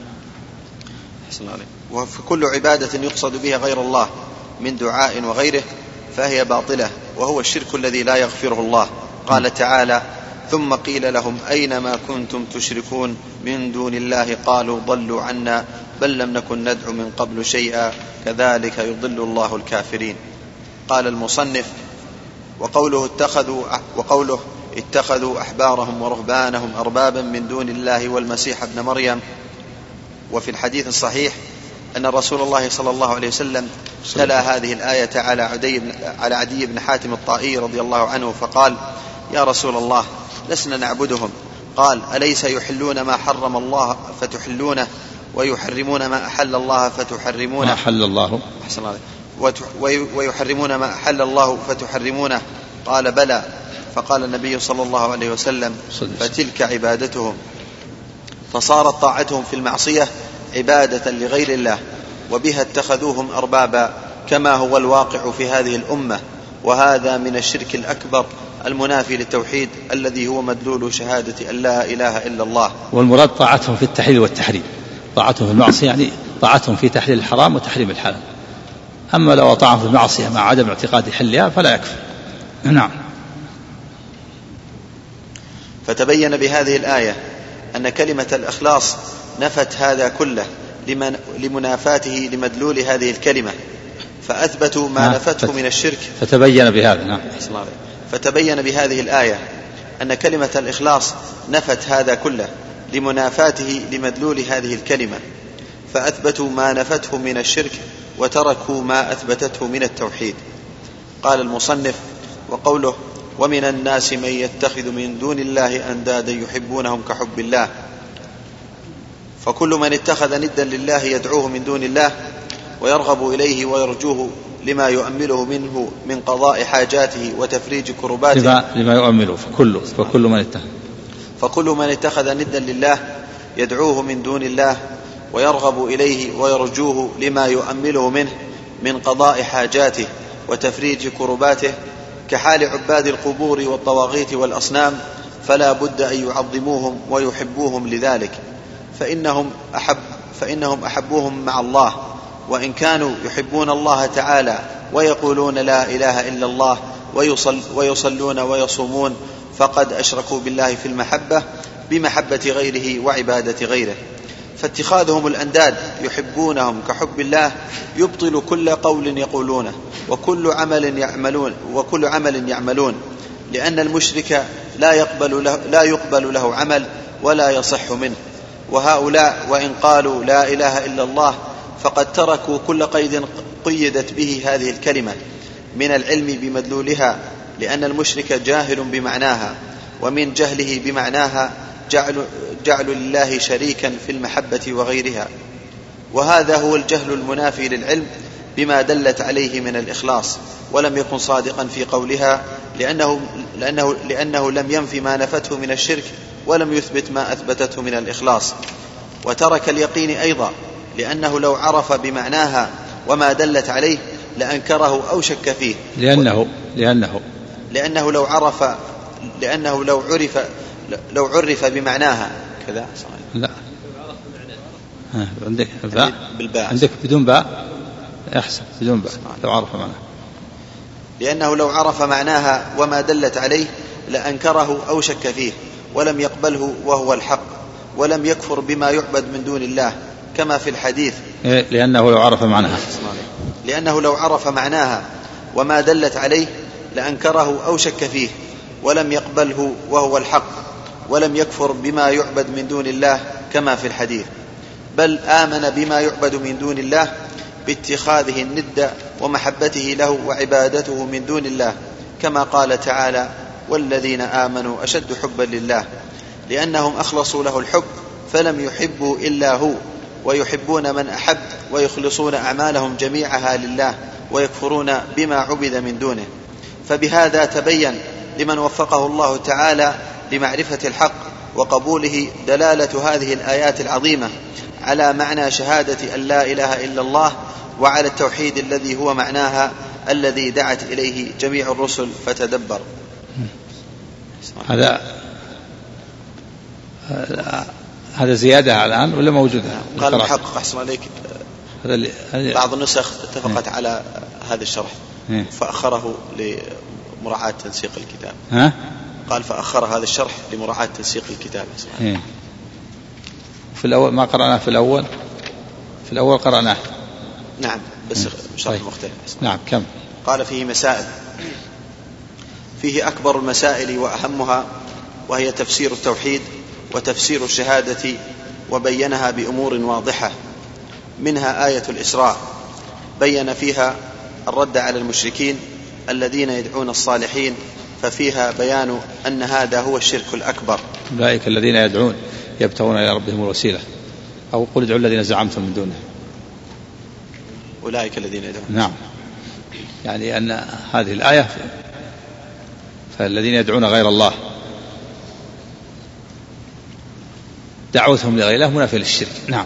وفي كل عبادة يقصد بها غير الله من دعاء وغيره فهي باطلة، وهو الشرك الذي لا يغفره الله. قال تعالى: ثم قيل لهم أين ما كنتم تشركون من دون الله قالوا ضلوا عنا بل لم نكن ندعو من قبل شيئا كذلك يضل الله الكافرين. قال المصنف: وقوله اتخذوا, وقوله اتخذوا أحبارهم ورهبانهم أربابا من دون الله والمسيح ابن مريم. وفي الحديث الصحيح أن رسول الله صلى الله عليه وسلم تلا هذه الآية على عدي بن, على عدي بن حاتم الطائي رضي الله عنه فقال: يا رسول الله لسنا نعبدهم. قال: أليس يحلون ما حرم الله فتحلونه ويحرمون ما أحل الله فتحرمونه ما أحل الله ويحرمون ما أحل الله فتحرمونه؟ قال: بلى. فقال النبي صلى الله عليه وسلم: فتلك عبادتهم. فصارت طاعتهم في المعصية عبادة لغير الله، وبها اتخذوهم أربابا كما هو الواقع في هذه الأمة، وهذا من الشرك الأكبر المنافي للتوحيد الذي هو مدلول شهادة أن لا إله إلا الله. والمراد طاعتهم في التحليل والتحريم، طاعتهم في المعصية يعني طاعتهم في تحليل الحرام وتحريم الحلال. أما لو طاعهم في المعصية مع عدم اعتقاد حلها فلا يكفي. نعم. فتبين بهذه الآية أن كلمة الإخلاص نفت هذا كله لمن لمنافاته لمدلول هذه الكلمة، فأثبتوا ما نفته من الشرك. فتبين بهذا نعم. فتبين بهذه الآية أن كلمة الإخلاص نفت هذا كله لمنافاته لمدلول هذه الكلمة، فأثبتوا ما نفته من الشرك وتركوا ما أثبتته من التوحيد. قال المصنف: وقوله: ومن الناس من يتخذ من دون الله أندادا يحبونهم كحب الله. فكل من اتخذ ندا لله يدعوه من دون الله ويرغب إليه ويرجوه لما يؤمله منه من قضاء حاجاته وتفريج كرباته. لما, لما يؤمله فكل, فكل من اتخذ فكل من اتخذ ندا لله يدعوه من دون الله ويرغب إليه ويرجوه لما يؤمله منه من قضاء حاجاته وتفريج كرباته كحال عباد القبور والطواغيت والأصنام، فلا بد أن يعظموهم ويحبوهم لذلك، فإنهم, أحب فإنهم أحبوهم مع الله، وإن كانوا يحبون الله تعالى ويقولون لا إله إلا الله ويصل ويصلون ويصومون فقد أشركوا بالله في المحبة بمحبة غيره وعبادة غيره. فاتخاذهم الأنداد يحبونهم كحب الله يبطل كل قول يقولونه وكل عمل يعملون وكل عمل يعملون لأن المشرك لا يقبل له, لا يقبل له عمل ولا يصح منه. وهؤلاء وإن قالوا لا إله إلا الله فقد تركوا كل قيد قيدت به هذه الكلمة من العلم بمدلولها، لأن المشرك جاهل بمعناها، ومن جهله بمعناها جعل, جعل لله شريكا في المحبة وغيرها. وهذا هو الجهل المنافي للعلم بما دلت عليه من الإخلاص، ولم يكن صادقا في قولها لأنه, لأنه, لأنه لم ينفي ما نفته من الشرك ولم يثبت ما أثبتته من الإخلاص. وترك اليقين أيضا لأنه لو عرف بمعناها وما دلت عليه لأنكره أو شك فيه، لأنه لأنه لأنه لو عرف لأنه لو عرف لو عرف بمعناها كذا. لا عندك باء بالباء، عندك بدون باء أحسن، بدون باء لو عرف معناها. لأنه لو عرف معناها وما دلت عليه لأنكره أو شك فيه ولم يقبله وهو الحق، ولم يكفر بما يعبد من دون الله كما في الحديث. لأنه لو عرف معناها لأنه لو عرف معناها وما دلت عليه لأنكره أو شك فيه ولم يقبله وهو الحق، ولم يكفر بما يعبد من دون الله كما في الحديث، بل آمن بما يعبد من دون الله باتخاذه الند ومحبته له وعبادته من دون الله، كما قال تعالى: والذين آمنوا أشد حبا لله، لأنهم أخلصوا له الحب فلم يحبوا إلا هو، ويحبون من أحب ويخلصون أعمالهم جميعها لله ويكفرون بما عبد من دونه. فبهذا تبين لمن وفقه الله تعالى لمعرفة الحق وقبوله دلالة هذه الآيات العظيمة على معنى شهادة أن لا إله إلا الله، وعلى التوحيد الذي هو معناها الذي دعت إليه جميع الرسل. فتدبر. هذا هذا زيادة الآن ولا موجودة؟ قال المحقق أحسن عليك هذا بعض النسخ اتفقت م. على هذا الشرح م. فأخره لمراعاة تنسيق الكتاب. ها؟ قال فأخر هذا الشرح لمراعاة تنسيق الكتاب. في الأول ما قرأناه في الأول في الأول قرأناه. نعم بس شرح طيب. مختلف. نعم كم؟ قال فيه مسائل، فيه أكبر المسائل وأهمها، وهي تفسير التوحيد وتفسير الشهادة، وبينها بأمور واضحة، منها آية الإسراء بين فيها الرد على المشركين الذين يدعون الصالحين، ففيها بيان أن هذا هو الشرك الأكبر. أولئك الذين يدعون يبتغون إلى ربهم الوسيلة، أو قل ادعوا الذين زعمتم من دونه. أولئك الذين يدعون. نعم، يعني أن هذه الآية فالذين يدعون غير الله دعوتهم لغير الله منافية للشرك. نعم.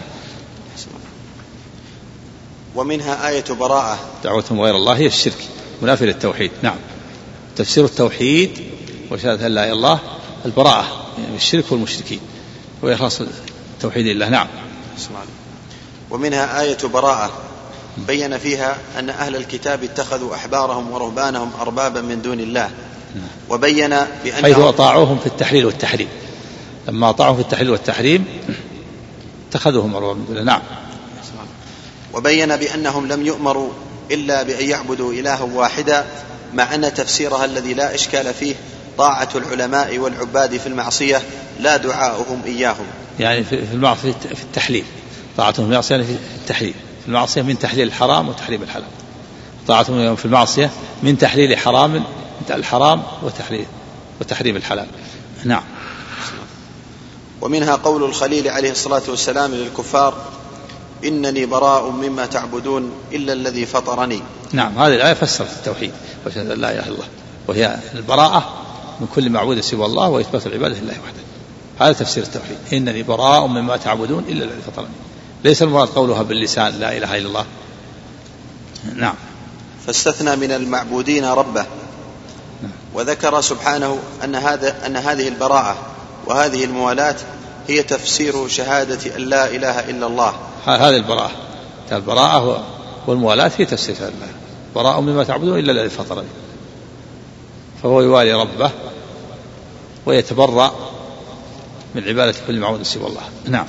ومنها آية براءة، دعوتهم غير الله هي الشرك منافية للتوحيد. نعم، تفسير التوحيد وشهادة لا إله إلا الله البراءة يعني الشرك والمشركين وإخلاص التوحيد لله. نعم. ومنها آية براءة بين فيها أن أهل الكتاب اتخذوا أحبارهم ورهبانهم أربابا من دون الله، وبين بأنهم حيث أطاعوهم في التحليل والتحريم، لما أطاعوا في التحليل والتحريم اتخذوهم أربابا من دون الله. نعم. وبين بأنهم لم يؤمروا إلا بأن يعبدوا إلها واحدا، مع أن تفسيرها الذي لا إشكال فيه طاعة العلماء والعباد في المعصية لا دعاؤهم إياهم. يعني في المعصية في التحليل، طاعتهم في المعصية في التحليل، في المعصية من تحليل الحرام وتحريم الحلال، طاعتهم في المعصية من تحليل حرام الحرام وتحليل وتحريم الحلال. نعم. ومنها قول الخليل عليه الصلاة والسلام للكفار: إنني براء مما تعبدون إلا الذي فطرني. نعم، هذه الآية فسرت التوحيد وشهادة لا إله إلا الله، وهي البراءة من كل معبود سوى الله وإثبات العبادة لله وحده. هذا تفسير التوحيد، إنني براء مما تعبدون إلا الذي فطرني، ليس المراد قولها باللسان لا إله إلا الله. نعم. فاستثنى من المعبودين ربه، وذكر سبحانه أن هذا أن هذه البراءة وهذه الموالاة هي تفسير شهادة أن لا إله إلا الله. هذه البراءة البراءة والموالاة هي تفسير الله، براء مما تعبدون إلا الذي فطرني، فهو يوالي ربه ويتبرأ من عبادة كل معبود سوى الله. نعم.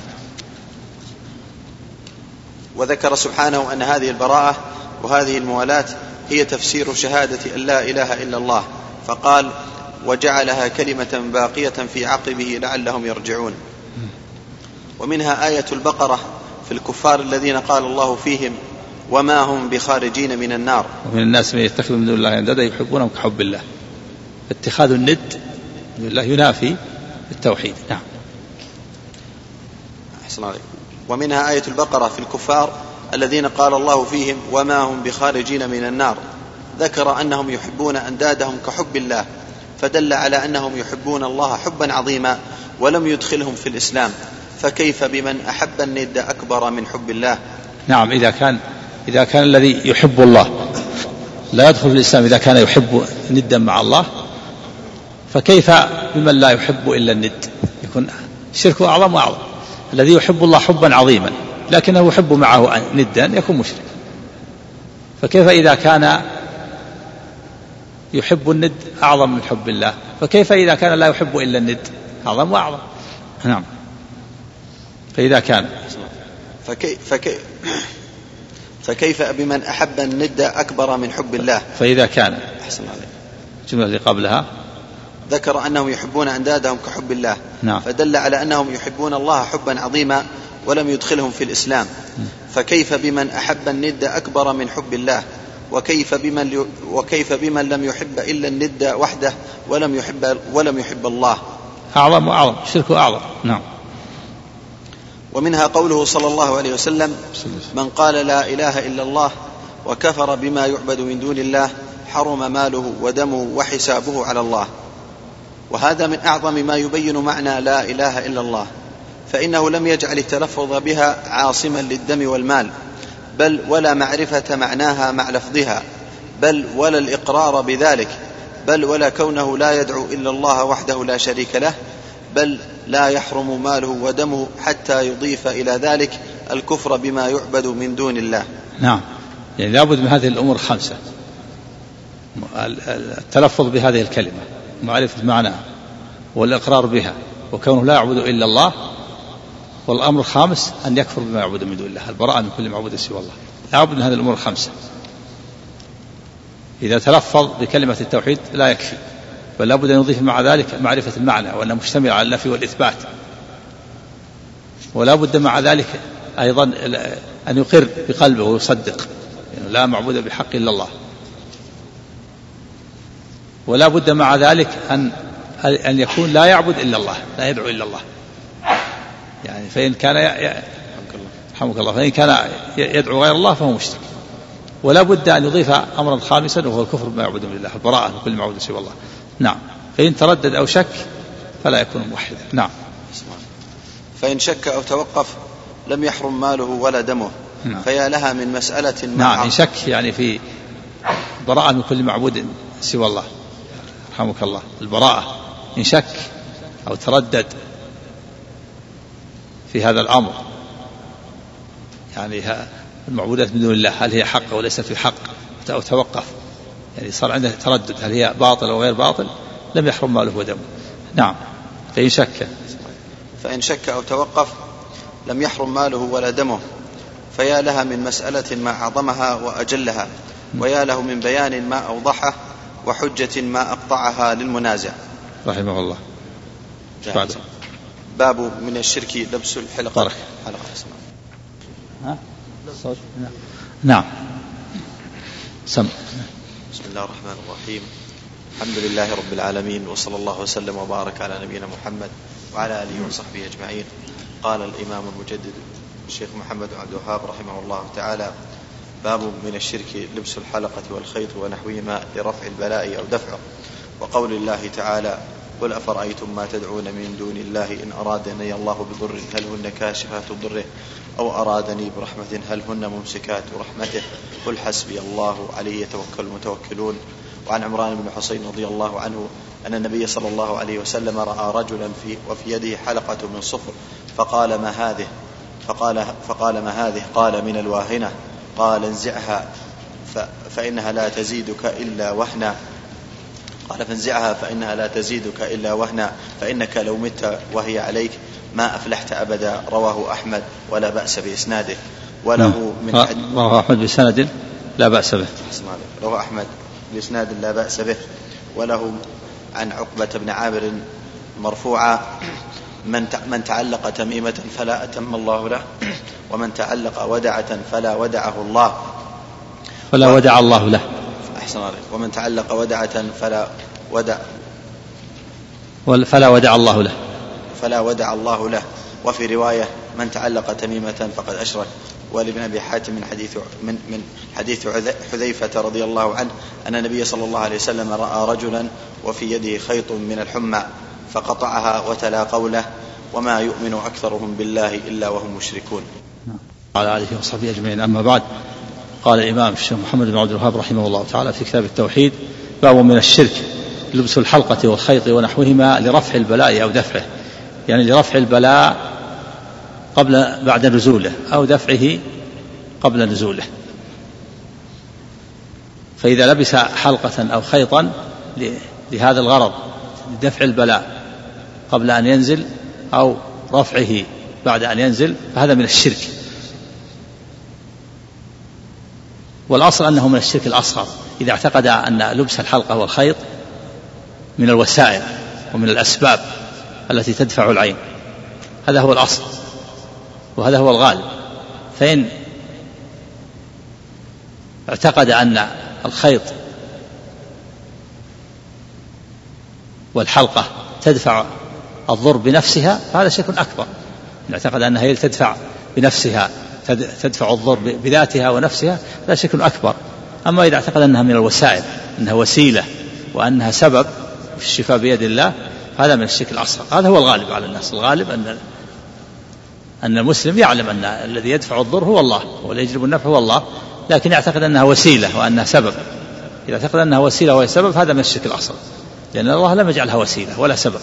وذكر سبحانه أن هذه البراءة وهذه الموالاة هي تفسير شهادة أن لا إله إلا الله، فقال: وجعلها كلمة باقية في عقبه لعلهم يرجعون. ومنها آية البقرة في الكفار الذين قال الله فيهم: وما هم بخارجين من النار. ومن الناس من يتخذ من دون الله أندادا يحبونهم كحب الله. اتخاذ الند من الله ينافي التوحيد. نعم. أحسن عليك. ومنها آية البقرة في الكفار الذين قال الله فيهم وما هم بخارجين من النار، ذكر أنهم يحبون أندادهم كحب الله، فدل على أنهم يحبون الله حبا عظيما ولم يدخلهم في الإسلام، فكيف بمن أحب الند أكبر من حب الله؟ نعم، إذا كان إذا كان الذي يحب الله لا يدخل في الإسلام إذا كان يحب ندا مع الله، فكيف بمن لا يحب إلا الند؟ يكون شركه أعظم وأعظم. الذي يحب الله حبا عظيما لكنه يحب معه ندا يكون مشرك، فكيف إذا كان يحب الند أعظم من حب الله، فكيف إذا كان لا يحب إلا الند أعظم وأعظم. نعم، فإذا كان فكي فكي فكيف بمن أحب الند أكبر من حب الله؟ فإذا كان أحسن عليك. الجملة اللي قبلها ذكر أنهم يحبون أندادهم كحب الله. نعم. فدل على أنهم يحبون الله حبا عظيما ولم يدخلهم في الإسلام، فكيف بمن أحب الند أكبر من حب الله؟ وكيف بمن وكيف بمن لم يحب إلا الند وحده ولم يحب ولم يحب الله؟ أعظم وأعظم، شركه أعظم. نعم. ومنها قوله صلى الله عليه وسلم من قال لا إله إلا الله وكفر بما يعبد من دون الله حرم ماله ودمه وحسابه على الله. وهذا من أعظم ما يبين معنى لا إله إلا الله، فإنه لم يجعل التلفظ بها عاصما للدم والمال، بل ولا معرفة معناها مع لفظها، بل ولا الإقرار بذلك، بل ولا كونه لا يدعو إلا الله وحده لا شريك له، بل لا يحرم ماله ودمه حتى يضيف إلى ذلك الكفر بما يعبد من دون الله. نعم، يعني لابد من هذه الأمور خمسة: التلفظ بهذه الكلمة، معرفة معناها، والإقرار بها، وكونه لا يعبد إلا الله، والأمر الخامس أن يكفر بما يعبد من دون الله، البراءة من كل معبود سوى الله. لابد من هذه الأمور الخمسة. إذا تلفظ بكلمة التوحيد لا يكفي، بل لابد أن يضيف مع ذلك معرفة المعنى وأنه مشتمل على النفي والإثبات، ولا بد مع ذلك أيضا أن يقر بقلبه ويصدق يعني لا معبود بحق إلا الله، ولا بد مع ذلك أن أن يكون لا يعبد إلا الله، لا يدعو إلا الله. يعني فإن كان ي... رحمك الله فإن كان يدعو غير الله فهو مشرك. ولا بد أن يضيف أمرا خامسا وهو الكفر بما يعبد من الله، البراءة من كل معبود سوى الله. نعم، فإن تردد أو شك فلا يكون موحدا. نعم. فإن شك أو توقف لم يحرم ماله ولا دمه. نعم. فيا لها من مسألة. نعم، إن شك يعني في براءة من كل معبود سوى الله، رحمك الله، البراءة إن شك أو تردد في هذا الأمر، يعني المعبودات من دون الله هل هي حق أو ليست في حق، أو توقف يعني صار عنده تردد هل هي باطل أو غير باطل، لم يحرم ماله ودمه. نعم، فإن شك فإن شك أو توقف لم يحرم ماله ولا دمه. فيا لها من مسألة ما أعظمها وأجلها، ويا له من بيان ما أوضحه وحجة ما أقطعها للمنازع. رحمه الله. باب من الشرك لبس الحلقة. حلقة اسمها. ها؟ نعم. سم. بسم الله الرحمن الرحيم. الحمد لله رب العالمين، وصلى الله وسلم وبارك على نبينا محمد وعلى آله وصحبه أجمعين. قال الإمام المجدد الشيخ محمد بن عبد الوهاب رحمه الله تعالى: باب من الشرك لبس الحلقة والخيط ونحوهما لرفع البلاء أو دفعه. وقول الله تعالى: قل أفرأيتم ما تدعون من دون الله إن أرادني الله بضر هل هن كاشفات ضره أو أرادني برحمة هل هن ممسكات رحمته قل حسبي الله عليه يتوكل المتوكلون. وعن عمران بن حسين رضي الله عنه أن النبي صلى الله عليه وسلم رأى رجلا في وفي يده حلقة من صفر فقال: ما هذه؟ فقال, فقال ما هذه؟ قال: من الواهنة. قال: انزعها فإنها لا تزيدك إلا وهنا. قال: فانزعها فإنها لا تزيدك إلا وهنا، فإنك لو مت وهي عليك ما أفلحت أبدا. رواه أحمد ولا بأس بإسناده. وله من رواه أحمد بسند لا بأس به. رواه أحمد بإسناد لا بأس به. وله عن عقبة بن عامر مرفوعا: من من تعلق تميمة فلا أتم الله له، ومن تعلق ودعة فلا ودعه الله فلا ودع الله له. أحسن عليك. ومن تعلق ودعة فلا ودع فلا ودع الله له فلا ودع الله له. وفي رواية من تعلق تميمة فقد أشرك. ولابن أبي حاتم من حديث, من, من حديث حذيفة رضي الله عنه أن النبي صلى الله عليه وسلم رأى رجلا وفي يده خيط من الحمى فقطعها وتلا قوله وما يؤمن أكثرهم بالله إلا وهم مشركون. على آله وصحبه أجمعين. أما بعد، قال الإمام الشيخ محمد بن عبد الوهاب رحمه الله تعالى في كتاب التوحيد: باب من الشرك لبس الحلقة والخيط ونحوهما لرفع البلاء أو دفعه، يعني لرفع البلاء قبل بعد نزوله أو دفعه قبل نزوله. فإذا لبس حلقة أو خيطا لهذا الغرض لدفع البلاء قبل أن ينزل أو رفعه بعد أن ينزل فهذا من الشرك. والأصل أنه من الشرك الأصغر إذا اعتقد أن لبس الحلقة والخيط من الوسائل ومن الأسباب التي تدفع العين، هذا هو الأصل وهذا هو الغالب. فإن اعتقد أن الخيط والحلقة تدفع الضر بنفسها فهذا شيء أكبر. إن اعتقد أنها هي تدفع بنفسها تدفع الضر بذاتها ونفسها هذا شيء أكبر. أما إذا اعتقد أنها من الوسائل، أنها وسيلة وأنها سبب في الشفاء بيد الله، هذا من الشرك الأصغر. هذا هو الغالب على الناس. الغالب أن أن المسلم يعلم أن الذي يدفع الضر هو الله والذي يجلب النفع هو الله، لكن يعتقد أنها وسيلة وأنها سبب. إذا اعتقد أنها وسيلة وهي سبب هذا من الشرك الأصغر، لأن الله لم يجعلها وسيلة ولا سبب.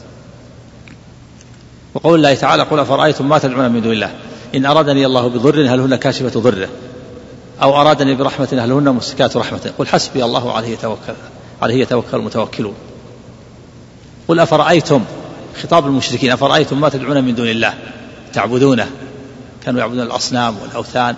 وقول الله تعالى: قل أفرأيتم ما تدعون من دون الله إن أرادني الله بضر هل هن كاشفة ضره أو أرادني برحمة هل هن ممسكات رحمته قل حسبي الله عليه يتوكل عليه يتوكل المتوكلون. قل أفرأيتم، خطاب المشركين: أفرأيتم ما تدعون من دون الله تعبدونه، كانوا يعبدون الأصنام والأوثان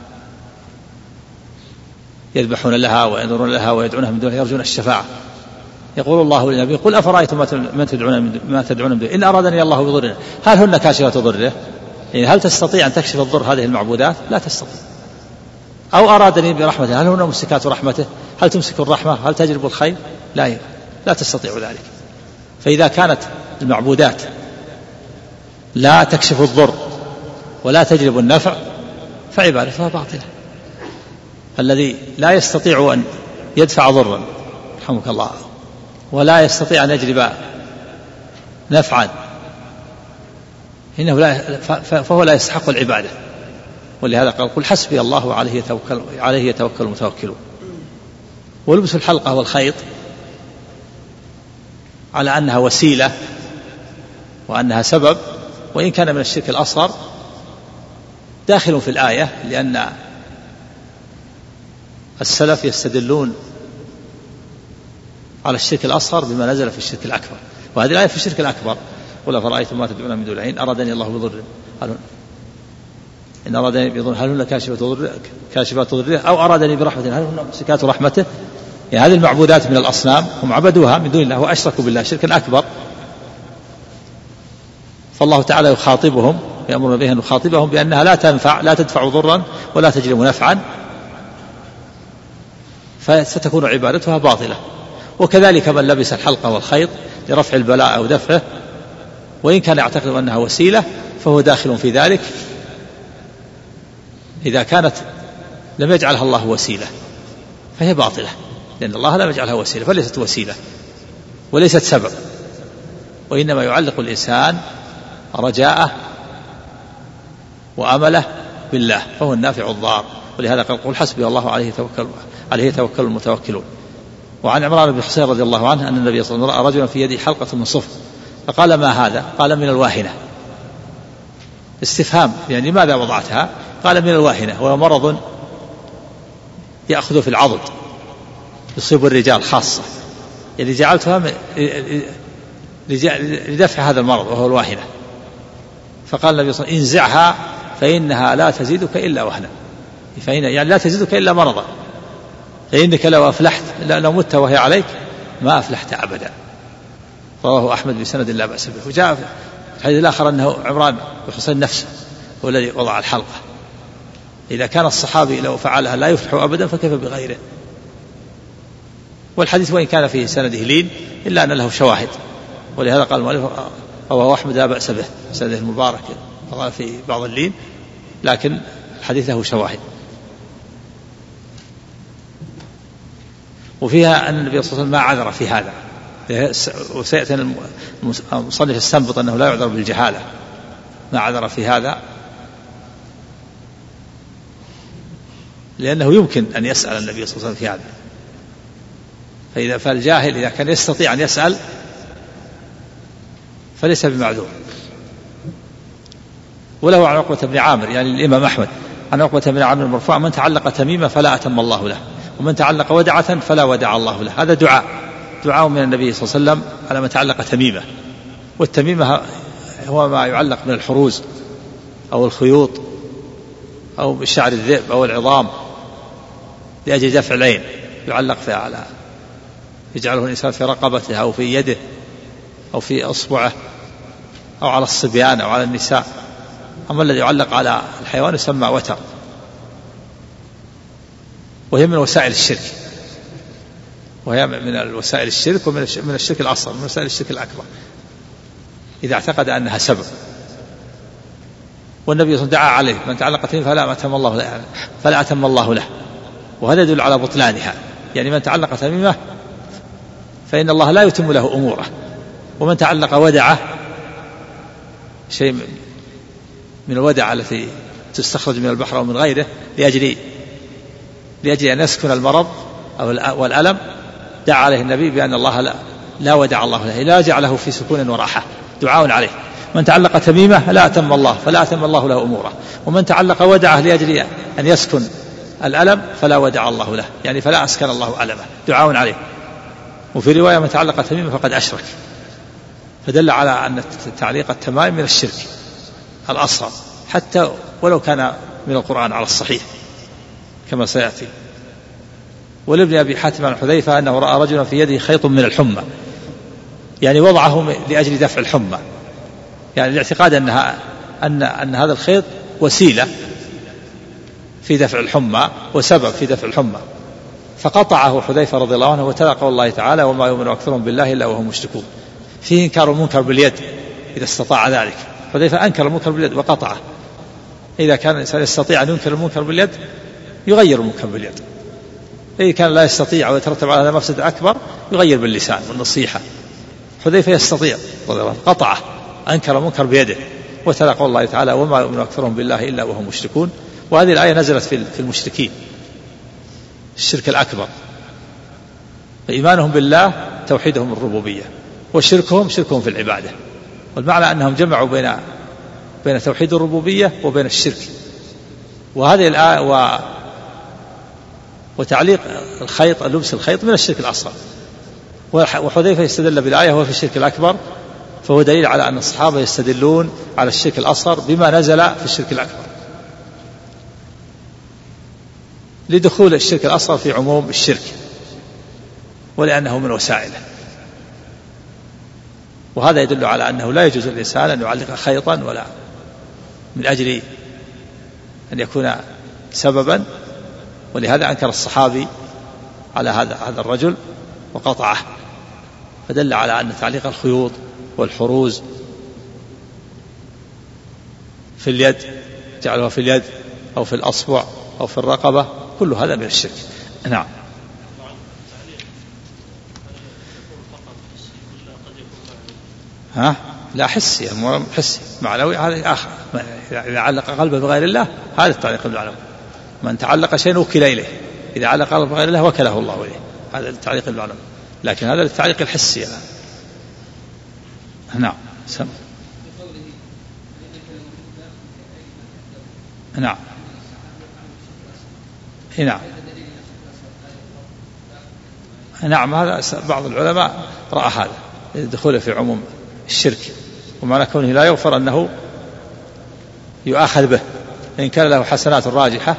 يذبحون لها وينذرون لها ويدعونها من دونه يرجون الشفاعة. يقول الله للنبي: قل أفرأيتم ما تدعون ما تدعون من دونه إن أرادني الله بضر هل هن كاشفة ضره، يعني هل تستطيع أن تكشف الضر هذه المعبودات؟ لا تستطيع. أو أرادني برحمته هل هن ممسكات رحمته، هل تمسك الرحمة، هل تجلب الخير؟ لا لا تستطيع ذلك. فإذا كانت المعبودات لا تكشف الضر ولا تجلب النفع فعبادتها باطلة. الذي لا يستطيع أن يدفع ضرا رحمك الله ولا يستطيع أن يجلب نفعا إنه لا فهو لا يستحق العبادة. ولهذا قال: قل حسبي الله عليه يتوكل عليه يتوكل المتوكلون. ولبس الحلقة والخيط على أنها وسيلة وأنها سبب، وإن كان من الشرك الأصغر، داخل في الآية، لأن السلف يستدلون على الشرك الأصغر بما نزل في الشرك الأكبر، وهذه الآية في الشرك الأكبر: قل أفرأيتم ما تدعون من دون الله إن أرادني الله بضر إن أرادني بضر هل هن كاشفات ضره أو أرادني برحمة هل هن ممسكات رحمته. يعني هذه المعبودات من الأصنام هم عبدوها من دون الله وأشركوا بالله شركا أكبر، فالله تعالى يخاطبهم يأمر بها أن نخاطبهم بأنها لا تنفع لا تدفع ضرا ولا تجلب نفعا، فتكون عبادتها باطلة. وكذلك من لبس الحلقة والخيط لرفع البلاء أو دفعه وإن كان يعتقد أنها وسيلة فهو داخل في ذلك إذا كانت لم يجعلها الله وسيلة فهي باطلة، لأن الله لم يجعلها وسيلة فليست وسيلة وليست سبب، وإنما يعلق الإنسان رجاءه وأمله بالله فهو النافع الضار. ولهذا قال: قل حسبي الله عليه يتوكل عليه يتوكل المتوكلون. وعن عمران بن حسين رضي الله عنه أن النبي صلى الله عليه وسلم رأى رجلا في يده حلقة من صفر فقال: ما هذا؟ قال: من الواهنة. استفهام، يعني لماذا وضعتها؟ قال: من الواهنة، وهو مرض يأخذ في العضد يصيب الرجال خاصة، يعني جعلتها لدفع هذا المرض وهو الواهنة. فقال النبي صلى الله عليه وسلم: انزعها فإنها لا تزيدك إلا وهنا، فإن يعني لا تزيدك إلا مرضا، فإنك لو أفلحت لو مت وهي عليك ما أفلحت أبدا. رواه أحمد بسند لا بأس به. وجاء في الحديث الآخر أنه عمران بن حسين نفسه هو الذي وضع الحلقة. إذا كان الصحابي لو فعلها لا يفلح أبدا فكيف بغيره. والحديث وإن كان فيه سنده لين إلا أن له شواهد، ولهذا قال المؤلف وهو أحمد لا بأس به سنده المبارك في بعض اللين، لكن الحديث له شواهد. وفيها أن النبي صلى الله عليه وسلم ما عذر في هذا، وسيأتي المصنف السنبط أنه لا يعذر بالجهالة، ما عذر في هذا لأنه يمكن أن يسأل النبي صلى الله عليه وسلم في هذا، فإذا فالجاهل إذا كان يستطيع أن يسأل فليس بمعذور. وله عن عقبة بن عامر يعني الإمام أحمد عن عقبة بن عامر المرفوع: من تعلق تميمة فلا أتم الله له، ومن تعلق ودعة فلا ودع الله له. هذا دعاء دعاء من النبي صلى الله عليه وسلم على من تعلق تميمة. والتميمة هو ما يعلق من الحروز أو الخيوط أو بالشعر الذئب أو العظام لأجل دفع العين، يعلق فيها على يجعله الإنسان في رقبته أو في يده أو في أصبعه أو على الصبيان أو على النساء. أما الذي يعلق على الحيوان يسمى وتر، وهي من وسائل الشرك، وهي من الوسائل الشرك ومن من الشرك الأصغر، من وسائل الشرك الأكبر إذا اعتقد أنها سبب. والنبي صلى الله عليه وسلم دعا عليه: من تعلق تميمة فلا أتم الله له فلا أتم الله له. وهذا يدل على بطلانها، يعني من تعلق تميمة فإن الله لا يتم له أموره. ومن تعلق ودعة، شيء من الودعة التي تستخرج من البحر أو من غيره لأجل لأجل أن يسكن المرض أو والألم، دعا عليه النبي بأن الله لا, لا ودع الله له، لا جعله في سكون وراحة، دعاء عليه. من تعلق تميمة لا أتم الله فلا أتم الله له أموره، ومن تعلق ودعه لأجل أن يسكن الألم فلا ودع الله له، يعني فلا أسكن الله ألمه، دعاء عليه. وفي رواية: من تعلق تميمة فقد أشرك. فدل على أن تعليق التمائم من الشرك الأصغر، حتى ولو كان من القرآن على الصحيح كما سيأتي. ولابن أبي حاتم عن حذيفة أنه رأى رجلا في يده خيط من الحمى، يعني وضعه لأجل دفع الحمى، يعني الاعتقاد أنها أن أن هذا الخيط وسيلة في دفع الحمى وسبب في دفع الحمى، فقطعه حذيفة رضي الله عنه وتلا قول الله تعالى: وما يؤمن أكثرهم بالله إلا وهم مشركون. فيه إنكار المنكر باليد إذا استطاع ذلك. حذيفة أنكر المنكر باليد وقطعه. إذا كان الإنسان يستطيع أن ينكر المنكر باليد يغير المنكر باليد، إذا كان لا يستطيع ويترتب على هذا مفسدة أكبر يغير باللسان والنصيحة. حذيفة يستطيع رضي الله عنه، قطعه، أنكر المنكر بيده وتلا قول الله تعالى: وما يؤمن أكثرهم بالله إلا وهم مشركون. وهذه الآية نزلت في المشركين، الشرك الأكبر. فإيمانهم بالله توحيدهم الربوبية، وشركهم شركهم في العبادة. والمعنى أنهم جمعوا بين بين توحيد الربوبية وبين الشرك. وهذه الآية و وتعليق الخيط، لبس الخيط، من الشرك الأصغر. وحذيفة يستدل بالآية هو في الشرك الأكبر، فهو دليل على أن الصحابة يستدلون على الشرك الأصغر بما نزل في الشرك الأكبر، لدخول الشرك الأصغر في عموم الشرك ولأنه من وسائله. وهذا يدل على أنه لا يجوز للإنسان أن يعلق خيطا ولا من أجل أن يكون سببا. ولهذا أنكر الصحابي على هذا هذا الرجل وقطعه، فدل على أن تعليق الخيوط والحروز في اليد، جعلها في اليد أو في الأصبع أو في الرقبة، كل هذا من الشرك. نعم. ها؟ لا حسي، حسي معنوي هذا آخر. إذا علق قلبه بغير الله هذا التعليق بالمعنوي. من تعلق شيء وكل إليه، إذا علق قلبه بغير الله وكله الله إليه، هذا التعليق بالمعنوي. لكن هذا التعليق الحسي يعني. نعم. سم. نعم. نعم. نعم. هذا بعض العلماء رأى هذا دخوله في عموم الشرك، ومعنى كونه لا يغفر أنه يؤاخذ به. إن كان له حسنات راجحة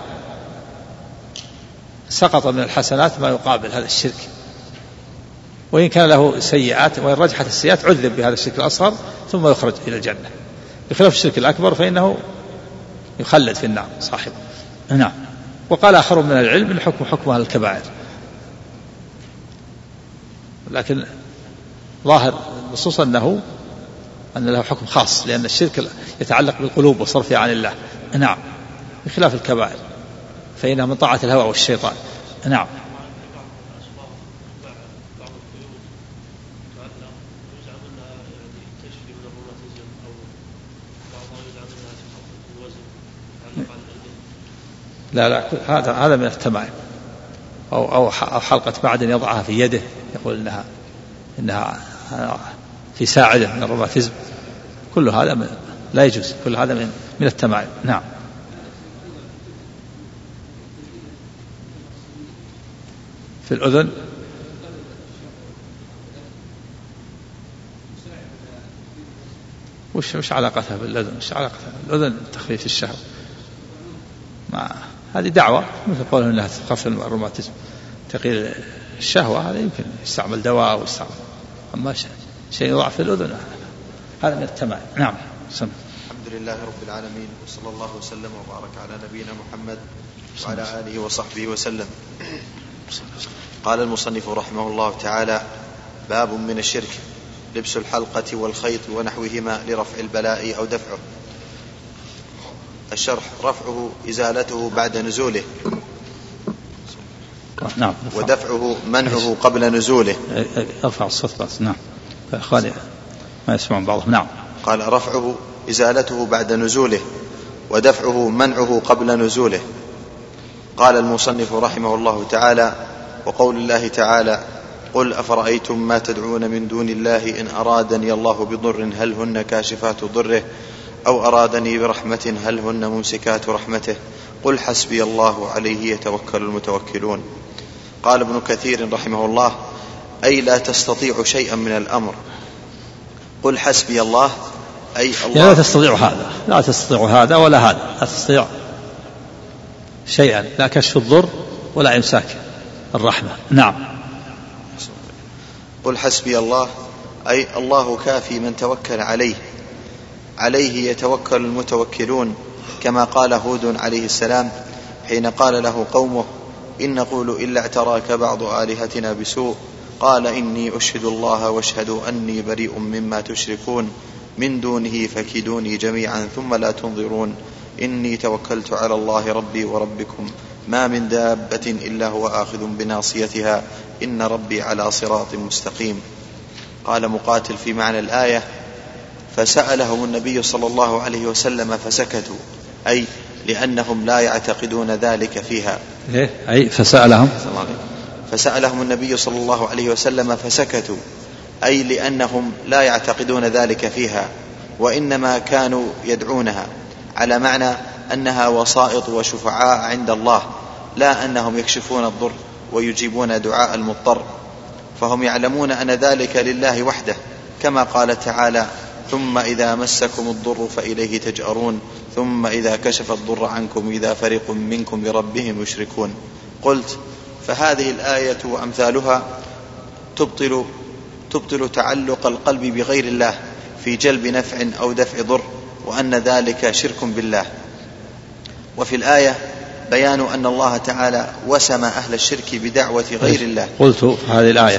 سقط من الحسنات ما يقابل هذا الشرك، وإن كان له سيئات وإن رجحت السيئات عذب بهذا الشرك الأصغر ثم يخرج إلى الجنة، بخلاف الشرك الأكبر فإنه يخلد في النار صاحبه. نعم. وقال آخر من العلم إن حكم حكم أهل الكبائر، لكن ظاهر النصوص أنه أن له حكم خاص، لأن الشرك يتعلق بالقلوب وصرفها عن الله. نعم، بخلاف الكبائر فإنها من طاعة الهوى والشيطان. نعم. لا لا هذا هذا من التمائم، أو أو حلقة معدن يضعها في يده يقول إنها إنها في ساعدة من الروماتيزم، كل هذا من لا يجوز، كل هذا من من التمائم. نعم. في الأذن وش وش علاقتها بالأذن؟ وش علاقتها بالأذن تخفيف الشهوة؟ ما هذه دعوة مثل قولهم أنها تخفف الروماتيزم تقيل الشهوة، هذا يمكن يستعمل دواء ويستعمل، أما شيء يضعف في الأذن هذا من التمائم. نعم. سم. الحمد لله رب العالمين، وصلى الله وسلم وبارك على نبينا محمد وعلى آله وصحبه وسلم. قال المصنف رحمه الله تعالى: باب من الشرك لبس الحلقة والخيط ونحوهما لرفع البلاء أو دفعه. الشرح: رفعه إزالته بعد نزوله، نعم، ودفعه منعه قبل نزوله. ارفع الصوت بس. نعم، أخواني ما يسمعون بعضهم. نعم. قال: رفعه إزالته بعد نزوله، ودفعه منعه قبل نزوله. قال المصنف رحمه الله تعالى: وقول الله تعالى: قل أفرأيتم ما تدعون من دون الله إن أرادني الله بضر هل هن كاشفات ضره أو أرادني برحمة هل هن ممسكات رحمته قل حسبي الله عليه يتوكل المتوكلون. قال ابن كثير رحمه الله: أي لا تستطيع شيئا من الأمر. قل حسبي الله أي الله لا تستطيع هذا، لا تستطيع هذا ولا هذا، لا تستطيع شيئا، لا كشف الضر ولا إمساك الرحمة. نعم. قل حسبي الله أي الله كافي من توكل عليه، عليه يتوكل المتوكلون، كما قال هود عليه السلام حين قال له قومه: إن نقول إلا اعتراك بعض آلهتنا بسوء قال إني أشهد الله واشهدوا أني بريء مما تشركون من دونه فكيدوني جميعا ثم لا تنظرون إني توكلت على الله ربي وربكم ما من دابة إلا هو آخذ بناصيتها إن ربي على صراط مستقيم. قال مقاتل في معنى الآية: فسألهم النبي صلى الله عليه وسلم فسكتوا، أي لأنهم لا يعتقدون ذلك فيها. أي فسألهم فسألهم النبي صلى الله عليه وسلم فسكتوا، أي لأنهم لا يعتقدون ذلك فيها، وإنما كانوا يدعونها، على معنى أنها وسائط وشفعاء عند الله، لا أنهم يكشفون الضر ويجيبون دعاء المضطر، فهم يعلمون أن ذلك لله وحده، كما قال تعالى: ثم إذا مسكم الضر فإليه تجأرون ثم إذا كشف الضر عنكم إذا فريق منكم بربهم يشركون. قلت: فهذه الآية وأمثالها تبطل, تبطل تعلق القلب بغير الله في جلب نفع أو دفع ضر، وأن ذلك شرك بالله. وفي الآية بيان أن الله تعالى وسم أهل الشرك بدعوة غير الله. قلت هذه الآية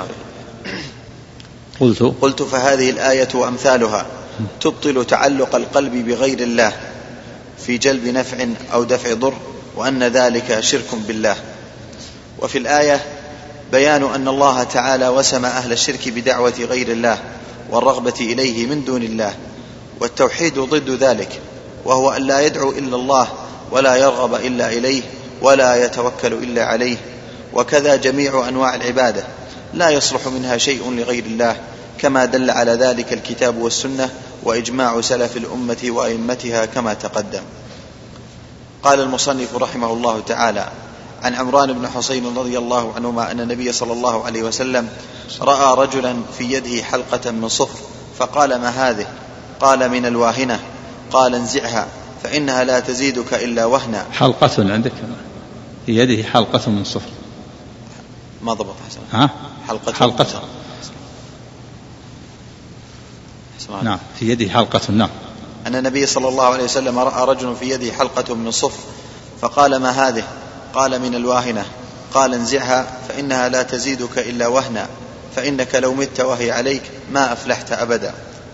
قلت قلت فهذه الآية وأمثالها تبطل تعلق القلب بغير الله في جلب نفع أو دفع ضر، وأن ذلك شرك بالله. وفي الآية بيان أن الله تعالى وسم أهل الشرك بدعوة غير الله والرغبة إليه من دون الله، والتوحيد ضد ذلك، وهو أن لا يدعو إلا الله ولا يرغب إلا إليه ولا يتوكل إلا عليه. وكذا جميع أنواع العبادة لا يصلح منها شيء لغير الله، كما دل على ذلك الكتاب والسنة وإجماع سلف الأمة وأئمتها كما تقدم. قال المصنف رحمه الله تعالى: عن عمران بن حسين رضي الله عنهما أن النبي صلى الله عليه وسلم رأى رجلا في يده حلقة من صفر فقال: ما هذه؟ قال: من الواهنة. قال: انزعها فإنها لا تزيدك إلا وهنا. حلقة عندك في يده حلقة من صفر، ما ضبط حسن. ها؟ حلقة حلقة نعم في يده حلقة. نعم. أن النبي صلى الله عليه وسلم رأى رجل في يده حلقة من صفر فقال: ما هذه؟ قال: من الواهنة. قال: انزعها فإنها لا تزيدك إلا وهنا، فإنك لو مت وهي عليك ما أفلحت أبدا.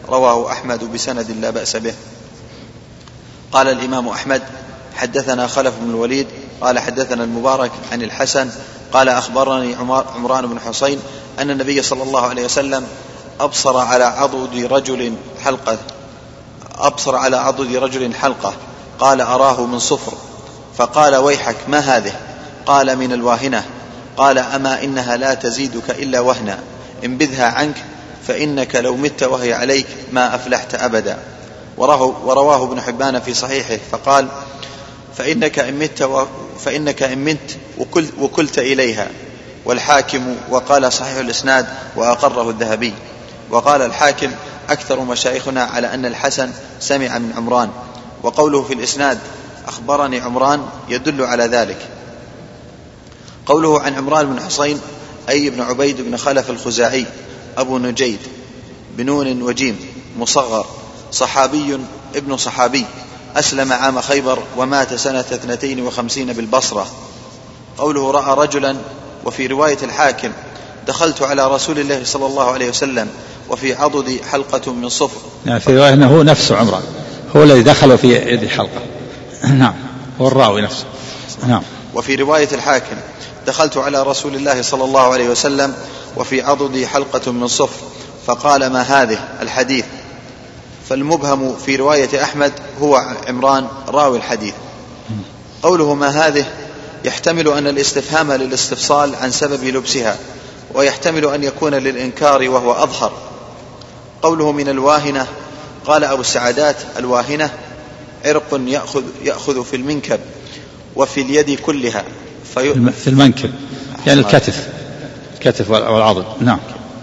رواه أحمد بسند لا بأس به. قال الإمام أحمد حدثنا خلف بن الوليد قال حدثنا المبارك عن الحسن قال أخبرني عمران بن حسين أن النبي صلى الله عليه وسلم أبصر على عضد رجل حلقة أبصر على عضد رجل حلقة قال أراه من صفر، فقال ويحك ما هذه؟ قال من الواهنة. قال أما إنها لا تزيدك إلا وهنا، انبذها عنك فإنك لو مت وهي عليك ما أفلحت أبدا. ورواه ابن حبان في صحيحه فقال فإنك إن مت, و... فإنك إن مت وكل... وكلت إليها. والحاكم وقال صحيح الإسناد وأقره الذهبي. وقال الحاكم أكثر مشايخنا على أن الحسن سمع من عمران، وقوله في الإسناد أخبرني عمران يدل على ذلك. قوله عن عمران بن حسين أي بن عبيد بن خلف الخزاعي أبو نجيد بنون وجيم مصغر، صحابي ابن صحابي، أسلم عام خيبر ومات سنة اثنتين وخمسين بالبصرة. قوله رأى رجلا، وفي رواية الحاكم دخلت على رسول الله صلى الله عليه وسلم وفي عضدي حلقة من صفر. يعني في رواية أنه نفسه عمران هو الذي دخل في يد الحلقة. نعم، هو الراوي نفسه. نعم. وفي رواية الحاكم دخلت على رسول الله صلى الله عليه وسلم وفي عضدي حلقة من صفر، فقال ما هذه؟ الحديث. فالمبهم في رواية أحمد هو عمران راوي الحديث. قوله ما هذه يحتمل أن الاستفهام للاستفصال عن سبب لبسها، ويحتمل أن يكون للإنكار وهو أظهر. قوله من الواهنة، قال أبو السعادات الواهنة عرق يأخذ, يأخذ في المنكب وفي اليد كلها في, في المنكب يعني الكتف الكتف والعضد. نعم.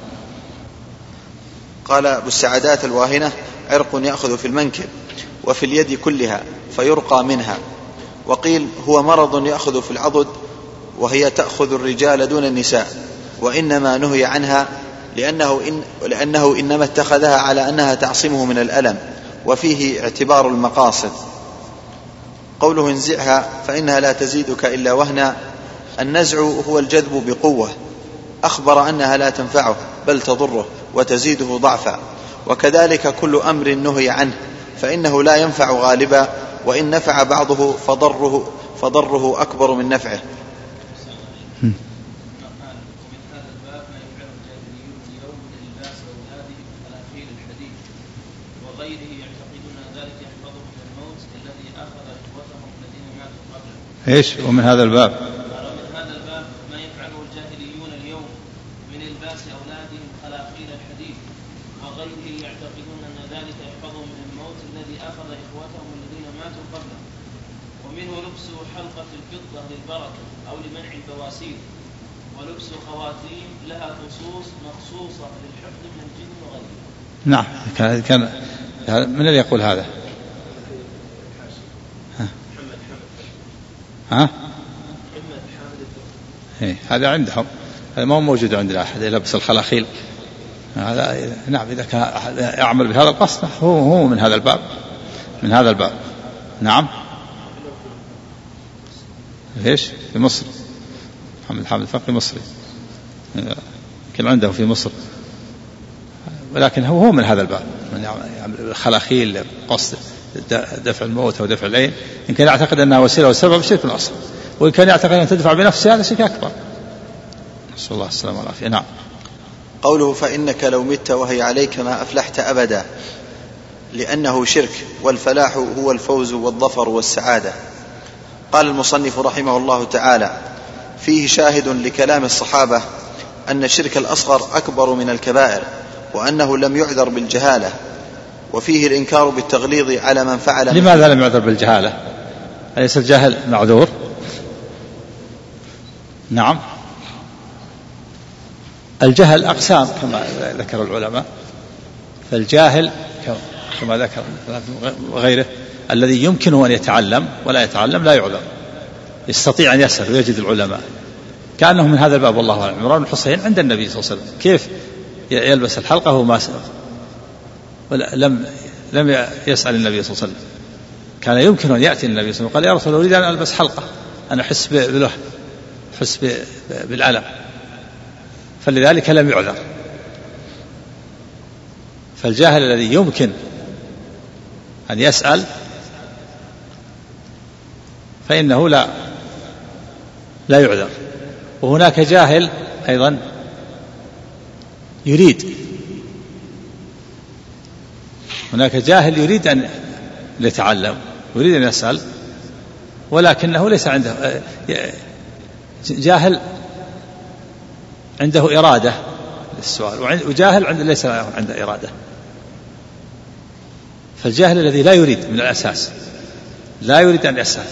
قال أبو السعادات الواهنة عرق يأخذ في المنكب وفي اليد كلها فيرقى منها. وقيل هو مرض يأخذ في العضد وهي تأخذ الرجال دون النساء، وإنما نهي عنها لأنه, إن لأنه إنما اتخذها على أنها تعصمه من الألم، وفيه اعتبار المقاصد. قوله انزعها فإنها لا تزيدك إلا وهنا، النزع هو الجذب بقوة، أخبر أنها لا تنفعه بل تضره وتزيده ضعفا. وكذلك كل أمر نهي عنه فإنه لا ينفع غالبا، وإن نفع بعضه فضره, فضره أكبر من نفعه. ايش ومن هذا الباب ومن هذا الباب ما يفعله الجاهليون اليوم من الباس اولادهم خلاقيل الحديد وغيره، يعتقدون ان ذلك يحفظهم من الموت الذي اخذ اخوتهم الذين ماتوا قبله. ومنه لبس حلقة الفضة للبركة او لمنع البواسير، ولبس خواتيم لها خصوص مخصوصة للحفظ من الجن وغيره. نعم. كان كان من الذي يقول هذا؟ ها؟ إيه هذا عندهم، هذا ما هو موجود عندنا أحد يلبس الخلاخيل هذا. نعم إذا كان يعمل بهذا القصد هو هو من هذا الباب من هذا الباب. نعم. ليش في مصر محمد حامد الفقي مصري كان عنده في مصر، ولكن هو هو من هذا الباب من يعمل الخلاخيل قصد دفع الموت أو دفع العين. إن كان يعتقد أنها وسيلة وسبب شرك الأصل، وإن كان يعتقد أن تدفع بنفسه هذا شرك أكبر، نسأل الله السلامة والعافية. نعم. قوله فإنك لو مت وهي عليك ما أفلحت أبدا، لأنه شرك، والفلاح هو الفوز والظفر والسعادة. قال المصنف رحمه الله تعالى فيه شاهد لكلام الصحابة أن الشرك الأصغر أكبر من الكبائر، وأنه لم يعذر بالجهالة، وفيه الإنكار بالتغليظ على من فعل. لماذا لم يعذر بالجهالة؟ أليس الجاهل معذور؟ نعم. الجهل أقسام كما ذكر العلماء، فالجاهل كما ذكر وغيره الذي يمكنه أن يتعلم ولا يتعلم لا يعذر، يستطيع أن يسأل ويجد العلماء، كأنه من هذا الباب. والله أعلم. عمران بن حسين عند النبي صلى الله عليه وسلم كيف يلبس الحلقة وهو ما سأل، لم لم يسأل النبي صلى الله عليه وسلم. كان يمكن أن يأتي النبي صلى الله عليه وسلم قال يا رسول الله أريد أن ألبس حلقة، أنا أحس بالوهن أحس بالألم، فلذلك لم يعذر. فالجاهل الذي يمكن أن يسأل فإنه لا لا يعذر. وهناك جاهل أيضا يريد، هناك جاهل يريد أن يتعلم، يريد أن يسأل، ولكنه ليس عنده، جاهل عنده إرادة للسؤال، وجاهل عنده ليس عنده إرادة. فالجاهل الذي لا يريد من الأساس، لا يريد أن يسأل،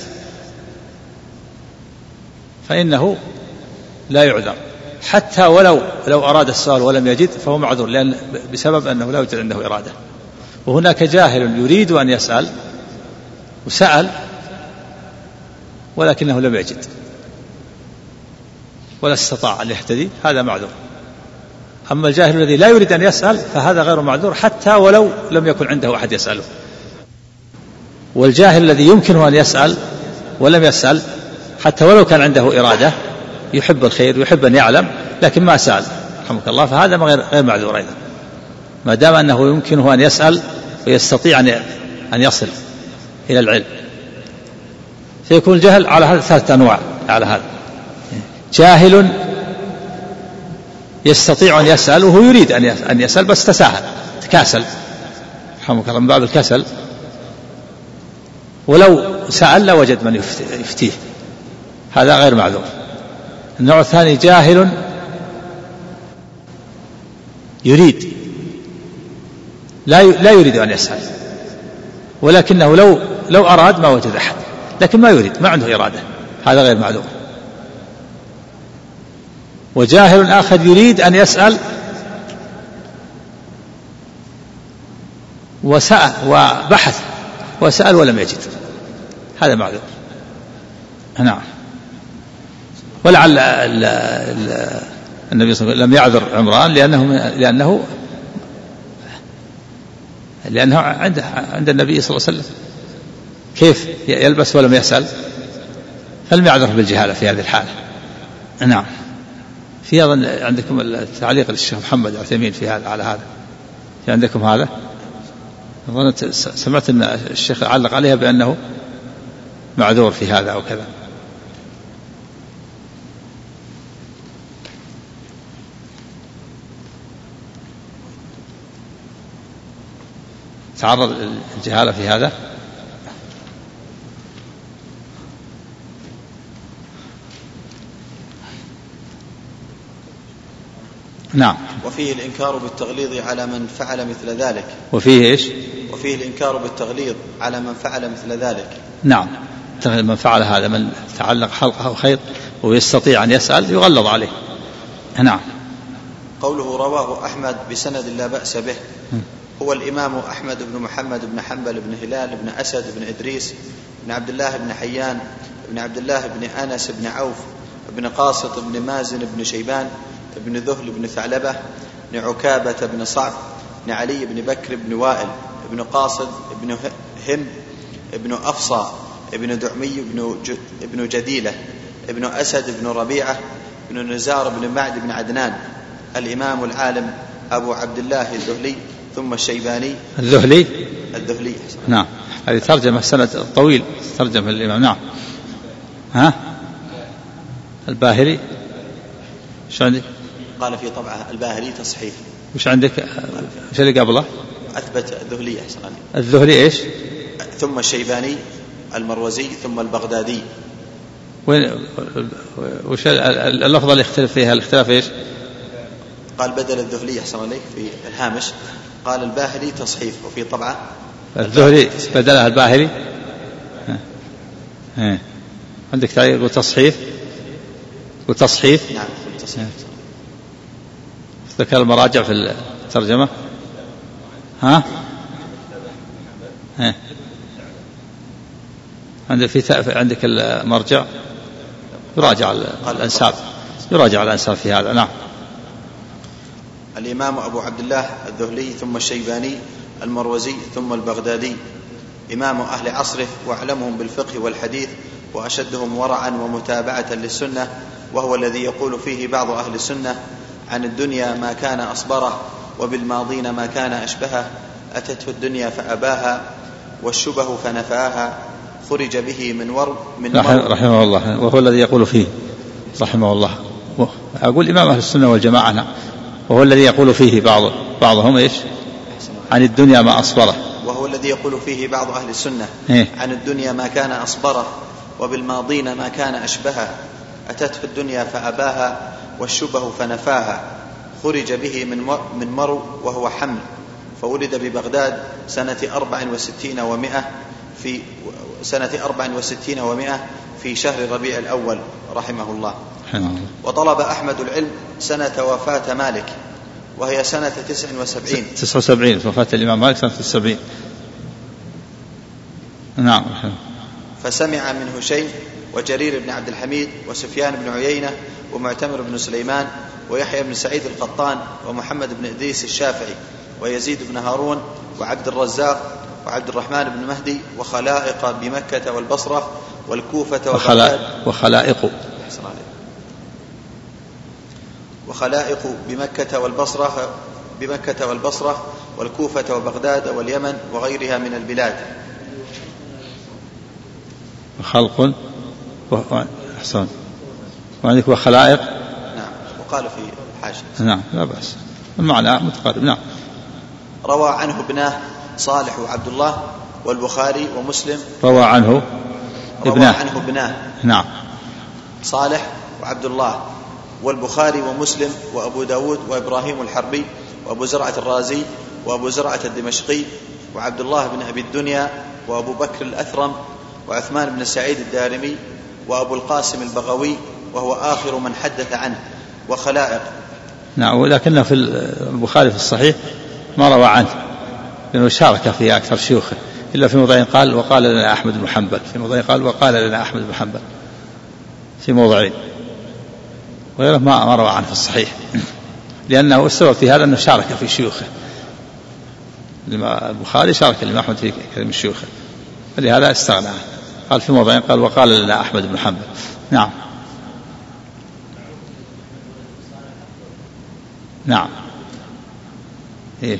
فإنه لا يعذر، حتى ولو لو أراد السؤال ولم يجد فهو معذور، لأن بسبب أنه لا يوجد عنده إرادة. وهناك جاهل يريد أن يسأل وسأل ولكنه لم يجد ولا استطاع أن يهتدي، هذا معذور. أما الجاهل الذي لا يريد أن يسأل فهذا غير معذور، حتى ولو لم يكن عنده أحد يسأله. والجاهل الذي يمكنه أن يسأل ولم يسأل، حتى ولو كان عنده إرادة، يحب الخير ويحب أن يعلم لكن ما سأل رحمك الله، فهذا غير معذور أيضا، ما دام أنه يمكنه أن يسأل ويستطيع أن يصل إلى العلم. فيكون الجهل على هذا ثلاثة أنواع. على هذا جاهل يستطيع أن يسأل وهو يريد أن يسأل بس تساهل تكاسل رحمك الله من باب الكسل، ولو سأل لوجد من يفتيه، هذا غير معذور. النوع الثاني جاهل يريد، لا لا يريد أن يسأل، ولكنه لو لو أراد ما وجد أحد، لكن ما يريد، ما عنده إرادة، هذا غير معذور. وجاهل آخر يريد أن يسأل وسأل وبحث وسأل ولم يجد، هذا معذور. نعم. ولعل النبي صلى الله عليه وسلم لم يعذر عمران لأنه لأنه لأنه عند عند النبي صلى الله عليه وسلم، كيف يلبس ولم يسأل؟ فلم يعذر بالجهالة في هذه الحالة. نعم. في أظن عندكم التعليق للشيخ محمد عثيمين في هذا، على هذا في عندكم هذا، أظن سمعت أن الشيخ علق عليها بأنه معذور في هذا أو كذا. تعرض الجهالة في هذا. نعم. وفيه الإنكار بالتغليظ على من فعل مثل ذلك. وفيه إيش؟ وفيه الإنكار بالتغليظ على من فعل مثل ذلك. نعم. من فعل هذا، من تعلق حلقه أو خيط ويستطيع أن يسأل يغلظ عليه. نعم. قوله رواه أحمد بسند لا بأس به، هو الإمام أحمد بن محمد بن حنبل بن هلال بن أسد بن إدريس بن عبد الله بن حيان بن عبد الله بن أنس بن عوف بن قاسط بن مازن بن شيبان بن ذهل بن ثعلبة بن عكابة بن صعب بن علي بن بكر بن وائل بن قاصد بن هم بن أفصى بن دعمي بن جديلة بن أسد بن ربيعة بن نزار بن معد بن عدنان، الإمام العالم أبو عبد الله الذهلي ثم الشيباني. الذهلي الذهلي نعم. هذه ترجمة سنة طويل، ترجمة الإمام. نعم. ها الباهلي شو عندك؟ قال في طبعه الباهلي تصحيف. وش عندك؟ وش اللي قبله؟ أثبت الذهلي أحسن. الذهلي إيش؟ ثم الشيباني المروزي ثم البغدادي. وين وش اللفظة اللي يختلف فيها؟ الاختلاف إيش؟ قال بدل الذهلي أحسن عليك في الهامش، قال الباهلي تصحيف، وفي طبعه الذهلي بدلها الباهلي. ها. ها. عندك تعليق وتصحيف وتصحيف. نعم التصحيف. ذكر المراجع في الترجمة. ها ها عندك في عندك المرجع يراجع الأنساب، يراجع الأنساب في هذا. نعم. الإمام أبو عبد الله الذهلي ثم الشيباني المروزي ثم البغدادي، إمام أهل عصره وأعلمهم بالفقه والحديث وأشدهم ورعا ومتابعة للسنة، وهو الذي يقول فيه بعض أهل السنة عن الدنيا ما كان أصبره وبالماضين ما كان أشبهه أتته الدنيا فأباها والشبه فنفاها خرج به من ور من رحمه الله. وهو الذي يقول فيه رحمه الله، أقول إمام أهل السنة والجماعة، وهو الذي يقول فيه بعض بعضهم إيش عن الدنيا ما أصبره، وهو الذي يقول فيه بعض أهل السنة إيه؟ عن الدنيا ما كان أصبره وبالماضين ما كان أشبهه أتته الدنيا فأباها والشبه فنفاها خرج به من من مرو وهو حمل، فولد ببغداد سنة أربع وستين ومائة في سنة أربع وستين ومائة في شهر ربيع الأول رحمه الله. وطلب أحمد العلم سنة وفاة مالك وهي سنة تسع وسبعين تسع وسبعين وفاة الإمام مالك سنة السبعين. نعم. فسمع من هشيم وجرير بن عبد الحميد وسفيان بن عيينة ومعتمر بن سليمان ويحيى بن سعيد القطان ومحمد بن إدريس الشافعي ويزيد بن هارون وعبد الرزاق وعبد الرحمن بن مهدي وخلائق بمكة والبصرة والكوفة وبغداد وخلائق وخلائق بمكة والبصرة بمكة والبصرة والكوفة وبغداد واليمن وغيرها من البلاد. خلق وحسن وعندك وخلائق. نعم. وقال في الحاشية. نعم لا بأس المعنى متقارب. نعم. روى عنه ابناه صالح وعبد الله والبخاري ومسلم. روى عنه ابناه روى عنه ابناه نعم صالح وعبد الله والبخاري ومسلم وأبو داود وإبراهيم الحربي وأبو زرعة الرازي وأبو زرعة الدمشقي وعبد الله بن أبي الدنيا وأبو بكر الأثرم وعثمان بن سعيد الدارمي وأبو القاسم البغوي وهو آخر من حدث عنه وخلائق. نعم. ولكن في البخاري في الصحيح ما روى عنه لأنه شارك في أكثر شيوخه إلا في موضعين قال وقال لنا أحمد بن حنبل، في موضعين قال وقال لنا أحمد بن حنبل في موضعين، وغيره ما ما روى عنه في الصحيح، لأنه السبب في هذا أنه شارك في شيوخه. البخاري شارك الإمام أحمد في كلام شيوخه فلهذا استغنى. قال في موضعين قال وقال لنا أحمد بن حنبل. نعم. نعم. إيه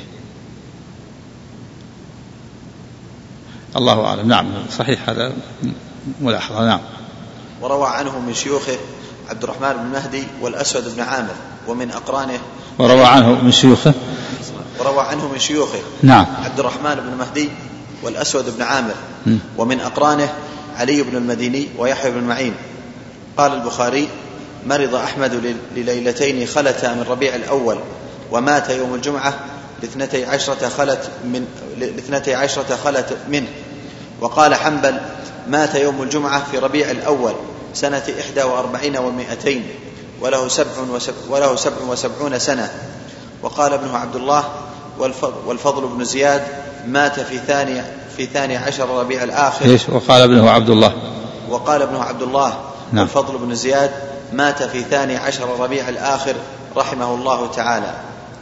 الله أعلم. نعم صحيح هذا ملاحظة. نعم. وروى عنه من شيوخه عبد الرحمن بن مهدي والأسود بن عامر ومن أقرانه. وروى عنه من شيوخه وروى عنه من شيوخه نعم عبد الرحمن بن مهدي والأسود بن عامر م. ومن أقرانه علي بن المديني ويحيى بن معين. قال البخاري مرض أحمد لليلتين خلتا من ربيع الأول ومات يوم الجمعة لاثنتي عشرة خلت من لاثنتي عشرة خلت منه. وقال حنبل مات يوم الجمعة في ربيع الأول سنة إحدى وأربعين ومائتين وله سبع وسب وله سبع وسبعون سنة. وقال ابنه عبد الله والفضل بن زياد مات في ثاني في ثاني عشر ربيع الآخر. إيش وقال ابنه عبد الله وقال ابنه عبد الله نعم. والفضل بن زياد مات في ثاني عشر ربيع الآخر رحمه الله تعالى.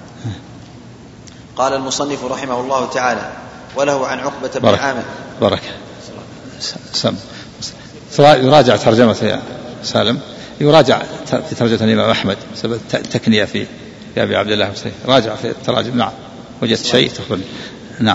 قال المصنف رحمه الله تعالى وله عن عقبة بن عامر. بركة سم يراجع ترجمة يا سالم، يراجع في ترجمة الإمام أحمد سبب تكنية في يا أبي عبد الله حسين، راجع في التراجم. نعم وجدت شيء تخبرني. نعم.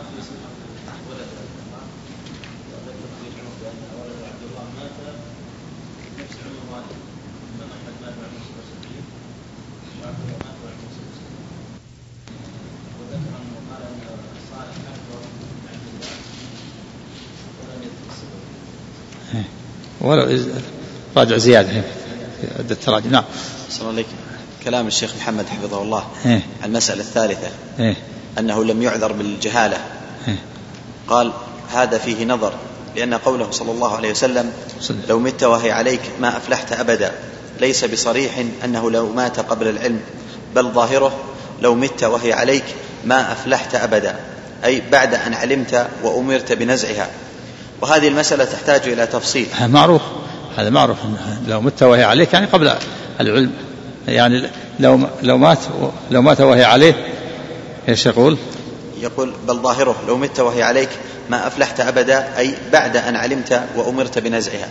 ولو راجع زيادة في عدة تراجم. نعم. صلى الله عليك. كلام الشيخ محمد حفظه الله إيه؟ المسألة الثالثة إيه؟ أنه لم يعذر بالجهالة. إيه؟ قال هذا فيه نظر، لأن قوله صلى الله عليه وسلم لو مت وهي عليك ما أفلحت أبدا ليس بصريح أنه لو مات قبل العلم، بل ظاهره لو مت وهي عليك ما أفلحت أبدا، أي بعد أن علمت وأمرت بنزعها. وهذه المسألة تحتاج إلى تفصيل. معروف هذا معروف لو مت وهي عليك يعني قبل العلم، يعني لو لو مات لو مات وهي عليه ايش يقول؟ يقول بل ظاهره لو مت وهي عليك ما أفلحت أبدا، أي بعد أن علمت وأمرت بنزعها.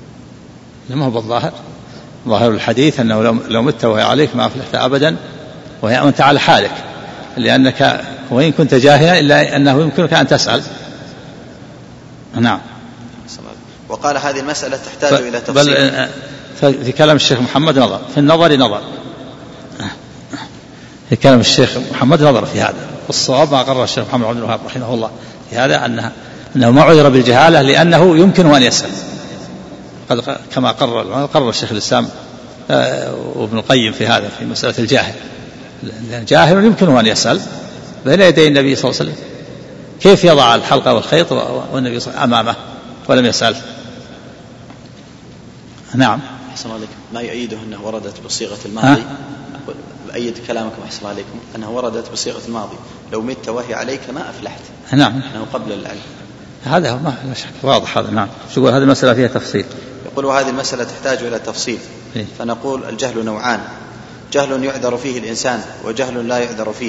ما هو بالظاهر، ظاهر الحديث أنه لو لو مت وهي عليك ما أفلحت أبدا، وأنت على حالك، لأنك وإن كنت جاهلا إلا أنه يمكنك أن تسأل. نعم. وقال هذه المسألة تحتاج إلى تفصيل. بل في كلام الشيخ محمد نظر، في النظر نظر، في كلام الشيخ محمد نظر في هذا، والصواب ما قرر الشيخ محمد عبد الوهاب رحمه الله في هذا أنه, أنه ما عذر بالجهالة لأنه يمكن أن يسأل، كما قرر قرر الشيخ الإسلام وابن القيم في هذا في مسألة الجاهل. جاهل يمكن أن يسأل بين يدي النبي صلى الله عليه وسلم، كيف يضع الحلقة والخيط والنبي صلى الله عليه وسلم أمامه ولم يسأل؟ نعم. أحسن عليكم. ما يؤيده أنه وردت بصيغة الماضي، أيد كلامكم أحسن عليكم أنه وردت بصيغة الماضي، لو مت وهي عليك ما أفلحت. نعم. أنه قبل العلم. هذا ما لا شك واضح هذا. نعم. شو يقول هذه المسألة فيها تفصيل؟ يقول وهذه المسألة تحتاج إلى تفصيل. إيه؟ فنقول الجهل نوعان: جهل يعذر فيه الإنسان وجهل لا يعذر فيه.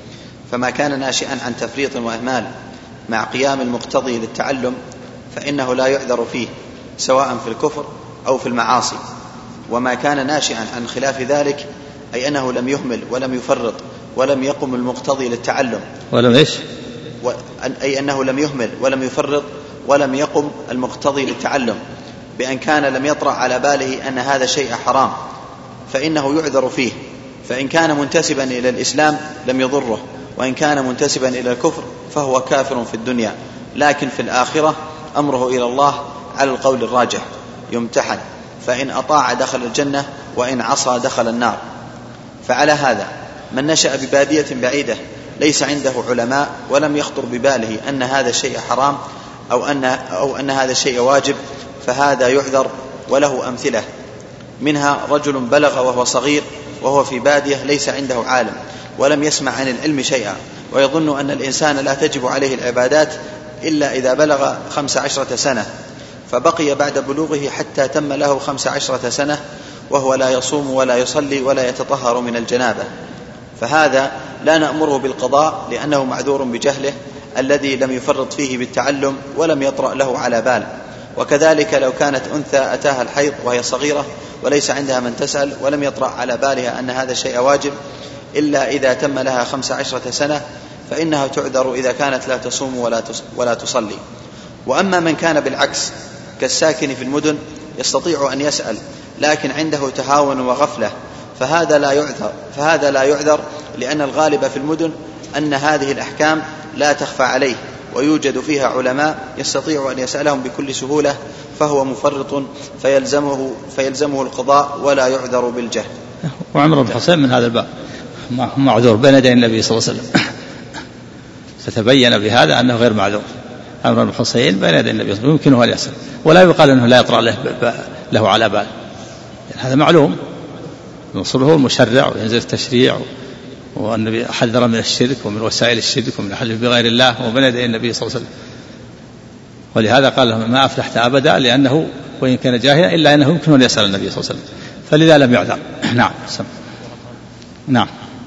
فما كان ناشئا عن تفريط وإهمال مع قيام المقتضي للتعلم فإنه لا يعذر فيه سواء في الكفر أو في المعاصي. وما كان ناشئا عن خلاف ذلك أي أنه لم يهمل ولم يفرط ولم يقم المقتضي للتعلم ولم إيش و... أي أنه لم يهمل ولم يفرط ولم يقم المقتضي للتعلم بأن كان لم يطرأ على باله أن هذا شيء حرام فإنه يعذر فيه. فإن كان منتسبا إلى الإسلام لم يضره، وإن كان منتسبا إلى الكفر فهو كافر في الدنيا، لكن في الآخرة أمره إلى الله على القول الراجح يمتحن، فإن أطاع دخل الجنة وإن عصى دخل النار. فعلى هذا من نشأ ببادية بعيدة ليس عنده علماء ولم يخطر بباله أن هذا الشيء حرام أو أن, أو أن هذا الشيء واجب فهذا يعذر، وله أمثلة منها رجل بلغ وهو صغير وهو في بادية ليس عنده عالم ولم يسمع عن العلم شيئا، ويظن أن الإنسان لا تجب عليه العبادات إلا إذا بلغ خمس عشرة سنة، فبقي بعد بلوغه حتى تم له خمس عشرة سنة وهو لا يصوم ولا يصلي ولا يتطهر من الجنابة، فهذا لا نأمره بالقضاء لأنه معذور بجهله الذي لم يفرط فيه بالتعلم ولم يطرأ له على بال. وكذلك لو كانت أنثى أتاها الحيض وهي صغيرة وليس عندها من تسأل ولم يطرأ على بالها أن هذا الشيء واجب إلا إذا تم لها خمس عشرة سنة فإنها تعذر إذا كانت لا تصوم ولا ولا تصلي. وأما من كان بالعكس كالساكن في المدن يستطيع أن يسأل لكن عنده تهاون وغفلة فهذا لا يعذر فهذا لا يعذر لأن الغالب في المدن أن هذه الأحكام لا تخفى عليه ويوجد فيها علماء يستطيع أن يسألهم بكل سهولة، فهو مفرط فيلزمه, فيلزمه القضاء ولا يعذر بالجهل. وعمر بن حسين من هذا الباب معذور بين يدي النبي صلى الله عليه وسلم، فتبين بهذا أنه غير معذور. عمر بن حسين بين يدي النبي صلى الله عليه وسلم يمكنه أن يسأل ولا يقال أنه لا يطرأ له, له على بال، يعني هذا معلوم نصره المشرع وينزل التشريع، والنبي حذر من الشرك ومن وسائل الشرك ومن الحلف بغير الله وبين يدي النبي صلى الله عليه وسلم. ولهذا قال لهم ما أفلحت أبدا، لأنه وإن كان جاهلا إلا أنه يمكن أن يسأل النبي صلى الله عليه وسلم، فلذا لم يعذر. نعم. نعم.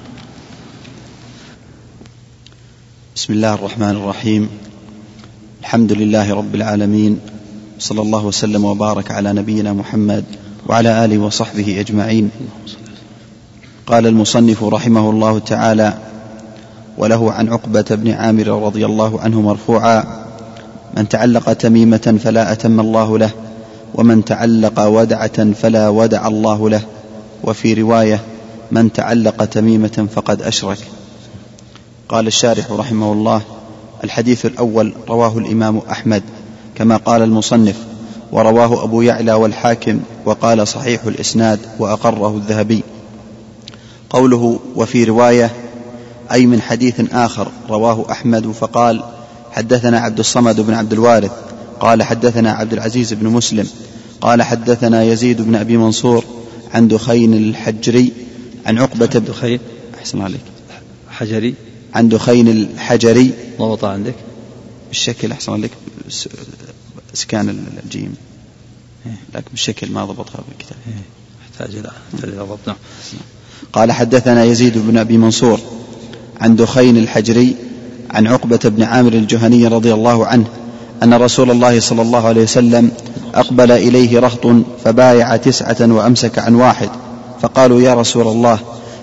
بسم الله الرحمن الرحيم. الحمد لله رب العالمين، صلى الله وسلم وبارك على نبينا محمد وعلى آله وصحبه أجمعين. قال المصنف رحمه الله تعالى: وله عن عقبة بن عامر رضي الله عنه مرفوعا: من تعلق تميمة فلا أتم الله له، ومن تعلق ودعة فلا ودع الله له. وفي رواية: من تعلق تميمة فقد أشرك. قال الشارح رحمه الله: الحديث الأول رواه الإمام أحمد كما قال المصنف، ورواه أبو يعلى والحاكم وقال صحيح الإسناد وأقره الذهبي. قوله وفي رواية أي من حديث آخر رواه أحمد فقال: حدثنا عبد الصمد بن عبد الوارث قال حدثنا عبد العزيز بن مسلم قال حدثنا يزيد بن أبي منصور عن دخين الحجري عن عقبة بن دخين أحسن عليك حجري عن دخين الحجري ضبط عندك بالشكل أحسن عليك سكان الجيم لكن بالشكل ما ضبطها بالكتاب يحتاج إلى ضبط. قال حدثنا يزيد بن أبي منصور عن دخين الحجري عن عقبة بن عامر الجهني رضي الله عنه أن رسول الله صلى الله عليه وسلم أقبل إليه رهط فبايع تسعة وأمسك عن واحد، فقالوا: يا رسول الله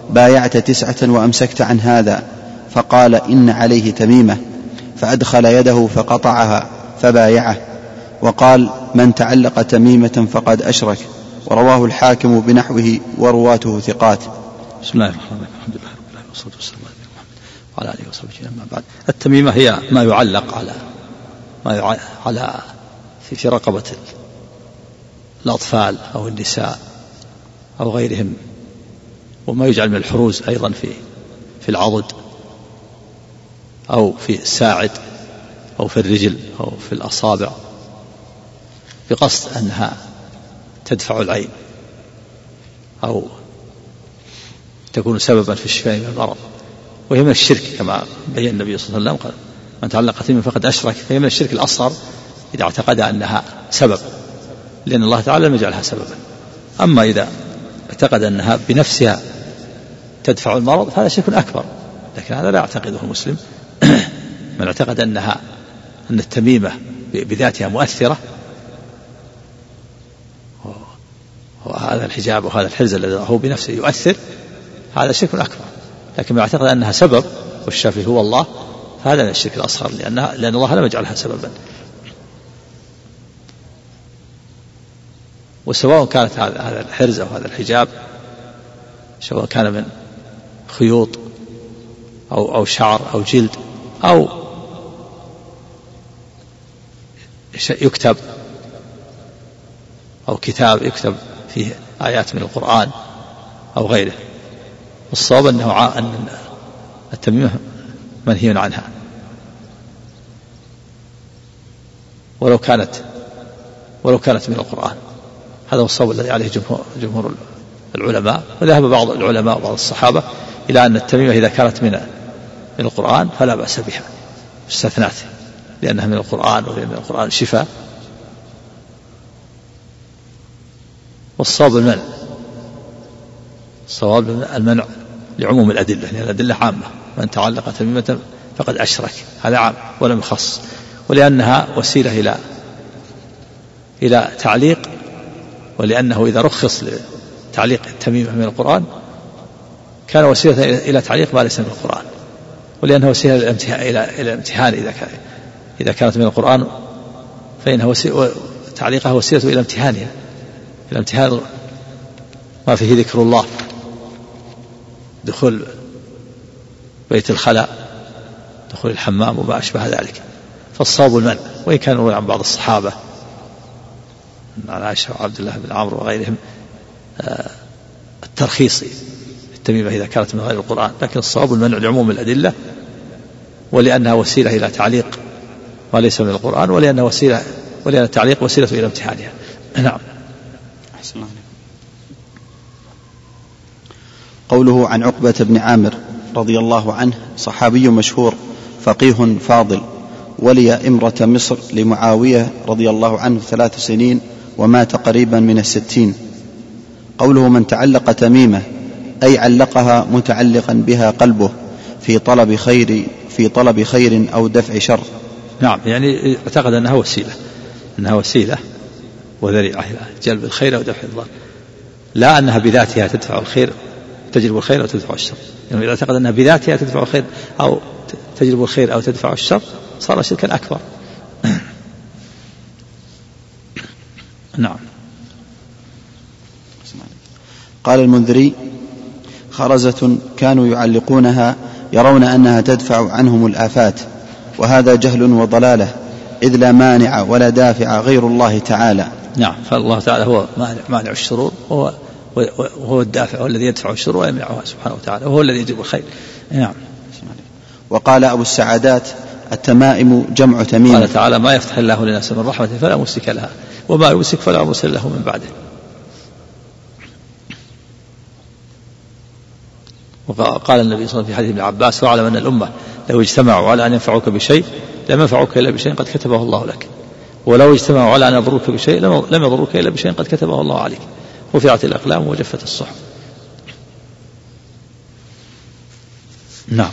بايعت تسعة وأمسكت عن هذا، فقال إن عليه تميمة، فأدخل يده فقطعها فبايعه. وقال من تعلق تميمة فقد أشرك. ورواه الحاكم بنحوه ورواته ثقات. بسم الله الرحمن الرحيم. الحمد لله رب العالمين والصلاة والسلام على نبينا محمد وعلى آله وصحبه أجمعين. أما بعد، التميمة هي ما يعلق على ما يعلق على في, في رقبة الأطفال أو النساء أو غيرهم، وما يجعل من الحروز أيضا في في العضد أو في الساعد أو في الرجل أو في الأصابع، بقصد أنها تدفع العين أو تكون سببا في الشفاء من المرض. وهي من الشرك كما بين النبي صلى الله عليه وسلم، قال من تعلق تميمة فقد أشرك. فهي من الشرك الأصغر إذا اعتقد أنها سبب، لأن الله تعالى لم يجعلها سببا. أما إذا اعتقد أنها بنفسها تدفع المرض فهذا شرك أكبر، لكن هذا لا يعتقده المسلم. من اعتقد أنها أن التميمة بذاتها مؤثرة، وهذا الحجاب وهذا الحرز الذي هو بنفسه يؤثر، هذا شرك أكبر. لكن من اعتقد أنها سبب والشافي هو الله فهذا من الشرك الأصغر، لأنها لأن الله لم يجعلها سببا. وسواء كانت هذا الحرز أو هذا الحجاب سواء كان من خيوط أو أو شعر أو جلد أو يكتب أو كتاب يكتب فيه آيات من القرآن أو غيره، والصواب أنه أن التميمة منهي عنها، ولو كانت ولو كانت من القرآن. هذا هو الصواب الذي عليه جمهور, جمهور العلماء. وذهب بعض العلماء وبعض الصحابة إلى أن التميمة إذا كانت من من القرآن فلا بأس بها، استثنات، لأنها من القرآن ولأن القرآن شفاء. والصواب المنع، الصواب المنع لعموم الأدلة، لأن الأدلة عامة. من تعلق تميمة فقد أشرك، هذا عام ولم يخص، ولأنها وسيلة إلى إلى تعليق، ولأنه إذا رخص لتعليق التميمة من القرآن كان وسيلة إلى تعليق ما ليس من القرآن، ولأنها وسيلة إلى الامتحان. إذا كان إذا كانت من القرآن فإنها تعليقها وسيلة إلى امتحانها، إلى امتحان ما فيه ذكر الله، دخول بيت الخلاء، دخول الحمام وما أشبه ذلك. فالصواب المنع، وإن كان يروى عن بعض الصحابة عن عائشة وعبد الله بن عمرو وغيرهم الترخيص التميمة إذا كانت من غير القرآن، لكن الصواب المنع لعموم الأدلة، ولأنها وسيلة إلى تعليق ما ليس من القرآن، ولأنها وسيلة ولأن التعليق وسيلة إلى امتحانها. نعم. قوله عن عقبة بن عامر رضي الله عنه، صحابي مشهور فقيه فاضل، ولي إمرة مصر لمعاوية رضي الله عنه ثلاث سنين ومات قريبا من الستين. قوله من تعلق تميمة أي علقها متعلقا بها قلبه في طلب خير في طلب خير أو دفع شر. نعم، يعني اعتقد أنها وسيلة أنها وسيلة وذريعة إلى جلب الخير أو دفع الضر، لا أنها بذاتها تدفع الخير تجلب الخير أو تدفع الشر. يعني إذا اعتقد أنها بذاتها تدفع الخير أو تجلب الخير أو تدفع الشر صار شركا أكبر. نعم. قال المنذري: خرزة كانوا يعلقونها يرون أنها تدفع عنهم الآفات، وهذا جهل وضلالة، إذ لا مانع ولا دافع غير الله تعالى. نعم، فالله تعالى هو مانع الشرور، وهو وهو الدافع، والذي يدفع الشرور ويمنعها سبحانه وتعالى، وهو الذي يجيب الخير. نعم. وقال أبو السعادات: التمائم جمع تميم. قال تعالى: ما يفتح الله للناس من رحمة فلا ممسك لها، وما يمسك فلا مرسل له من بعده. وقال النبي صلى الله عليه وسلم في حديث ابن عباس: واعلم أن الأمة لو اجتمعوا على أن ينفعوك بشيء لم ينفعوك إلا بشيء قد كتبه الله لك، ولو اجتمعوا على أن يضروك بشيء لم يضروك إلا بشيء قد كتبه الله عليك، رفعت الأقلام وجفت الصحف. نعم.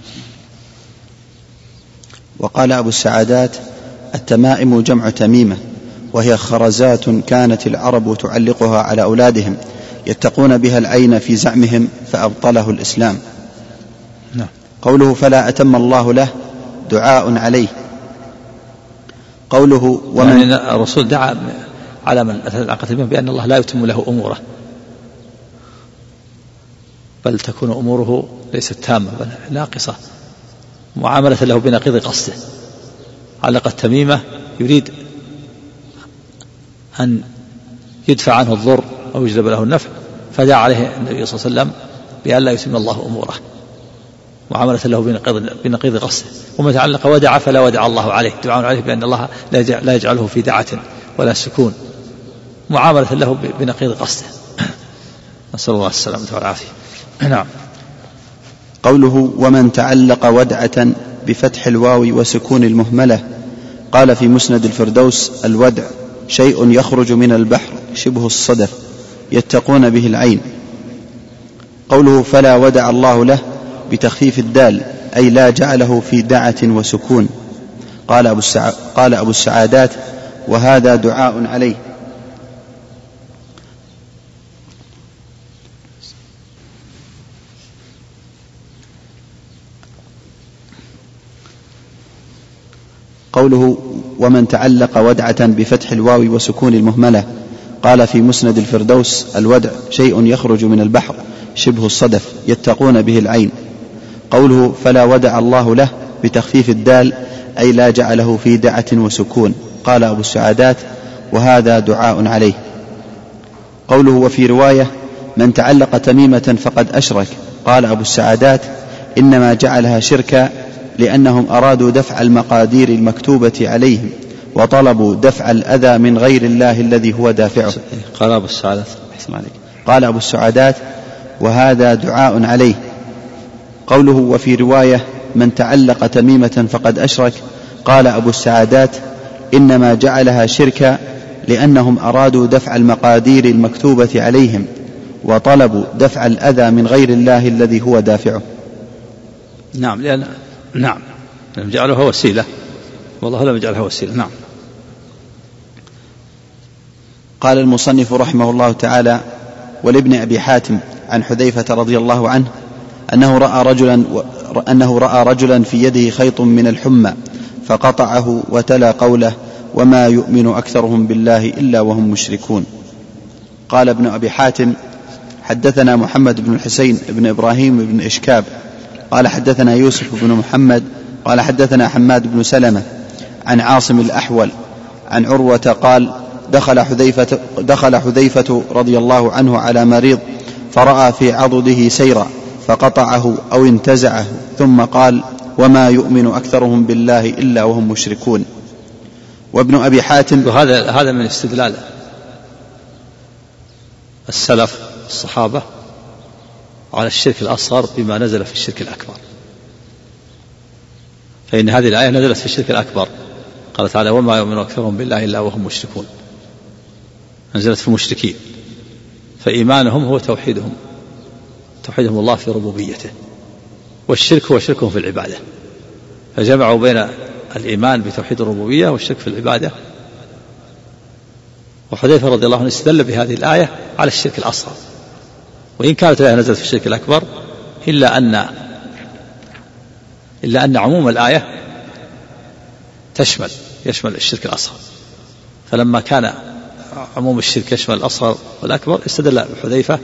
وقال أبو السعادات: التمائم جمع تميمة، وهي خرزات كانت العرب تعلقها على أولادهم يتقون بها العين في زعمهم فأبطله الإسلام. نعم. قوله فلا أتم الله له دعاء عليه. قوله ومن يعني الرسول دعا على من أتى العقد بأن الله لا يتم له أموره، بل تكون أموره ليست تامة بل ناقصة، معاملة له بنقيض قصده. علق التميمة يريد أن يدفع عنه الضر أو يجلب له النفع، فدعا عليه النبي صلى الله عليه وسلم بأن لا يتم الله أموره، معاملة له بنقيض, بنقيض قصده. وما تعلق ودع فلا ودع الله عليه، دعاء عليه بأن الله لا يجعله في دعة ولا سكون، معاملة له بنقيض قصده. نسأل الله السلامة والعافية. نعم. قوله ومن تعلق ودعة بفتح الواو وسكون المهملة. قال في مسند الفردوس الودع شيء يخرج من البحر شبه الصدف يتقون به العين. قوله فلا ودع الله له بتخفيف الدال أي لا جعله في دعة وسكون. قال أبو, السع... قال أبو السعادات وهذا دعاء عليه. قوله ومن تعلق ودعة بفتح الواو وسكون المهملة. قال في مسند الفردوس الودع شيء يخرج من البحر شبه الصدف يتقون به العين. قوله فلا ودع الله له بتخفيف الدال أي لا جعله في دعة وسكون. قال أبو السعادات وهذا دعاء عليه. قوله وفي رواية من تعلق تميمة فقد أشرك. قال أبو السعادات إنما جعلها شركا لأنهم أرادوا دفع المقادير المكتوبة عليهم وطلبوا دفع الأذى من غير الله الذي هو دافعه. قال أبو السعادات قال أبو السعادات وهذا دعاء عليه. قوله وفي رواية من تعلق تميمة فقد أشرك. قال أبو السعادات إنما جعلها شركا لأنهم أرادوا دفع المقادير المكتوبة عليهم وطلبوا دفع الأذى من غير الله الذي هو دافعه. نعم لأن نعم جعلها وسيلة والله لم يجعلها وسيلة. نعم. قال المصنف رحمه الله تعالى ولابن أبي حاتم عن حذيفة رضي الله عنه أنه رأى رجلا أنه رأى رجلا في يده خيط من الحمى فقطعه وتلا قوله وما يؤمن أكثرهم بالله إلا وهم مشركون. قال ابن أبي حاتم حدثنا محمد بن الحسين بن إبراهيم بن إشكاب قال حدثنا يوسف بن محمد قال حدثنا حماد بن سلمة عن عاصم الأحول عن عروة قال دخل حذيفة, دخل حذيفة رضي الله عنه على مريض فرأى في عضده سيرا فقطعه أو انتزعه ثم قال وما يؤمن أكثرهم بالله إلا وهم مشركون. وابن أبي حاتم وهذا هذا من استدلال السلف الصحابة على الشرك الأصغر بما نزل في الشرك الأكبر، فإن هذه الآية نزلت في الشرك الأكبر. قال تعالى وما يؤمن أكثرهم بالله إلا وهم مشركون، نزلت في المشركين، فإيمانهم هو توحيدهم توحيدهم الله في ربوبيته، والشرك هو شركهم في العبادة، فجمعوا بين الإيمان بتوحيد الربوبية والشرك في العبادة. وحذيفة رضي الله عنه استدل بهذه الآية على الشرك الأصغر، وإن كانت الآية نزلت في الشرك الأكبر إلا أن إلا أن عموم الآية تشمل يشمل الشرك الأصغر، فلما كان عموم الشرك يشمل الأصغر والأكبر استدل حذيفة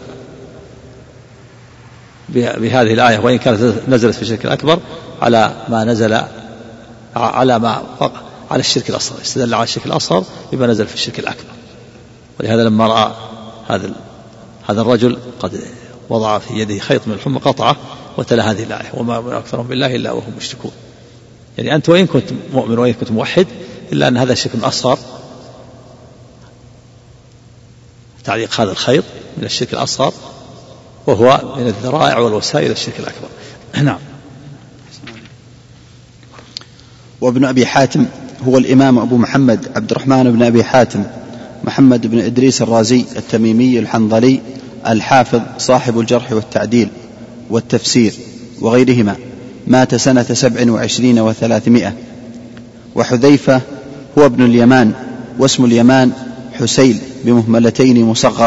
بهذه الآية وإن كانت نزلت في الشرك الأكبر على ما نزل على ما على الشرك الأصغر، استدل على الشرك الأصغر بما نزل في الشرك الأكبر. ولهذا لما رأى هذا هذا الرجل قد وضع في يده خيط من الحمى قطعه وتلا هذه الآية وما يؤمن أكثرهم بالله إلا وهم مشركون. يعني أنت وإن كنت مؤمن وإن كنت موحد إلا أن هذا شرك أصغر، تعليق هذا الخيط من الشرك الأصغر وهو من الذرائع والوسائل الشرك الأكبر. نعم. وابن أبي حاتم هو الإمام أبو محمد عبد الرحمن بن أبي حاتم محمد بن إدريس الرازي التميمي الحنظلي الحافظ صاحب الجرح والتعديل والتفسير وغيرهما، مات سنة سبع وعشرين وثلاثمائة. وحذيفة هو ابن اليمان، واسم اليمان حسيل بمهملتين مصغرا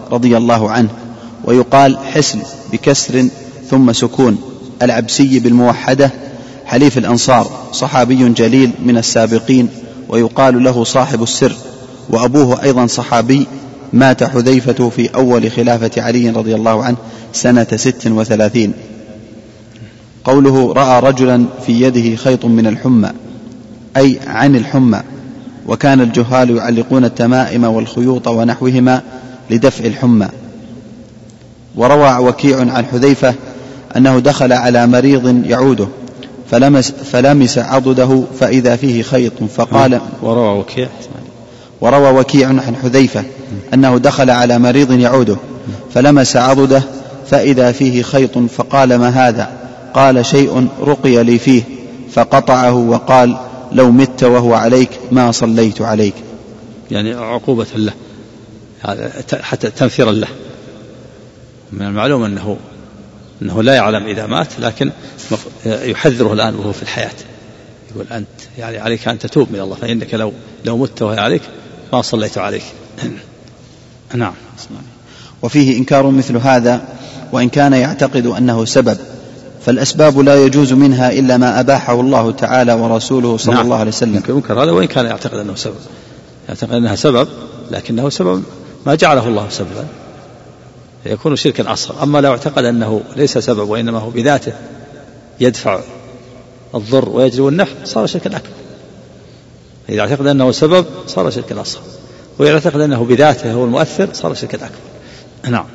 رضي الله عنه، ويقال حسن بكسر ثم سكون العبسي بالموحدة حليف الأنصار، صحابي جليل من السابقين، ويقال له صاحب السر، وأبوه أيضا صحابي، مات حذيفة في أول خلافة علي رضي الله عنه سنة ست وثلاثين. قوله رأى رجلا في يده خيط من الحمى أي عن الحمى، وكان الجهال يعلقون التمائم والخيوط ونحوهما لدفع الحمى. وروى وكيع عن حذيفة أنه دخل على مريض يعوده فلمس, فلمس عضده فإذا فيه خيط فقال وروى وكيع وروى وكيع عن حذيفة أنه دخل على مريض يعوده فلمس عضده فإذا فيه خيط فقال ما هذا؟ قال شيء رقي لي فيه، فقطعه وقال لو مت وهو عليك ما صليت عليك. يعني عقوبة له، حتى تنفيرا له. من المعلوم أنه أنه لا يعلم إذا مات، لكن يحذره الآن وهو في الحياة، يقول أنت يعني عليك أن تتوب من الله، فإنك لو لو مت وهو عليك ما صليت عليك. نعم. وفيه إنكار مثل هذا وإن كان يعتقد أنه سبب، فالأسباب لا يجوز منها إلا ما أباحه الله تعالى ورسوله صلى نعم. الله عليه وسلم. ينكر هذا وإن كان يعتقد أنه سبب، يعتقد أنها سبب لكنه سبب ما جعله الله سببا، يكون شركا أصغر. أما لو اعتقد أنه ليس سبب وإنما هو بذاته يدفع الضر ويجلب النفع صار شركا أكبر. إذا اعتقد أنه سبب صار شركا أصغر، وإذا اعتقد أنه بذاته هو المؤثر صار شركا أكبر. نعم.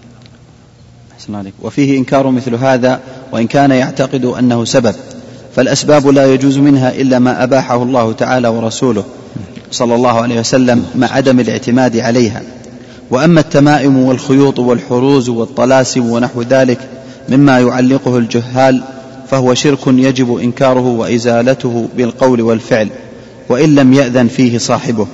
وفيه إنكار مثل هذا وإن كان يعتقد أنه سبب، فالأسباب لا يجوز منها إلا ما أباحه الله تعالى ورسوله صلى الله عليه وسلم مع عدم الاعتماد عليها. وأما التمائم والخيوط والحروز والطلاسم ونحو ذلك مما يعلقه الجهال فهو شرك يجب إنكاره وإزالته بالقول والفعل وإن لم يأذن فيه صاحبه.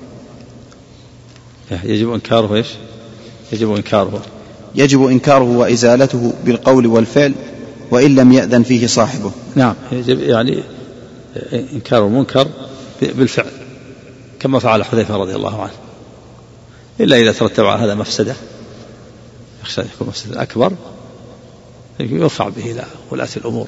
يجب إنكاره إيش؟ يجب إنكاره يجب إنكاره وإزالته بالقول والفعل وإن لم يأذن فيه صاحبه. نعم، يجب يعني إنكار المنكر بالفعل كما فعل حذيفة رضي الله عنه، إلا إذا ترتب على هذا مفسدة يخشى يكون مفسدة أكبر يرفع به إلى ولاة الأمور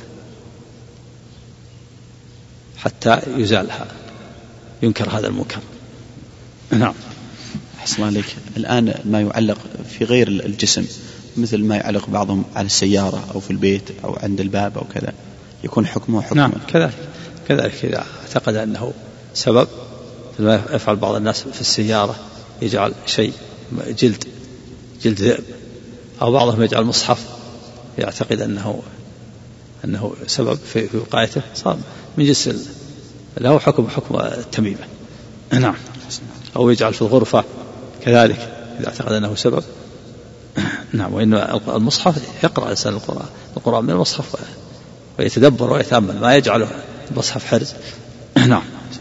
حتى يزالها، ينكر هذا المنكر. نعم. أحسن عليك. الآن ما يعلق في غير الجسم مثل ما يعلق بعضهم على السيارة أو في البيت أو عند الباب أو كذا، يكون حكمه حكمه. نعم كذلك كذلك إذا اعتقد أنه سبب، ما يفعل بعض الناس في السيارة يجعل شيء جلد جلد ذئب، أو بعضهم يجعل مصحف يعتقد أنه أنه سبب في وقايته، صار من جنس له حكم حكم التميمة. نعم. أو يجعل في الغرفة كذلك إذا اعتقد أنه سبب. نعم. وإن المصحف يقرأ الإنسان القرآن القرآن من المصحف ويتدبر ويتأمل، ما يجعله المصحف حرز. نعم.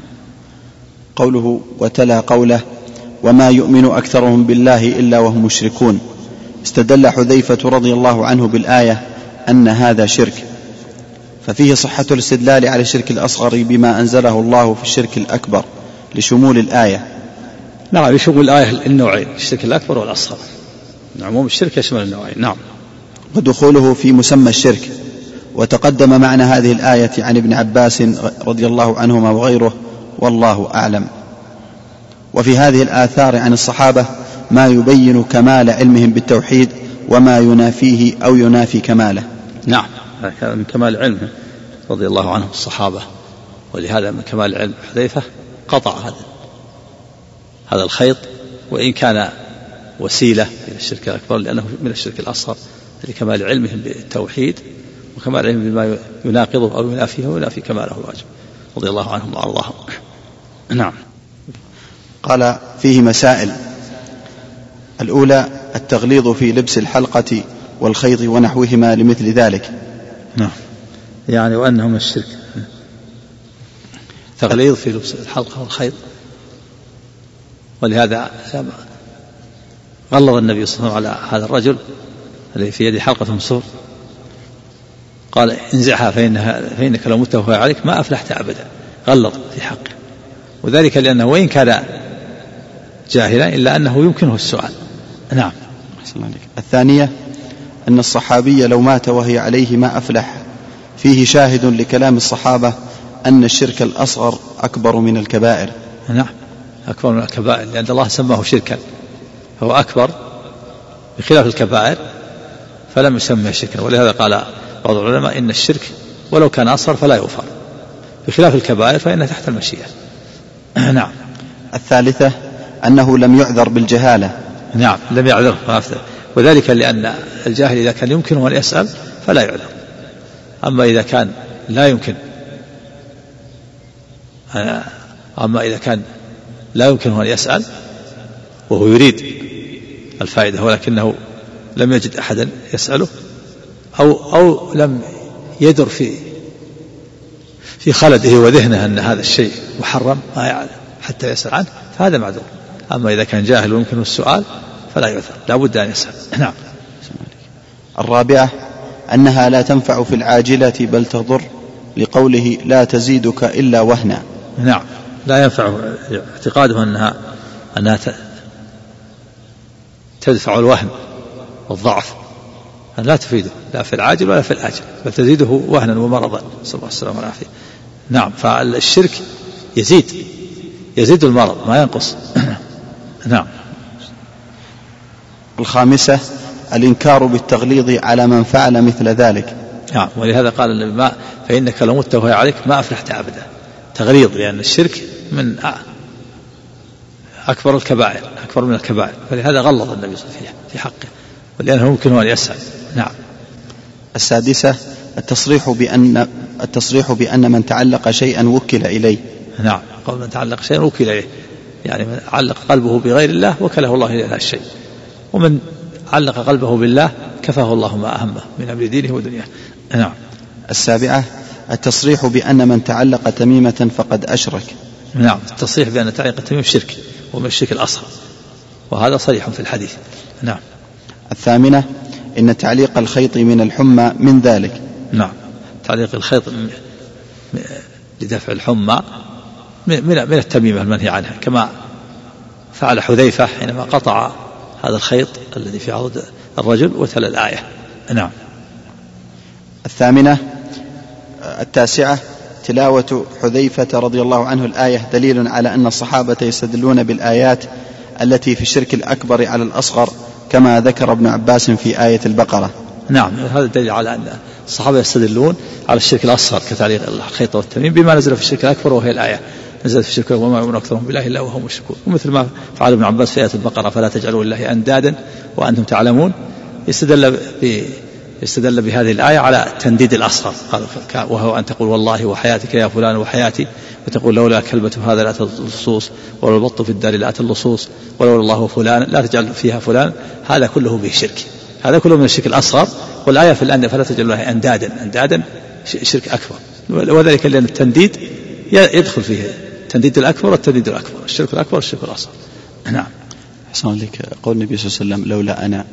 قوله وتلا قوله وما يؤمن أكثرهم بالله إلا وهم مشركون، استدل حذيفة رضي الله عنه بالآية أن هذا شرك، ففيه صحة الاستدلال على الشرك الأصغر بما أنزله الله في الشرك الأكبر لشمول الآية. نعم، لشمول الآية النوعين، الشرك الأكبر والأصغر. عموم الشرك يشمل النوعين. نعم. ودخوله في مسمى الشرك. وتقدم معنى هذه الآية عن ابن عباس رضي الله عنهما وغيره والله أعلم. وفي هذه الآثار عن الصحابة ما يبين كمال علمهم بالتوحيد وما ينافيه أو ينافي كماله. نعم، هذا من كمال علمهم رضي الله عنهم الصحابة، ولهذا من كمال علم حذيفة قطع هذا هذا الخيط وإن كان وسيلة إلى الشرك الأكبر، لأنه من الشرك الأصغر، لكمال علمهم بالتوحيد وكمال علمهم بما يناقضه أو ينافيه وينافي كماله الواجب رضي الله عنهم وأرضاهم. نعم. قال فيه مسائل. الأولى التغليظ في لبس الحلقة والخيط ونحوهما لمثل ذلك. نعم، يعني وأنه من الشرك تغليظ في لبس الحلقة والخيط، ولهذا غلظ النبي صلى الله عليه وسلم على هذا الرجل الذي في يده حلقة من صور، قال انزعها فإنها فإنك لو مت وهو عليك ما أفلحت أبدا، غلظ في حقه، وذلك لأنه وإن كان جاهلا إلا أنه يمكنه السؤال. نعم. الثانية أن الصحابي لو مات وهي عليه ما أفلح، فيه شاهد لكلام الصحابة أن الشرك الأصغر أكبر من الكبائر. نعم أكبر من الكبائر، لأن الله سماه شركا فهو أكبر بخلاف الكبائر فلم يسمى شركا، ولهذا قال بعض العلماء إن الشرك ولو كان أصغر فلا يغفر، بخلاف الكبائر فإنها تحت المشيئة. نعم. الثالثة أنه لم يعذر بالجهالة. نعم لم يعذر، وذلك لأن الجاهل إذا كان يمكنه أن يسأل فلا يعذر، أما إذا كان لا يمكن أما إذا كان لا يمكنه أن يسأل وهو يريد الفائدة ولكنه لم يجد أحدا يسأله أو, أو لم يدر في في خلده وذهنه أن هذا الشيء محرم ما يعلم حتى يسأل عنه فهذا معذور. أما إذا كان جاهل ويمكنه السؤال فلا يعذر، لا بد أن يسأل. نعم. الرابعة أنها لا تنفع في العاجلة بل تضر، لقوله لا تزيدك إلا وهنا. نعم لا ينفع، اعتقاده أنها أنها تدفع الوهن والضعف، لا تفيده لا في العاجل ولا في الآجل، بل تزيده وهنا ومرضا، صلى الله عليه وسلم والعافية. نعم فالشرك يزيد يزيد المرض ما ينقص. نعم. الخامسة الإنكار بالتغليظ على من فعل مثل ذلك. نعم ولهذا قال النبي ما فإنك لو مت وهي عليك ما أفلحت أبدا، تغليظ، لأن الشرك من أكبر الكبائر أكبر من الكبائر، فلهذا غلظ النبي صلى الله عليه وسلم في حقه ولأنه ممكن أن يسأل. نعم. السادسة التصريح بأن التصريح بأن من تعلق شيئا وكل إليه. نعم قول من تعلق شيئا وكل إليه، يعني من علق قلبه بغير الله وكله الله إلى الشيء، ومن علق قلبه بالله كفاه الله ما أهمه من أمر دينه ودنياه. نعم. السابعة التصريح بأن من تعلق تميمة فقد أشرك. نعم التصريح بأن تعلق التميم شرك ومن الشرك الأصغر، وهذا صريح في الحديث. نعم. الثامنة إن تعليق الخيط من الحمى من ذلك. نعم تعليق الخيط لدفع الحمى من من التميمة المنهي عنها، كما فعل حذيفة حينما قطع هذا الخيط الذي في عضد الرجل وتلا الآية. نعم. الثامنة التاسعة تلاوة حذيفة رضي الله عنه الآية دليل على أن الصحابة يستدلون بالآيات التي في الشرك الأكبر على الأصغر، كما ذكر ابن عباس في آية البقرة. نعم هذا دليل على أن الصحابة يستدلون على الشرك الأصغر كتعليق الخيط والتميم بما نزل في الشرك الأكبر، وهي الآية نزلت في الشرك وما يؤمن أكثرهم بالله إلا وهم مشركون، ومثل ما فعل ابن عباس في آية البقرة فلا تجعلوا لله أندادا وأنتم تعلمون، يستدل ب استدل بهذه الآية على التنديد الأصغر، وهو أن تقول والله وحياتك يا فلان وحياتي، وتقول لولا كلمة هذا لا اللصوص، ولو البط في الدار لا اللصوص، ولولا الله فلان لا تجعل فيها فلان، هذا كله به شرك، هذا كله من الشرك الأصغر. والآية في الأن فلا تجعل لها أندادا، أندادا شرك أكبر، وذلك لأن التنديد يدخل فيه التنديد الأكبر والتنديد الأكبر، الشرك الأكبر والشرك الأصغر. نعم. حسن لك قول النبي صلى الله عليه وسلم لولا أنا،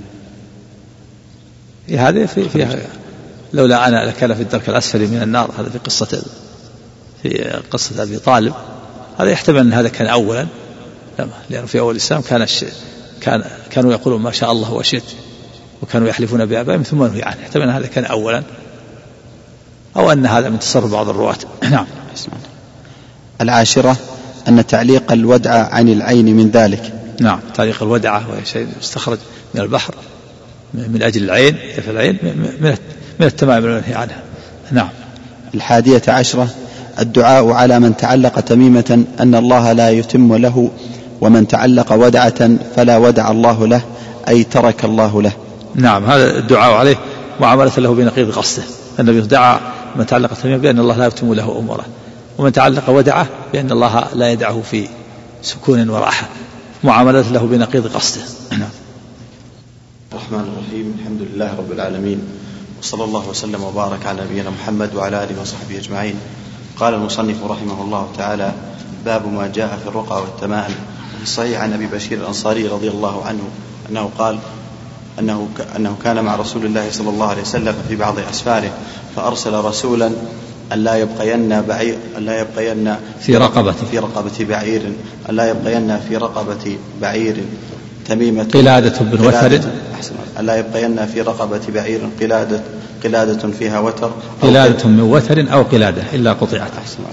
هذه في فيها لولا أنا لكان في الدرك الأسفل من النار، هذا في قصة في قصة أبي طالب، هذا يحتمل أن هذا كان أولا، لأنه في أول الإسلام كان كان كانوا يقولون ما شاء الله وشئت، وكانوا يحلفون بآبائهم ثم نهي عنه، يحتمل أن هذا كان أولا، أو أن هذا من تصرف بعض الرواة. نعم. العاشرة أن تعليق الودعة عن العين من ذلك. نعم تعليق الودعة وهي شيء يستخرج من البحر من أجل العين، في العين من التمائم المنهي عنها. نعم. الحادية عشرة الدعاء على من تعلق تميمة أن الله لا يتم له، ومن تعلق ودعة فلا ودع الله له، أي ترك الله له. نعم هذا الدعاء عليه معاملة له بنقيض قصده، النبي دعا من تعلق تميمة بأن الله لا يتم له أموره، ومن تعلق ودعة بأن الله لا يدعه في سكون وراحة، معاملة له بنقيض قصده. نعم. الرحمن الرحيم. الحمد لله رب العالمين، وصلى الله وسلم وبارك على نبينا محمد وعلى آله وصحبه أجمعين. قال المصنف رحمه الله تعالى: باب ما جاء في الرقى والتمائم. في الصحيح عن أبي بشير الأنصاري رضي الله عنه أنه قال أنه, أنه كان مع رسول الله صلى الله عليه وسلم في بعض أسفاره، فأرسل رسولا ألا يبقين بعير ألا يبقين في رقبة في رقبة بعير ألا يبقين في رقبة بعير تميمة قلادة بن وتر ألا يبقين في رقبة بعير قلادة قلادة فيها وتر قلادة من وتر أو قلادة إلا قطعت.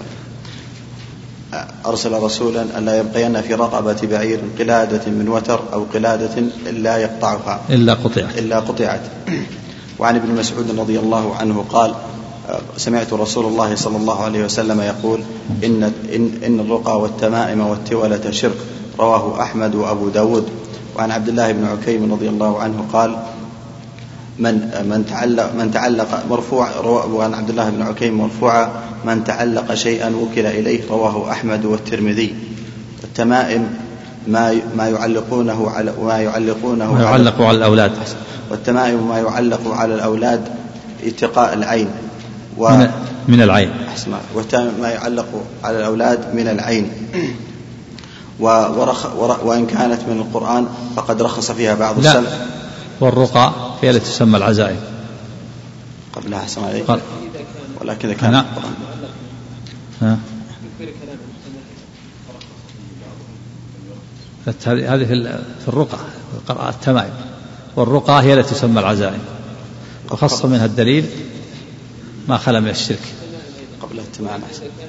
أرسل رسولا ألا يبقين في رقبة بعير قلادة من وتر أو قلادة إلا يقطعها إلا قطعت إلا قطعت. وعن ابن مسعود رضي الله عنه قال سمعت رسول الله صلى الله عليه وسلم يقول إن, إن, إن الرقى والتمائم والتولة شرك، رواه أحمد وأبو داود. وعن عبد الله بن عكيم رضي الله عنه قال من من تعلق من تعلق مرفوع، وعن عبد الله بن عكيم مرفوعا من تعلق شيئا وكل إليه، رواه أحمد والترمذي. التمائم ما ما يعلقونه على ما يعلقونه ما يعلق على الأولاد، والتمائم ما يعلق على الأولاد اتقاء العين و من, من العين، وما يعلق على الأولاد من العين. ورخ وإن كانت من القرآن فقد رخص فيها بعض السلف. والرقى هي التي تسمى العزائم قبلها أحسن عليك، قال. ولكن إذا كان نعم. ها. هذه في الرقى قراءة التمائم، والرقى هي التي تسمى العزائم، وخص منها الدليل ما خلا من الشرك. قبل التمائم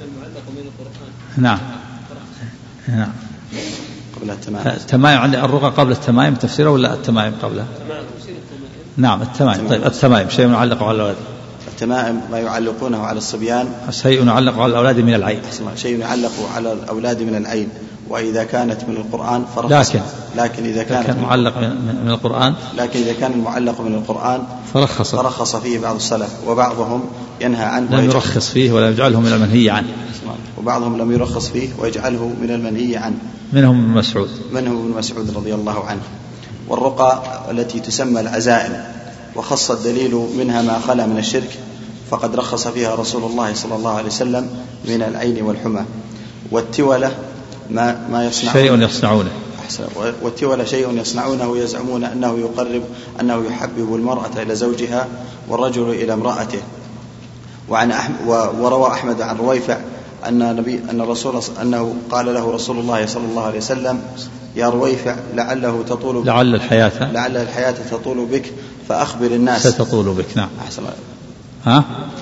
نعم نعم قبل التمائم. التمائم عند الرقى قبل التمائم تفسيره ولا التمائم قبلها؟ نعم التمائم. طيب التمائم شيء يعلق على الأولاد. التمائم ما يعلقونه على الصبيان، شيء يعلق على الأولاد من العين، شيء يعلق على الأولاد من العين. وإذا كانت من القرآن فرخص، لكن لكن إذا كانت كان معلق من القرآن لكن إذا كان المعلق من القرآن فرخص فرخص فيه بعض السلف، وبعضهم ينهى عنه لم يرخص فيه ولا يجعله من المنهي عنه، وبعضهم لم يرخص فيه ويجعله من المنهي عنه. منهم ابن مسعود منهم ابن مسعود رضي الله عنه. والرقى التي تسمى العزائم، وخص الدليل منها ما خلا من الشرك، فقد رخص فيها رسول الله صلى الله عليه وسلم من العين والحمى. والتولة ما ما يصنعون شيء يصنعونه والتولة شيء يصنعونه يزعمون أنه يقرب أنه يحبب المرأة إلى زوجها والرجل إلى امرأته. وعن أحمد وروى أحمد عن رويفع أن نبي أن رسول أنه قال له رسول الله صلى الله عليه وسلم يا رويفع لعله تطول لعل الحياة لعل الحياة تطول بك فأخبر الناس. ستطول بك. نعم. أحسن. ها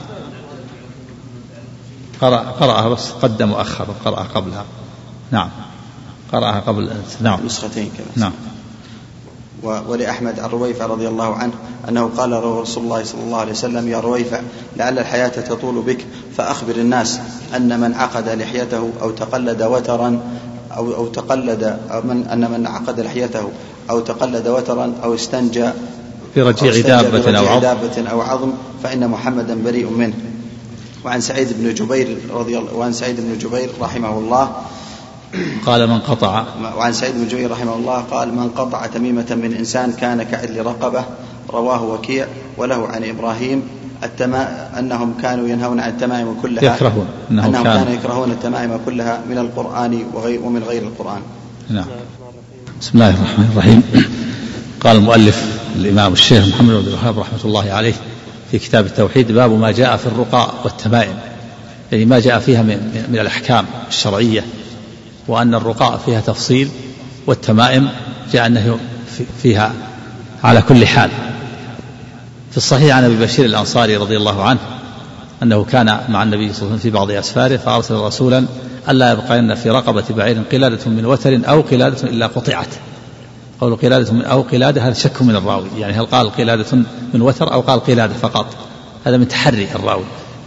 قرأ قرأها بس قدم وأخر، قرأها قبلها. نعم قرأها قبل. نعم نسختين كذا. نعم. ولأحمد عن رويفع رضي الله عنه أنه قال له رسول الله صلى الله عليه وسلم يا رويفع لعل الحياة تطول بك فأخبر الناس أن من عقد لحيته أو تقلد وترا أو, أو تقلد أو من أن من عقد لحيته أو تقلد وترا أو استنجى برجيع دابة أو عظم, أو عظم فإن محمدا بريء منه. وعن سعيد بن جبير رضي الله وعن سعيد بن جبير رحمه الله قال من قطع وعن سعيد بن جبير رحمه الله قال من قطع تميمة من إنسان كان كعدل رقبة، رواه وكيع. وله عن إبراهيم التما أنهم كانوا ينهون عن التمائم كلها، يكرهون أنهم, أنهم كانوا يكرهون التمائم كلها من القرآن وغير ومن غير القرآن. نعم. بسم الله الرحمن الرحيم. قال المؤلف الإمام الشيخ محمد بن عبد الوهاب رحمة الله عليه في كتاب التوحيد باب ما جاء في الرقى والتمائم، يعني ما جاء فيها من, من الأحكام الشرعية، وأن الرقاء فيها تفصيل والتمائم جاء أنه فيها على كل حال. في الصحيح عن أبي بشير الأنصاري رضي الله عنه أنه كان مع النبي صلى الله عليه وسلم في بعض أسفاره فأرسل رسولا ألا يبقين في رقبة بعير قلادة من وتر أو قلادة إلا قطعت. قول قلادة من أو قلادة هذا شك من الراوي، يعني هل قال قلادة من وتر أو قال قلادة فقط، هذا من تحري الراوي.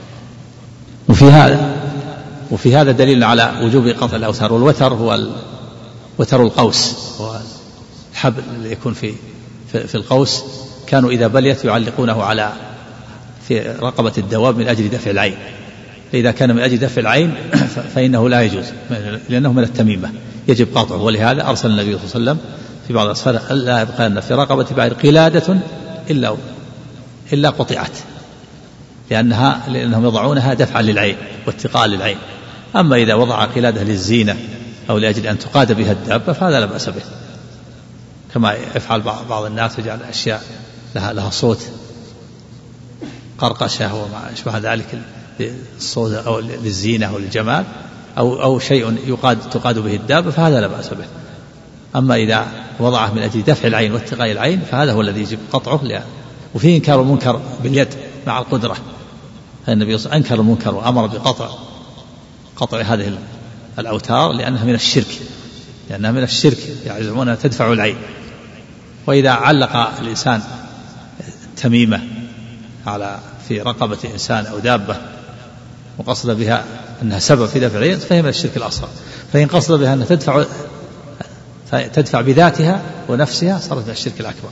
وفي هذا وفي هذا دليل على وجوب قطع الأوتار. والوتر هو وتر القوس، هو الحبل اللي يكون في في القوس، كانوا إذا بليت يعلقونه على في رقبة الدواب من أجل دفع العين، فإذا كان من أجل دفع العين فإنه لا يجوز لأنه من التميمة يجب قطعه. ولهذا أرسل النبي صلى الله عليه وسلم في بعض الأسفار ألا يبقى في رقبة بعير قلادة إلا إلا قطعت، لأنها لأنهم يضعونها دفعا للعين واتقاء للعين. أما إذا وضع قلادة للزينة أو لأجل أن تقاد بها الدابة فهذا لا بأس به، كما يفعل بعض الناس يجعل أشياء لها, لها صوت قرقشة وما أشبه ذلك الصوت أو للزينة أو للجمال أو, أو شيء يقاد تقاد به الدابة فهذا لا بأس به. أما إذا وضعه من أجل دفع العين واتقاء العين فهذا هو الذي يجب قطعه لأ. وفيه إنكار المنكر باليد مع القدرة، النبي صلى الله عليه وسلم أنكر المنكر وأمر بقطع قطع هذه الأوتار لأنها من الشرك لأنها من الشرك يعزمون أنها تدفع العين. وإذا علق الإنسان تميمة على في رقبة إنسان أو دابة وقصد بها أنها سبب في دفع العين فهي من الشرك الأصغر. فإن قصد بها أنها تدفع تدفع بذاتها ونفسها صارت من الشرك الأكبر.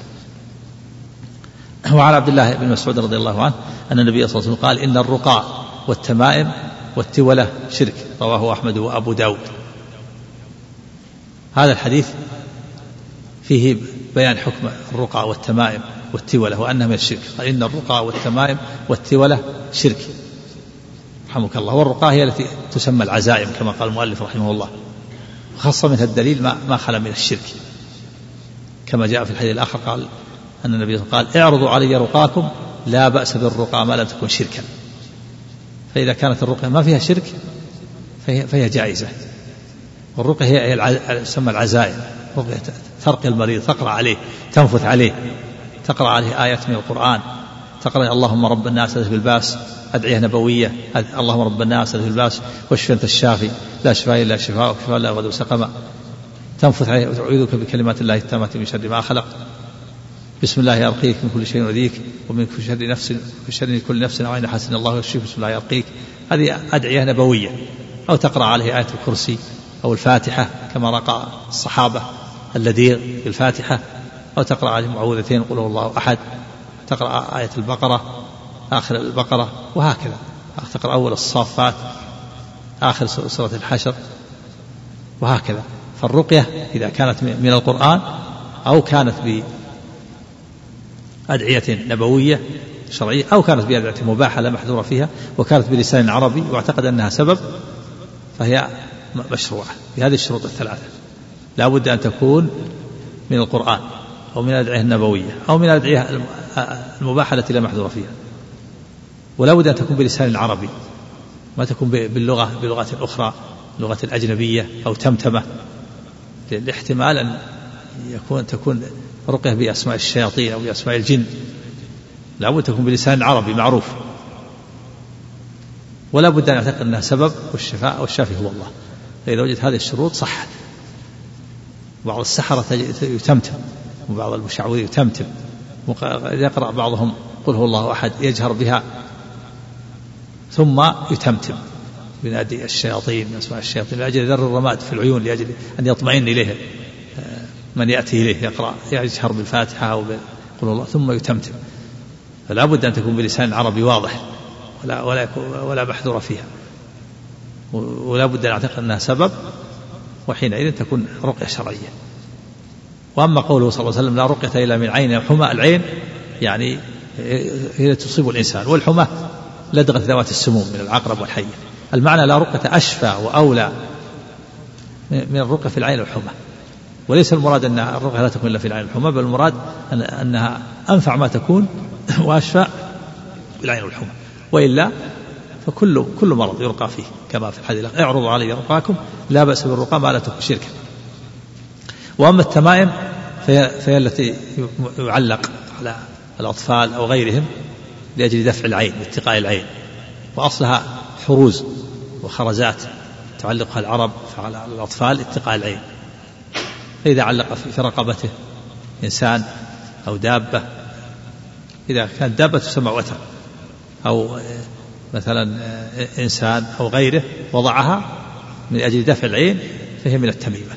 وعن عبد الله بن مسعود رضي الله عنه أن النبي صلى الله عليه وسلم قال إن الرقى والتمائم والتولة شرك، رواه أحمد وأبو داود. هذا الحديث فيه بيان حكم الرقى والتمائم والتولة وأنها من الشرك. قال إن الرقى والتمائم والتولة شرك رحمك الله. والرقى هي التي تسمى العزائم كما قال المؤلف رحمه الله، وخاصة منها الدليل ما ما خلا من الشرك كما جاء في الحديث الآخر قال أن النبي قال اعرضوا علي رقاكم لا بأس بالرقى ما لم تكن شركا. فإذا كانت الرقية ما فيها شرك فهي, فهي جائزة. والرقية هي الع... تسمى العزائم، رقية ترقي المريض، تقرأ عليه، تنفث عليه، تقرأ عليه آيات من القرآن، تقرأ اللهم رب الناس اذهب الباس، أدعية نبوية اللهم رب الناس اذهب الباس واشف أنت الشافي لا شفاء إلا شفاء وشفاء لا يغادر سقما، تنفث عليه وتعوذك بكلمات الله التامة من شر ما خلق، بسم الله يرقيك من كل شيء يؤذيك ومن كل شر نفس من شر كل نفس أو عين حسن الله يشفيك بسم الله يرقيك. هذه أدعية نبوية. أو تقرأ عليه آية الكرسي أو الفاتحة كما رقى الصحابة اللذيذ في الفاتحة، أو تقرأ عليه معوذتين قل هو الله أحد، تقرأ آية البقرة آخر البقرة، وهكذا تقرأ أول الصافات آخر سورة الحشر، وهكذا. فالرقية إذا كانت من القرآن أو كانت بأدعية نبوية شرعية أو كانت بأدعية مباحة لا محذور فيها وكانت بلسان عربي واعتقد أنها سبب فهي مشروعة بهذه الشروط الثلاثة. لا بد أن تكون من القرآن أو من الأدعية النبوية أو من الأدعية المباحة التي لا محذور فيها، ولا بد أن تكون بلسان عربي، ما تكون باللغة بلغة أخرى لغة الأجنبية أو تمتمة، لاحتمال أن يكون تكون رقية بأسماء الشياطين أو بأسماء الجن. لا بد تكون بلسان عربي معروف، ولا بد أن يعتقد أنها سبب والشفاء والشافي هو الله. فإذا وجدت هذه الشروط صحت. بعض السحرة يتمتم وبعض المشعوذين يتمتم، يقرأ بعضهم قل هو الله أحد يجهر بها ثم يتمتم بنادي الشياطين أسماء الشياطين لأجل ذر الرماد في العيون لأجل أن يطمئن إليه من يأتي إليه يقرأ يجهر بالفاتحة أو قل الله ثم يتمتم. فلا بد أن تكون بلسان عربي واضح ولا ولا ولا محذور فيها، ولا بد أن نعتقد أنها سبب، وحينئذ تكون رقية شرعية. وأما قوله صلى الله عليه وسلم لا رقية إلا من عين، الحمى العين يعني هي تصيب الإنسان، والحمى لدغة ذوات السموم من العقرب والحية. المعنى لا رقية أشفى وأولى من الرقية في العين والحمى، وليس المراد أن الرقية لا تكون إلا في العين والحمى، بل المراد أن أنها أنفع ما تكون وأشفى في العين والحمى، وإلا فكل كل مرض يرقى فيه كما في الحديث اعرضوا علي رقاكم لا بأس بالرقى ما لا تكون شركا. وأما التمائم فهي, فهي التي يعلق على الأطفال أو غيرهم لأجل دفع العين واتقاء العين، وأصلها حروز وخرزات تعلقها العرب على الأطفال اتقاء العين. فإذا علق في رقبته إنسان أو دابة، إذا كانت دابة تسمى وتر أو مثلا إنسان أو غيره وضعها من أجل دفع العين فهي من التميمة.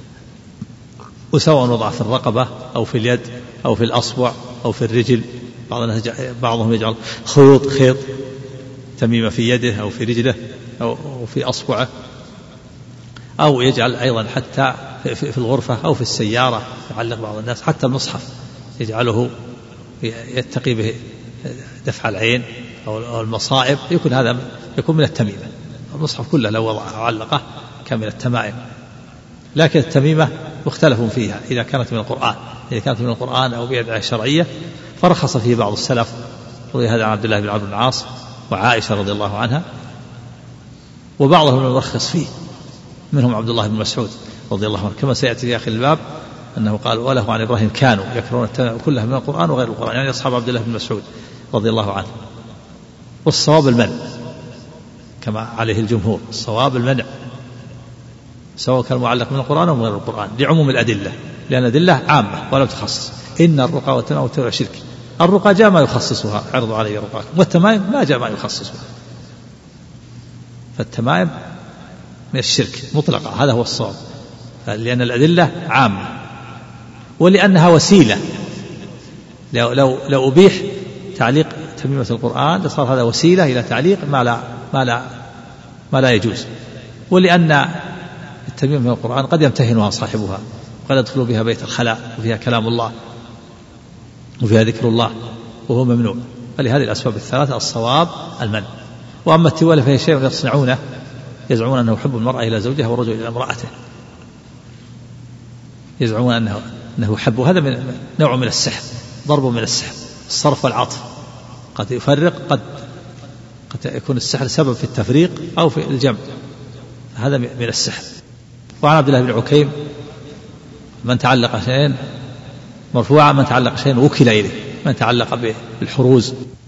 وسواء وضع في الرقبة أو في اليد أو في الأصبع أو في الرجل، بعضهم يجعل خيوط خيط تميمة في يده أو في رجله أو في أصبعه، أو يجعل أيضا حتى في الغرفة أو في السيارة، يعلق بعض الناس حتى المصحف يجعله يتقي به دفع العين أو المصائب، يكون هذا يكون من التميمة. المصحف كله لو وضعه وعلقه كان من التمائم. لكن التميمة مختلف فيها إذا كانت من القرآن، إذا كانت من القرآن أو بأدعية شرعية فرخص فيه بعض السلف، روي هذا عن عبد الله بن عمرو بن العاص وعائشة رضي الله عنها، وبعضهم يرخص فيه منهم عبد الله بن مسعود رضي الله عنه كما سيأتي في آخر الباب أنه قال وله عن إبراهيم كانوا يكرهون التمائم كلها من القرآن وغير القرآن، يعني أصحاب عبد الله بن مسعود رضي الله عنه. والصواب المنع كما عليه الجمهور، الصواب المنع سواء كان معلق من القرآن أو من غير القرآن لعموم الأدلة، لأن الأدلة عامة ولم تخصص. إن الرقى والتمائم والتبع شرك. الرقى جاء ما يخصصها، عرضوا علي رقاكم، والتمائم ما جاء ما يخصصها، فالتمائم من الشرك مطلقة، هذا هو الصواب، لأن الأدلة عامة ولأنها وسيلة. لو, لو, لو أبيح تعليق تميمة القرآن لصار هذا وسيلة إلى تعليق ما لا, ما لا, ما لا يجوز، ولأن التميمة من القرآن قد يمتهنها صاحبها وقد يدخل بها بيت الخلاء وفيها كلام الله وفيها ذكر الله وهو ممنوع. فلهذه الأسباب الثلاثة الصواب المنع. وأما التوالي فهي شيء يصنعونه، يزعمون أنه يحب المرأة إلى زوجها والرجل إلى امرأته، يزعمون أنه أنه يحب، هذا من نوع من السحر، ضرب من السحر، الصرف والعطف، قد يفرق، قد قد يكون السحر سبب في التفريق أو في الجمع، هذا من السحر. وعن عبد الله بن عكيم من تعلق شيئا مرفوعا، من تعلق شيئا وكل إليه، من تعلق بالحروز